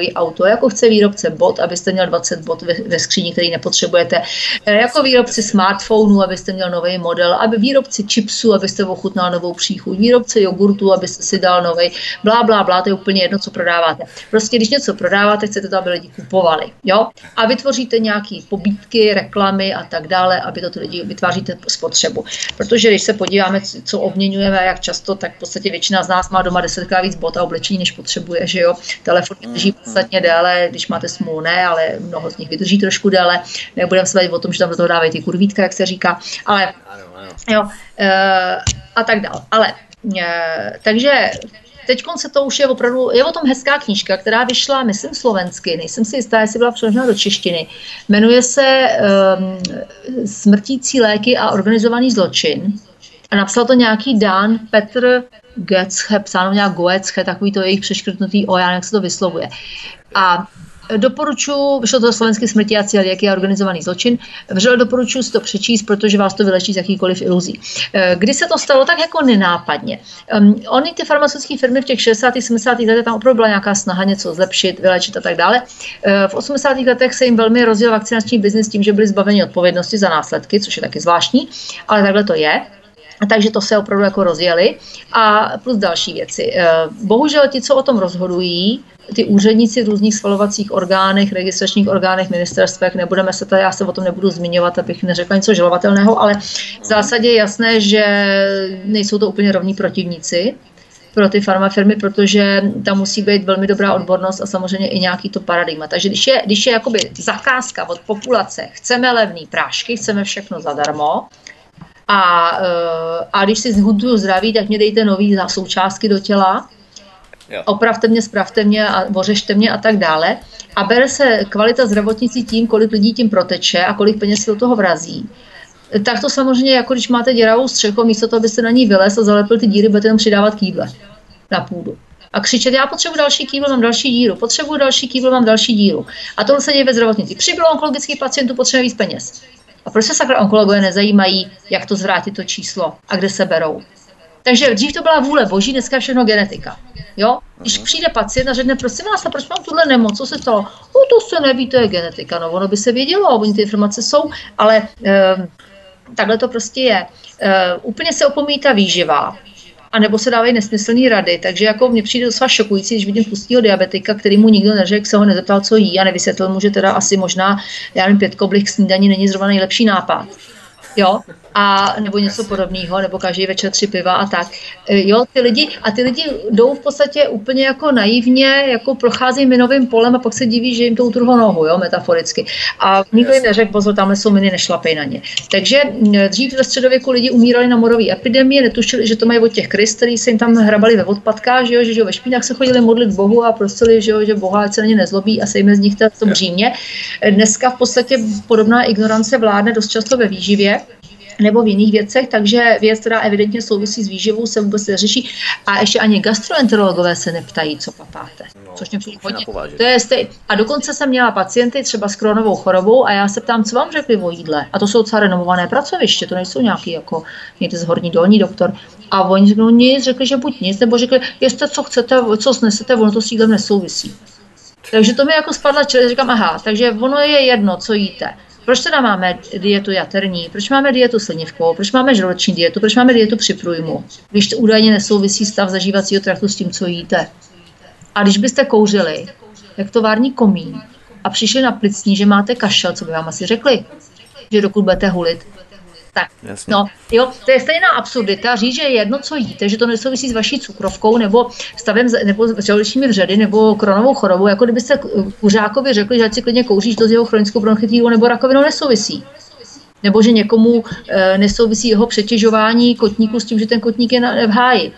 nový auto, jako chce výrobce bot, abyste měl 20 bot ve skříni, který nepotřebujete, jako výrobci smartphonů, abyste měl nový model, aby výrobci chipsů, abyste ochutnal novou příchuť, výrobci jogurtu, abyste si dal nový, blá, blá, blá, to je úplně jedno, co prodáváte. Prostě když něco prodáváte, chcete to, aby lidi kupovali, jo? A vytvoříte nějaký pobídky, reklamy a tak dále, aby to ty lidi vytváříte spotřebu. Protože když se podíváme, co obměňujeme, jak často, tak v podstatě většina z nás má doma 10krát víc bot a oblečení, než potřebuje, že jo. Telefon vydrží podstatně déle, když máte smůlu, ne, ale mnoho z nich vydrží trošku déle. Nebudeme se bavit o tom, že tam do toho dávají ty kurvítka, jak se říká, ale jo, a tak dále. Ale takže teď se to už je opravdu, je o tom hezká knížka, která vyšla, myslím, slovensky, nejsem si jistá, jestli byla přeložena do češtiny. Jmenuje se Smrtící léky a organizovaný zločin. A napsal to nějaký Dán Petr Goetzke, psáno nějak Goetzke, takový to jejich přeškrtnutý já nevím, jak se to vyslovuje. A doporučuji, vyšlo to slovensky Smrtící léky a organizovaný zločin, vřele doporučuji si to přečíst, protože vás to vylečí z jakýkoliv iluzí. Kdy se to stalo tak jako nenápadně? Ony ty farmaceutické firmy v těch 60. 70. letech tam opravdu byla nějaká snaha něco zlepšit, vylečit a tak dále. V 80. letech se jim velmi rozjel vakcinační biznis tím, že byli zbaveni odpovědnosti za následky, což je taky zvláštní, ale takhle to je. Takže to se opravdu jako rozjeli a plus další věci. Bohužel ti, co o tom rozhodují, ty úředníci v různých schvalovacích orgánech, registračních orgánech, ministerstvech, nebudeme se tady, já se o tom nebudu zmiňovat, abych neřekla něco žalovatelného, ale v zásadě je jasné, že nejsou to úplně rovní protivníci pro ty farmafirmy, protože tam musí být velmi dobrá odbornost a samozřejmě i nějaký to paradigma. Takže když je jakoby zakázka od populace, chceme levný prášky, chceme všechno zadarmo, a když si zhutuju zdraví, tak mě dejte nový součástky do těla, opravte mě, spravte mě a ořešte mě a tak dále. A bere se kvalita zdravotnictví tím, kolik lidí tím proteče a kolik peněz se do toho vrazí. Tak to samozřejmě, jako když máte děravou střechu, místo toho, abyste na ní vylez a zalepil ty díry, budete jenom přidávat kýble na půdu. A křičet, já potřebuji další kýbl, mám další díru, potřebuji další kýbl, mám další díru. A tohle se děje ve zdravotnictví. Přibylo onkologických pacientů, potřebuje víc peněz. A proč se sakra onkologové nezajímají, jak to zvrátit to číslo a kde se berou? Takže dřív to byla vůle boží, dneska je všechno genetika. Jo? Když přijde pacient a řekne, prosím vás, a proč mám tuhle nemoc, co se stalo? No to se neví, to je genetika, no ono by se vědělo, oni ty informace jsou, ale takhle to prostě je. Úplně se opomíjí ta výživa, a nebo se dávají nesmyslné rady, takže jako mně přijde docela šokující, když vidím tlustého diabetika, který mu nikdo neřekl, se ho nezeptal, co jí a nevysvětlil mu, že teda asi možná, já nevím, 5 koblih k snídani není zrovna nejlepší nápad. Jo, a nebo něco podobného, nebo každý večer 3 piva a tak. Jo, ty lidi jdou v podstatě úplně jako naivně, jako procházejí minovým polem a pak se diví, že jim to utrhlo nohu, jo, metaforicky. A nikdo jim neřekl, pozor, tamhle jsou miny, nešlapej na ně. Takže dřív ve středověku lidi umírali na morové epidemie, netušili, že to mají od těch krys, který se jim tam hrabali ve odpadkách, že ve špínách se chodili modlit Bohu a prosili, že Boha ať se na ně nezlobí a sejme z nich v tom Římě. Dneska v podstatě podobná ignorance vládne dost často ve výživě nebo v jiných věcech, takže věc, která evidentně souvisí s výživou, se vůbec neřeší. A ještě ani gastroenterologové se neptají, co papáte. Což mě přijde hodně. To je a dokonce jsem měla pacienty třeba s Crohnovou chorobou a já se ptám, co vám řekli o jídle. A to jsou docela renomované pracoviště, to nejsou nějaký jako někde z Horní Dolní doktor. A oni řeknou nic, řekli, že buď nic, nebo řekli, jeste, co chcete, co snesete, ono to s jídlem nesouvisí. Takže to mi jako spadla čele, říkám, aha, takže ono je jedno, co jíte. Proč teda máme dietu jaterní, proč máme dietu slinivkovou, proč máme žaludeční dietu, proč máme dietu při průjmu, když to údajně nesouvisí stav zažívacího traktu s tím, co jíte. A když byste kouřili, jak tovární komín, a přišli na plicní, že máte kašel, co by vám asi řekli, že dokud budete hulit. Tak, no, jo, to je stejná absurdita říct, že je jedno, co jíte, že to nesouvisí s vaší cukrovkou nebo stavem, nebo s žaludečními vředy nebo Crohnovou chorobou, jako kdybyste kuřákovi řekli, že ať si klidně kouří, to s jeho chronickou bronchitidou nebo rakovinou nesouvisí. Nebo že někomu nesouvisí jeho přetěžování kotníku s tím, že ten kotník je v háji.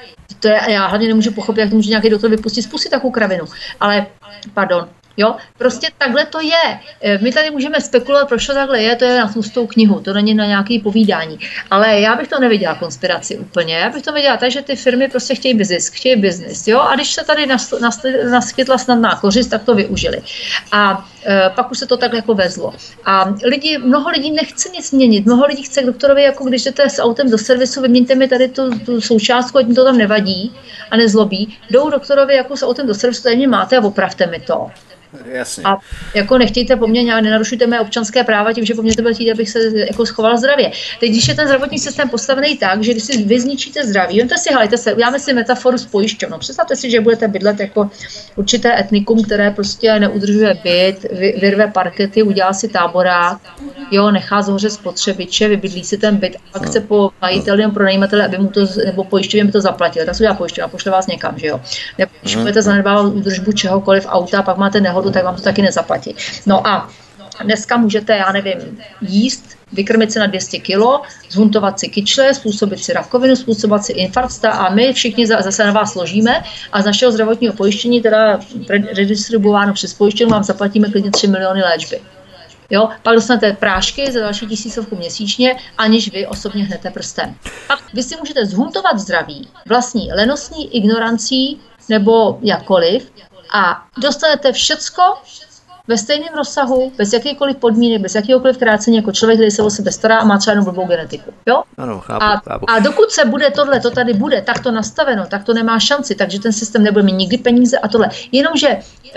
To je, já hlavně nemůžu pochopit, jak to může nějaký doktor vypustit z pusy takovou kravinu. Ale, pardon, jo, prostě takhle to je. My tady můžeme spekulovat, proč to takhle je, to je na tlustou knihu, to není na nějaké povídání. Ale já bych to neviděla konspiraci úplně, já bych to viděla tak, že ty firmy prostě chtějí biznis, jo, a když se tady naskytla snadná kořist, tak to využili. A pak už se to tak jako vezlo. A mnoho lidí nechce nic měnit, mnoho lidí chce k doktorovi, jako když jdete s autem do servisu, vyměňte mi tady tu součástku, ať mi to tam nevadí a nezlobí, jdou doktorovi jako s autem do servisu, tady mě máte a opravte mi to. Jasně. A jako nechtějte po mně nějak, nenarušujte mé občanské práva tím, že po mně to bude abych se jako schovala zdravě. Teď, když je ten zdravotní systém postavený tak, že když si vy zničíte zdraví, vemte si, helejte se, uděláme si metaforu s pojišťovnou. Představte si, že budete bydlet jako určité etnikum, které prostě neudržuje byt, vyrve parkety, udělá si táborák, jo, nechá zhořet spotřebiče, vybydlí si ten byt a pak chce po majiteli nebo pronajímateli, aby mu to, nebo pojišťovně by to zaplatili. Tak se udělá pojišťovna, pošle vás někam, že jo. Nebo když budete zanedbávat údržbu čehokoliv auta, pak máte nehodu, tak vám to taky nezaplatí. No a dneska můžete, já nevím, jíst, vykrmit se na 200 kg, zhuntovat si kyčle, způsobit si rakovinu, způsobit si infarkt a my všichni zase na vás složíme a z našeho zdravotního pojištění, teda redistribuováno přes pojištění, vám zaplatíme klidně 3 miliony léčby. Jo, pak dostanete prášky za další 1000 měsíčně, aniž vy osobně hnete prstem. Pak vy si můžete zhuntovat zdraví vlastní lenostní ignorancí nebo jakkoliv a dostanete všecko ve stejném rozsahu, bez jakýkoliv podmínek, bez jakýkoliv krácení, jako člověk, který se o sebe stará a má třeba jenom blbou genetiku. Jo? Ano, chápu. A dokud se bude tohle, to tady bude, tak to nastaveno, tak to nemá šanci, takže ten systém nebude mít nikdy peníze a tohle. Jenomže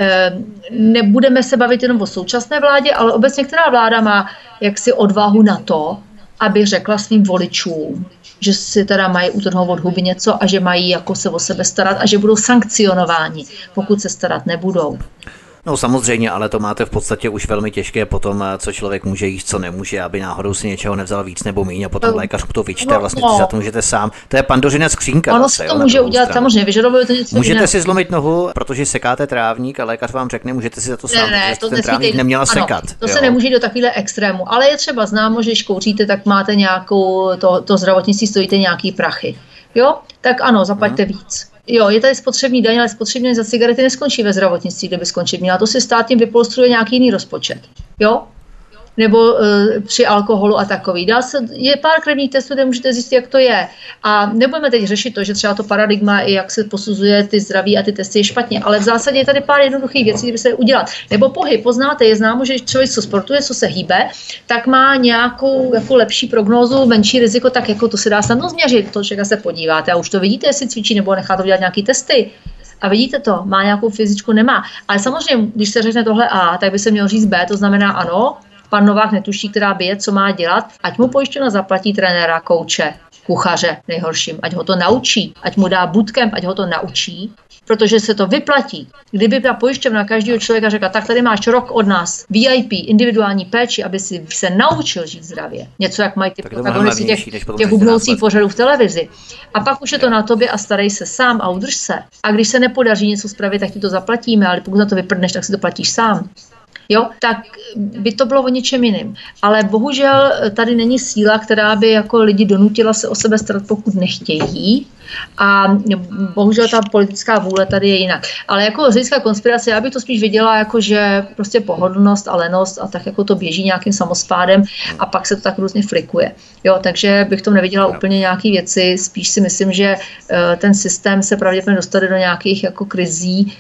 nebudeme se bavit jenom o současné vládě, ale obecně která vláda má jaksi odvahu na to, aby řekla svým voličům, že si teda mají utrhnout od huby něco a že mají jako se o sebe starat a že budou sankcionováni, pokud se starat nebudou. No samozřejmě, ale to máte v podstatě už velmi těžké potom, co člověk může jíst, co nemůže, aby náhodou si něčeho nevzal víc nebo míň a potom lékař mu to vyčte, vlastně si za to můžete sám. To je Pandořina skřínka. Ono se to může udělat samozřejmě, vyžaduje to něco. Můžete si zlomit nohu, protože sekáte trávník a lékař vám řekne, můžete si za to sám, protože ten trávník neměla sekat. To se nemůže do takového extrému, ale je třeba známo, že když kouříte, tak máte nějakou, to zdravotnictví stojíte nějaký prachy. Jo? Tak ano, zaplaťte víc. Jo, je tady spotřební daň, ale spotřební daň za cigarety neskončí ve zdravotnictví, kde by skončit měla. To si stát tím vypolstruje nějaký jiný rozpočet. Jo? Nebo při alkoholu a takový. Je pár krevních testů, kde můžete zjistit, jak to je. A nebudeme teď řešit to, že třeba to paradigma, jak se posuzuje ty zdraví a ty testy je špatně, ale v zásadě je tady pár jednoduchých věcí, které by se udělat. Nebo pohyb, poznáte, je známo, že člověk, co sportuje, co se hýbe, tak má nějakou jako lepší prognózu, menší riziko, tak jako to se dá snadno změřit. To člověka se podíváte a už to vidíte, jestli cvičí nebo nechá to dělat nějaký testy. A vidíte to, má nějakou fyzičku, nemá. Ale samozřejmě, když se řekne tohle A, tak by se mělo říct B, to znamená ano, pan Novák netuší, která bije, co má dělat, ať mu pojišťovna zaplatí trenéra, kouče, kuchaře nejhorším, ať ho to naučí, ať mu dá bootcamp, ať ho to naučí, protože se to vyplatí. Kdyby ta pojišťovna každého člověka řekla, tak tady máš rok od nás, VIP, individuální péči, aby si se naučil žít zdravě. Něco, jak mají ty protagonisti těch hubnoucích pořadů v televizi. A pak už je to na tobě a starej se sám a udrž se. A když se nepodaří něco spravit, tak ti to zaplatíme, ale pokud na to vyprdneš, tak si to platíš sám. Jo, tak by to bylo o něčem jiným. Ale bohužel tady není síla, která by jako lidi donutila se o sebe starat, pokud nechtějí. A bohužel ta politická vůle tady je jinak. Ale jako z hlediska konspirace, já bych to spíš viděla jako, že prostě pohodlnost a lenost a tak jako to běží nějakým samospádem a pak se to tak různě flikuje. Jo, takže bych to neviděla úplně nějaký věci. Spíš si myslím, že ten systém se pravděpodobně dostane do nějakých jako krizí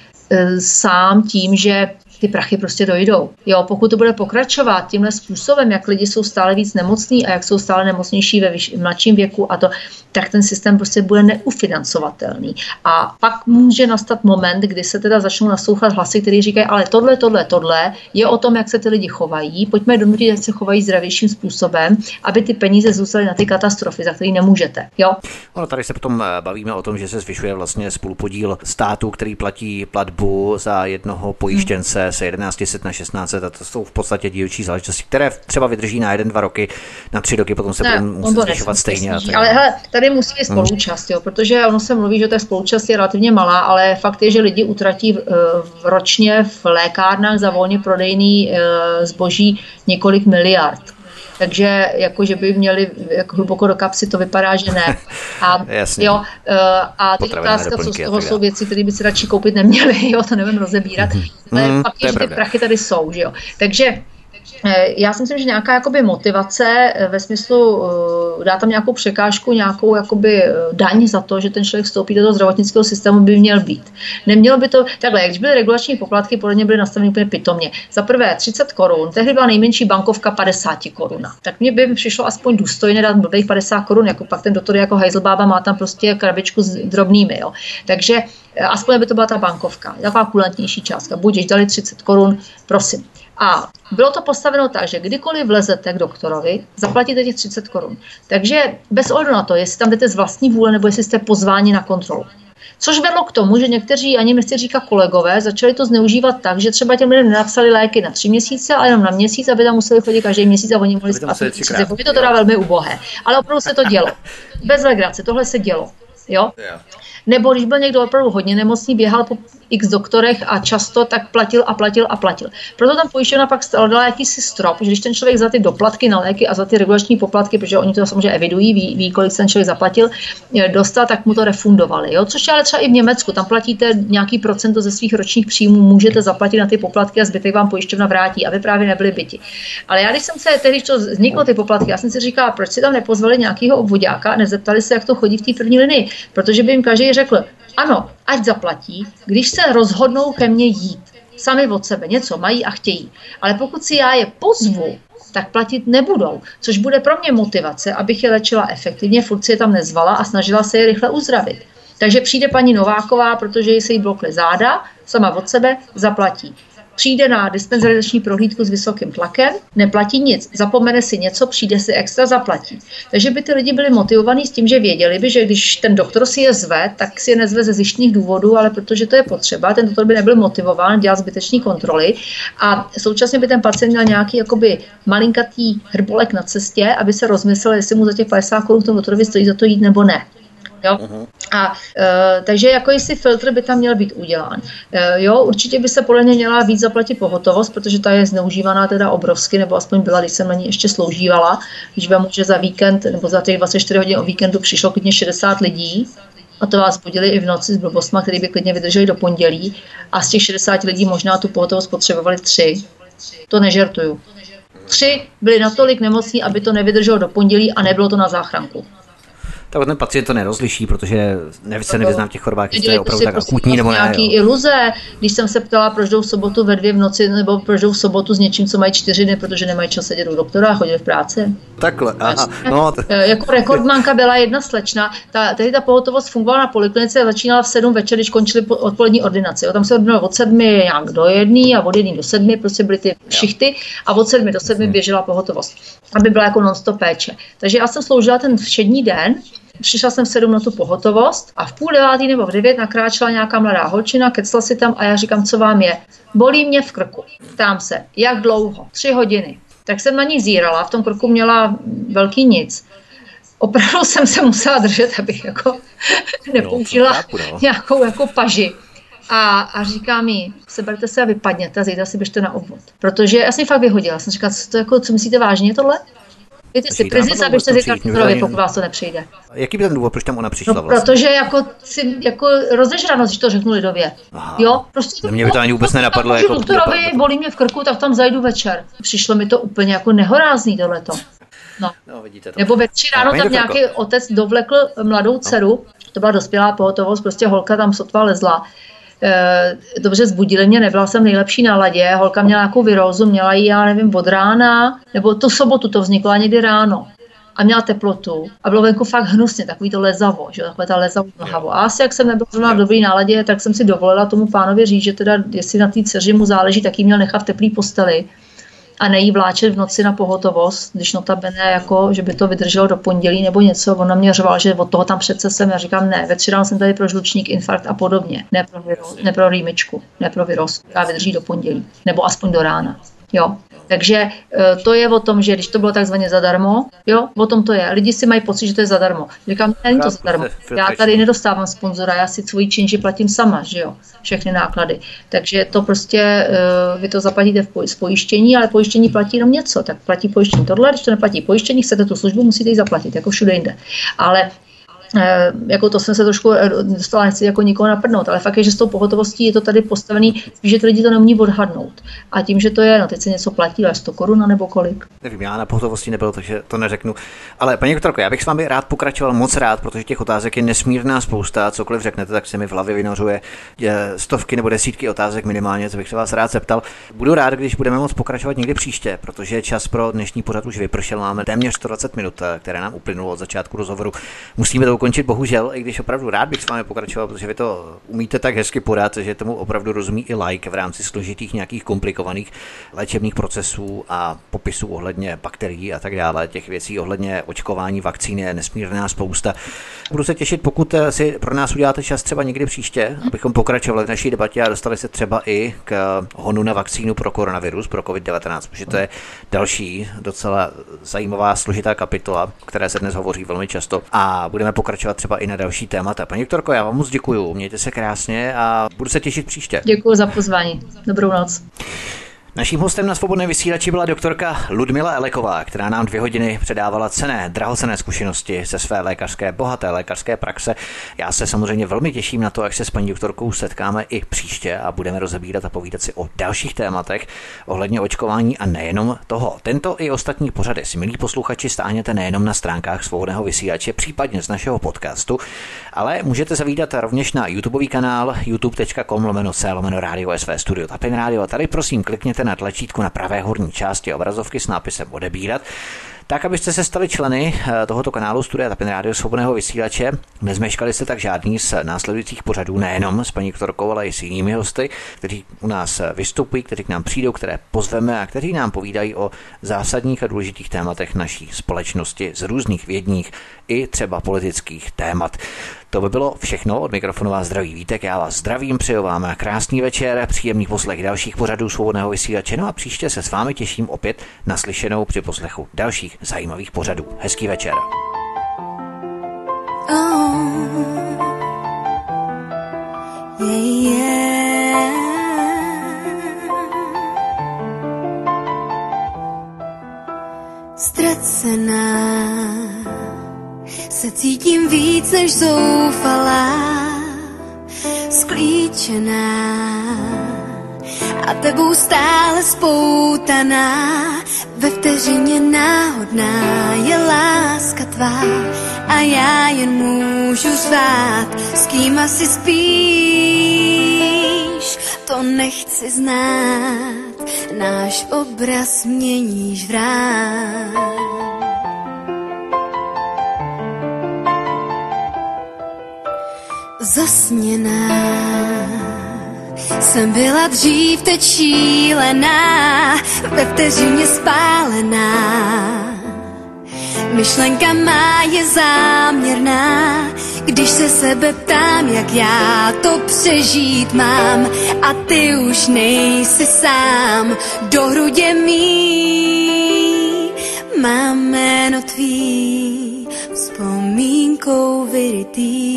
sám tím, že ty prachy prostě dojdou. Jo, pokud to bude pokračovat tímhle způsobem, jak lidi jsou stále víc nemocní a jak jsou stále nemocnější ve mladším věku a to, tak ten systém prostě bude neufinancovatelný. A pak může nastat moment, kdy se teda začnou naslouchat hlasy, které říkají, ale tohle je o tom, jak se ty lidi chovají, pojďme donutit, jak se chovají zdravějším způsobem, aby ty peníze zůstaly na ty katastrofy, za které nemůžete. Jo? No, tady se potom bavíme o tom, že se zvyšuje vlastně spolupodíl státu, který platí platbu za jednoho pojištěnce se 1100 na 1600 a to jsou v podstatě dílčí záležitosti, které třeba vydrží na 1-2 roky, na 3 roky, potom se budou muset zvyšovat stejně. Ale hele, tady musí být spoluúčast, jo, protože ono se mluví, že ta spoluúčast je relativně malá, ale fakt je, že lidi utratí ročně v lékárnách za volně prodejný zboží několik miliard. Takže jako, že by měli jako hluboko do kapsy, to vypadá, že ne. A, jo, a teď otázka, co z toho jsou věci, které by si radši koupit neměli, jo, to nevím rozebírat. Ale pak je, že ty prachy tady jsou, že jo. Takže já si myslím, že nějaká jakoby motivace ve smyslu dá tam nějakou překážku, nějakou jakoby daň za to, že ten člověk vstoupí do toho zdravotnického systému, by měl být. Nemělo by to, takhle, když byly regulační poplatky, podle mě byly nastaveny úplně pitomně. Za prvé 30 korun, tehdy byla nejmenší bankovka 50 koruna. Tak mě by přišlo aspoň důstojně dát blbých 50 korun, jako pak ten doktor jako hajzlbába má tam prostě krabičku s drobnými, jo. Takže aspoň by to byla ta bankovka, taková kulantnější částka. Buď dali 30 korun, prosím. A bylo to postaveno tak, že kdykoliv vlezete k doktorovi, zaplatíte těch 30 korun. Takže bez ohledu na to, jestli tam jdete z vlastní vůle nebo jestli jste pozváni na kontrolu. Což vedlo k tomu, že někteří, ani nechci říkat kolegové, začali to zneužívat tak, že třeba těm lidem nenapsali léky na 3 měsíce, ale jenom na měsíc, aby tam museli chodit každý měsíc a oni mohli splatit 30. Je to teda velmi ubohé. Ale opravdu se to dělo. Bez legrace, tohle se dělo. Jo? Nebo když byl někdo opravdu hodně nemocný, běhal po x doktorech a často, tak platil. Proto tam pojišťovna pak dala jakýsi strop, že když ten člověk za ty doplatky na léky a za ty regulační poplatky, protože oni to samozřejmě evidují, ví kolik ten člověk zaplatil, dostal, tak mu to refundovali. Jo? Což je ale třeba i v Německu, tam platíte nějaký procento ze svých ročních příjmů, můžete zaplatit na ty poplatky a zbytek vám pojišťovna vrátí, aby právě nebyly byti. Ale já když jsem se tehdy, co vzniklo ty poplatky, já jsem si říkala, proč si tam nepozvali nějakého obvoďáka a nezeptali se, jak to chodí v té první linii, protože by jim každý řekl, ano, ať zaplatí, když se rozhodnou ke mně jít. Sami od sebe něco mají a chtějí. Ale pokud si já je pozvu, tak platit nebudou, což bude pro mě motivace, abych je léčila efektivně, furt si je tam nezvala a snažila se je rychle uzdravit. Takže přijde paní Nováková, protože se jí blokly záda, sama od sebe zaplatí. Přijde na dispenzační prohlídku s vysokým tlakem, neplatí nic, zapomene si něco, přijde si extra, zaplatí. Takže by ty lidi byli motivovaní s tím, že věděli by, že když ten doktor si je zve, tak si je nezve ze zjištných důvodů, ale protože to je potřeba, ten doktor by nebyl motivován dělat zbytečné kontroly a současně by ten pacient měl nějaký jakoby malinkatý hrbolek na cestě, aby se rozmyslel, jestli mu za těch 50 korun tomu doktorovi stojí za to jít nebo ne. Jo? A takže jako jestli filtr by tam měl být udělán. Jo, určitě by se podle mě měla víc zaplatit pohotovost, protože ta je zneužívaná teda obrovsky, nebo aspoň byla, když jsem na ní ještě sloužívala, když vemu, že za víkend nebo za těch 24 hodin o víkendu přišlo klidně 60 lidí, a to vás budili i v noci s blbostma, který by klidně vydrželi do pondělí, a z těch 60 lidí možná tu pohotovost potřebovali 3. To nežertuju. 3 byli natolik nemocní, aby to nevydrželo do pondělí a nebylo to na záchranku. Tak ten pacient to nerozliší, protože se nevyznám v těch chorobách, jestli je opravdu tak akutní nebo ne. Nějaký iluze, když jsem se ptala, proč jdou v sobotu ve 2 v noci, nebo proč jdou v sobotu s něčím, co mají 4 dny, protože nemají čas sedět u doktora a chodili v práci. Takhle, aha. No. Jako rekordmanka byla jedna slečna, tehdy ta pohotovost fungovala na poliklinice a začínala v 7 večer, když končily odpolední ordinace. Jo, tam se ordinovalo od 7 nějak do 1 a od 1 do 7, prostě byly ty šichty a od 7 do 7 běžela pohotovost, aby byla jako non-stop péče. Takže já jsem sloužila ten všední den. Přišla jsem v 7 na tu pohotovost a v 8:30 nebo v 9 nakráčela nějaká mladá holčina, kecla si tam a já říkám, co vám je? Bolí mě v krku. Ptám se, jak dlouho? 3 hodiny. Tak jsem na ní zírala, v tom krku měla velký nic. Opravdu jsem se musela držet, abych jako nepoužila nějakou jako paži. A říká mi, seberte se a vypadněte a zítra si běžte na obvod. Protože já jsem ji fakt vyhodila. Jsem říkala, co myslíte vážně tohle? Víte si, priznit, abyste říkali doktorovi, pokud vás to nepřijde. Jaký byl ten důvod, proč tam ona přišla no, vlastně? Protože jako rozežranost, když to řeknu lidově. Aha. Jo, prostě mě by to ani vůbec nenapadlo. Jako doktorovi, bolí mě v krku, tak tam zajdu večer. Přišlo mi to úplně jako nehorázný tohleto. No, vidíte to. Nebo ve 3 ráno tam nějaký otec dovlekl mladou dceru, to byla dospělá pohotovost, prostě holka tam sotva lezla. Dobře, zbudili mě, nebyla jsem v nejlepší náladě, holka měla nějakou virózu, měla ji, já nevím, od rána, nebo tu sobotu to vzniklo, a někdy ráno. A měla teplotu a bylo venku fakt hnusně, takový to lezavo, že takové ta lezavo mlhavo. A asi jak jsem nebyla zrovna v dobrý náladě, tak jsem si dovolila tomu pánovi říct, že teda, jestli na té dceři mu záleží, tak jí měl nechat v teplý posteli a nejí vláčet v noci na pohotovost, když notabene jako, že by to vydrželo do pondělí nebo něco. Ona mě řval, že od toho tam přece jsem. Já říkám, ne, ve 3 ráno jsem tady pro žlučník, infarkt a podobně. Ne pro rýmičku, ne pro virus, která vydrží do pondělí, nebo aspoň do rána. Jo. Takže to je o tom, že když to bylo takzvaně zadarmo, jo, o tom to je. Lidi si mají pocit, že to je zadarmo. Říkám, není to zadarmo. Já tady nedostávám sponzora, já si svůj činži platím sama, že jo, všechny náklady. Takže to prostě, vy to zaplatíte z pojištění, ale pojištění platí jenom něco, tak platí pojištění tohle, když to neplatí pojištění, chcete tu službu, musíte ji zaplatit, jako všude jinde. Ale jako to jsem se trošku dostala, nechci jako nikoho napadnout, ale fakt je, že s tou pohotovostí je to tady postavený, spíš, že ty lidi to neumí odhadnout. A tím, že to je, no teď se něco platí, ale 100 korun nebo kolik. Nevím, já na pohotovosti nebyl, takže to neřeknu. Ale paní doktorko, já bych s vámi rád pokračoval, moc rád, protože těch otázek je nesmírná spousta. Cokoliv řeknete, tak se mi v hlavě vynořuje stovky nebo desítky otázek minimálně, co bych se vás rád zeptal. Budu rád, když budeme moct pokračovat někdy příště, protože čas pro dnešní pořad už vypršel. Máme téměř 120 minut, které nám uplynulo od začátku rozhovoru. Musíme to ukončit, bohužel, i když opravdu rád bych s vámi pokračoval, protože vy to umíte tak hezky podat, že tomu opravdu rozumí i like v rámci složitých nějakých komplikovaných léčebných procesů a popisů ohledně bakterií a tak dále. Těch věcí ohledně očkování, vakcíny je nesmírná spousta. Budu se těšit, pokud si pro nás uděláte čas třeba někdy příště, abychom pokračovali v naší debatě a dostali se třeba i k honu na vakcínu pro koronavirus, pro COVID-19, protože to je další docela zajímavá složitá kapitola, které se dnes hovoří velmi často a budeme pokračovat třeba i na další témata. Paní doktorko, já vám moc děkuju, mějte se krásně a budu se těšit příště. Děkuji za pozvání. Dobrou noc. Naším hostem na Svobodné vysílači byla doktorka Ludmila Eleková, která nám 2 hodiny předávala drahocenné zkušenosti ze své bohaté lékařské praxe. Já se samozřejmě velmi těším na to, jak se s paní doktorkou setkáme i příště a budeme rozebírat a povídat si o dalších tématech ohledně očkování a nejenom toho. Tento i ostatní pořady si, milí posluchači, stáhněte nejenom na stránkách Svobodného vysílače, případně z našeho podcastu, ale můžete zavídat rovněž na YouTubeový kanál youtube.com/radio SV Studio Tapin Radio a tady prosím klikněte na tlačítko na pravé horní části obrazovky s nápisem odebírat, tak abyste se stali členy tohoto kanálu Studia Tapin Radio Svobodného vysílače. Nezmeškali jste tak žádný z následujících pořadů, nejenom s paní doktorkou, ale i s jinými hosty, kteří u nás vystupují, kteří k nám přijdou, které pozveme a kteří nám povídají o zásadních a důležitých tématech naší společnosti z různých vědních i třeba politických témat. To by bylo všechno, od mikrofonu vás zdraví Vítek, já vás zdravím, přeju vám krásný večer, příjemný poslech dalších pořadů Svobodného vysílače, no a příště se s vámi těším opět na slyšenou při poslechu dalších zajímavých pořadů. Hezký večer. Ztracená se cítím víc než zoufalá, sklíčená a tebou stále spoutaná. Ve vteřině náhodná je láska tvá a já jen můžu řvát, s kým asi spíš, to nechci znát, náš obraz měníš v rád. Zasněná jsem byla dřív, teď šílená, ve vteřině spálená. Myšlenka má je záměrná, když se sebe ptám, jak já to přežít mám. A ty už nejsi sám, do hrudě mý mám jméno tvý, vzpomínkou vyrytý.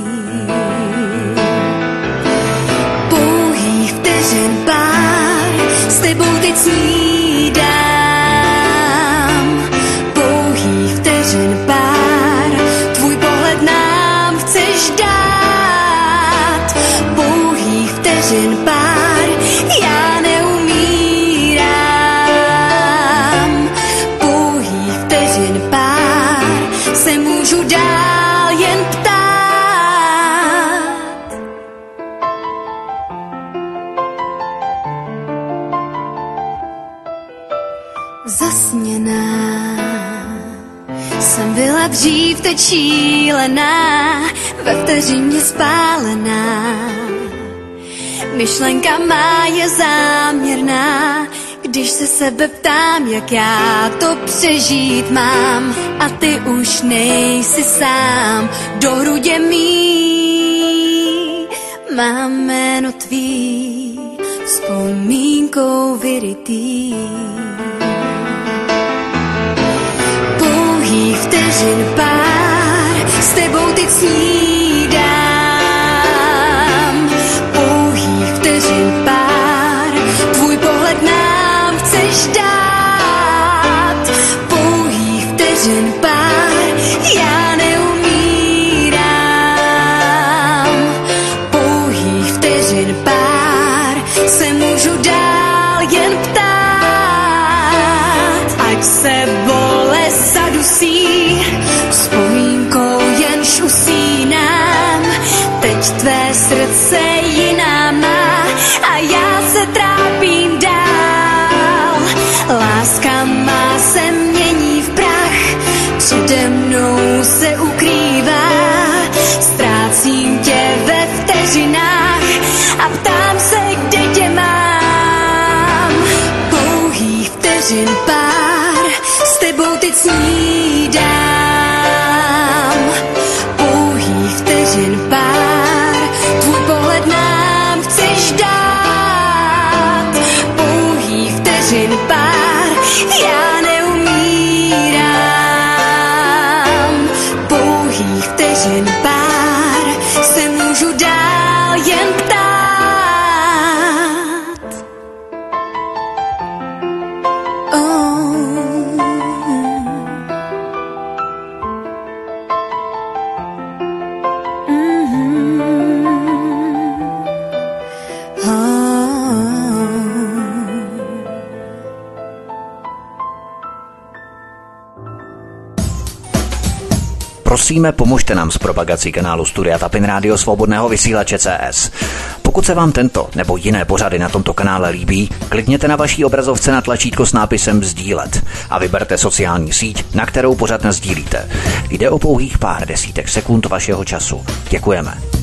Pouhých vteřin pár s tebou teď snídám. Pouhých vteřin pár, tvůj pohled nám chceš dát. Pouhých vteřin pár, já neumírám. Pouhých vteřin pár, se můžu dál jen ptát. Zasněná jsem byla dřív, teď šílená, ve vteřině spálená. Myšlenka má je záměrná, když se sebe ptám, jak já to přežít mám. A ty už nejsi sám, do hrudě mý mám jméno tvý, vzpomínkou vyrytý. Pouhých vteřin pár s tebou teď snídám. Pouhých vteřin pár, tvůj pohled nám chceš dát. Pouhých vteřin pár, já neumírám. můžu dál jen ptát. Ať se bolest zadusí, vzpomínkou jenž usínám. Teď tvé srdce jiná má a já se trápím dál. Láska má se mění v prach, přede mnou se ukrývá. Ztrácím tě ve vteřinách a ptám se, kde tě mám. Pouhých vteřin pár s tebou teď snídám. Pouhých vteřin pár, tvůj pohled nám chceš dát. Pouhých vteřin pár, já neumírám. Pouhých vteřin pár, se můžu dál jen ptát. Prosíme, pomožte nám s propagací kanálu Studia Tapin Rádio Svobodného vysílače CS. Pokud se vám tento nebo jiné pořady na tomto kanále líbí, klikněte na vaší obrazovce na tlačítko s nápisem sdílet a vyberte sociální síť, na kterou pořad nasdílíte. Jde o pouhých pár desítek sekund vašeho času. Děkujeme.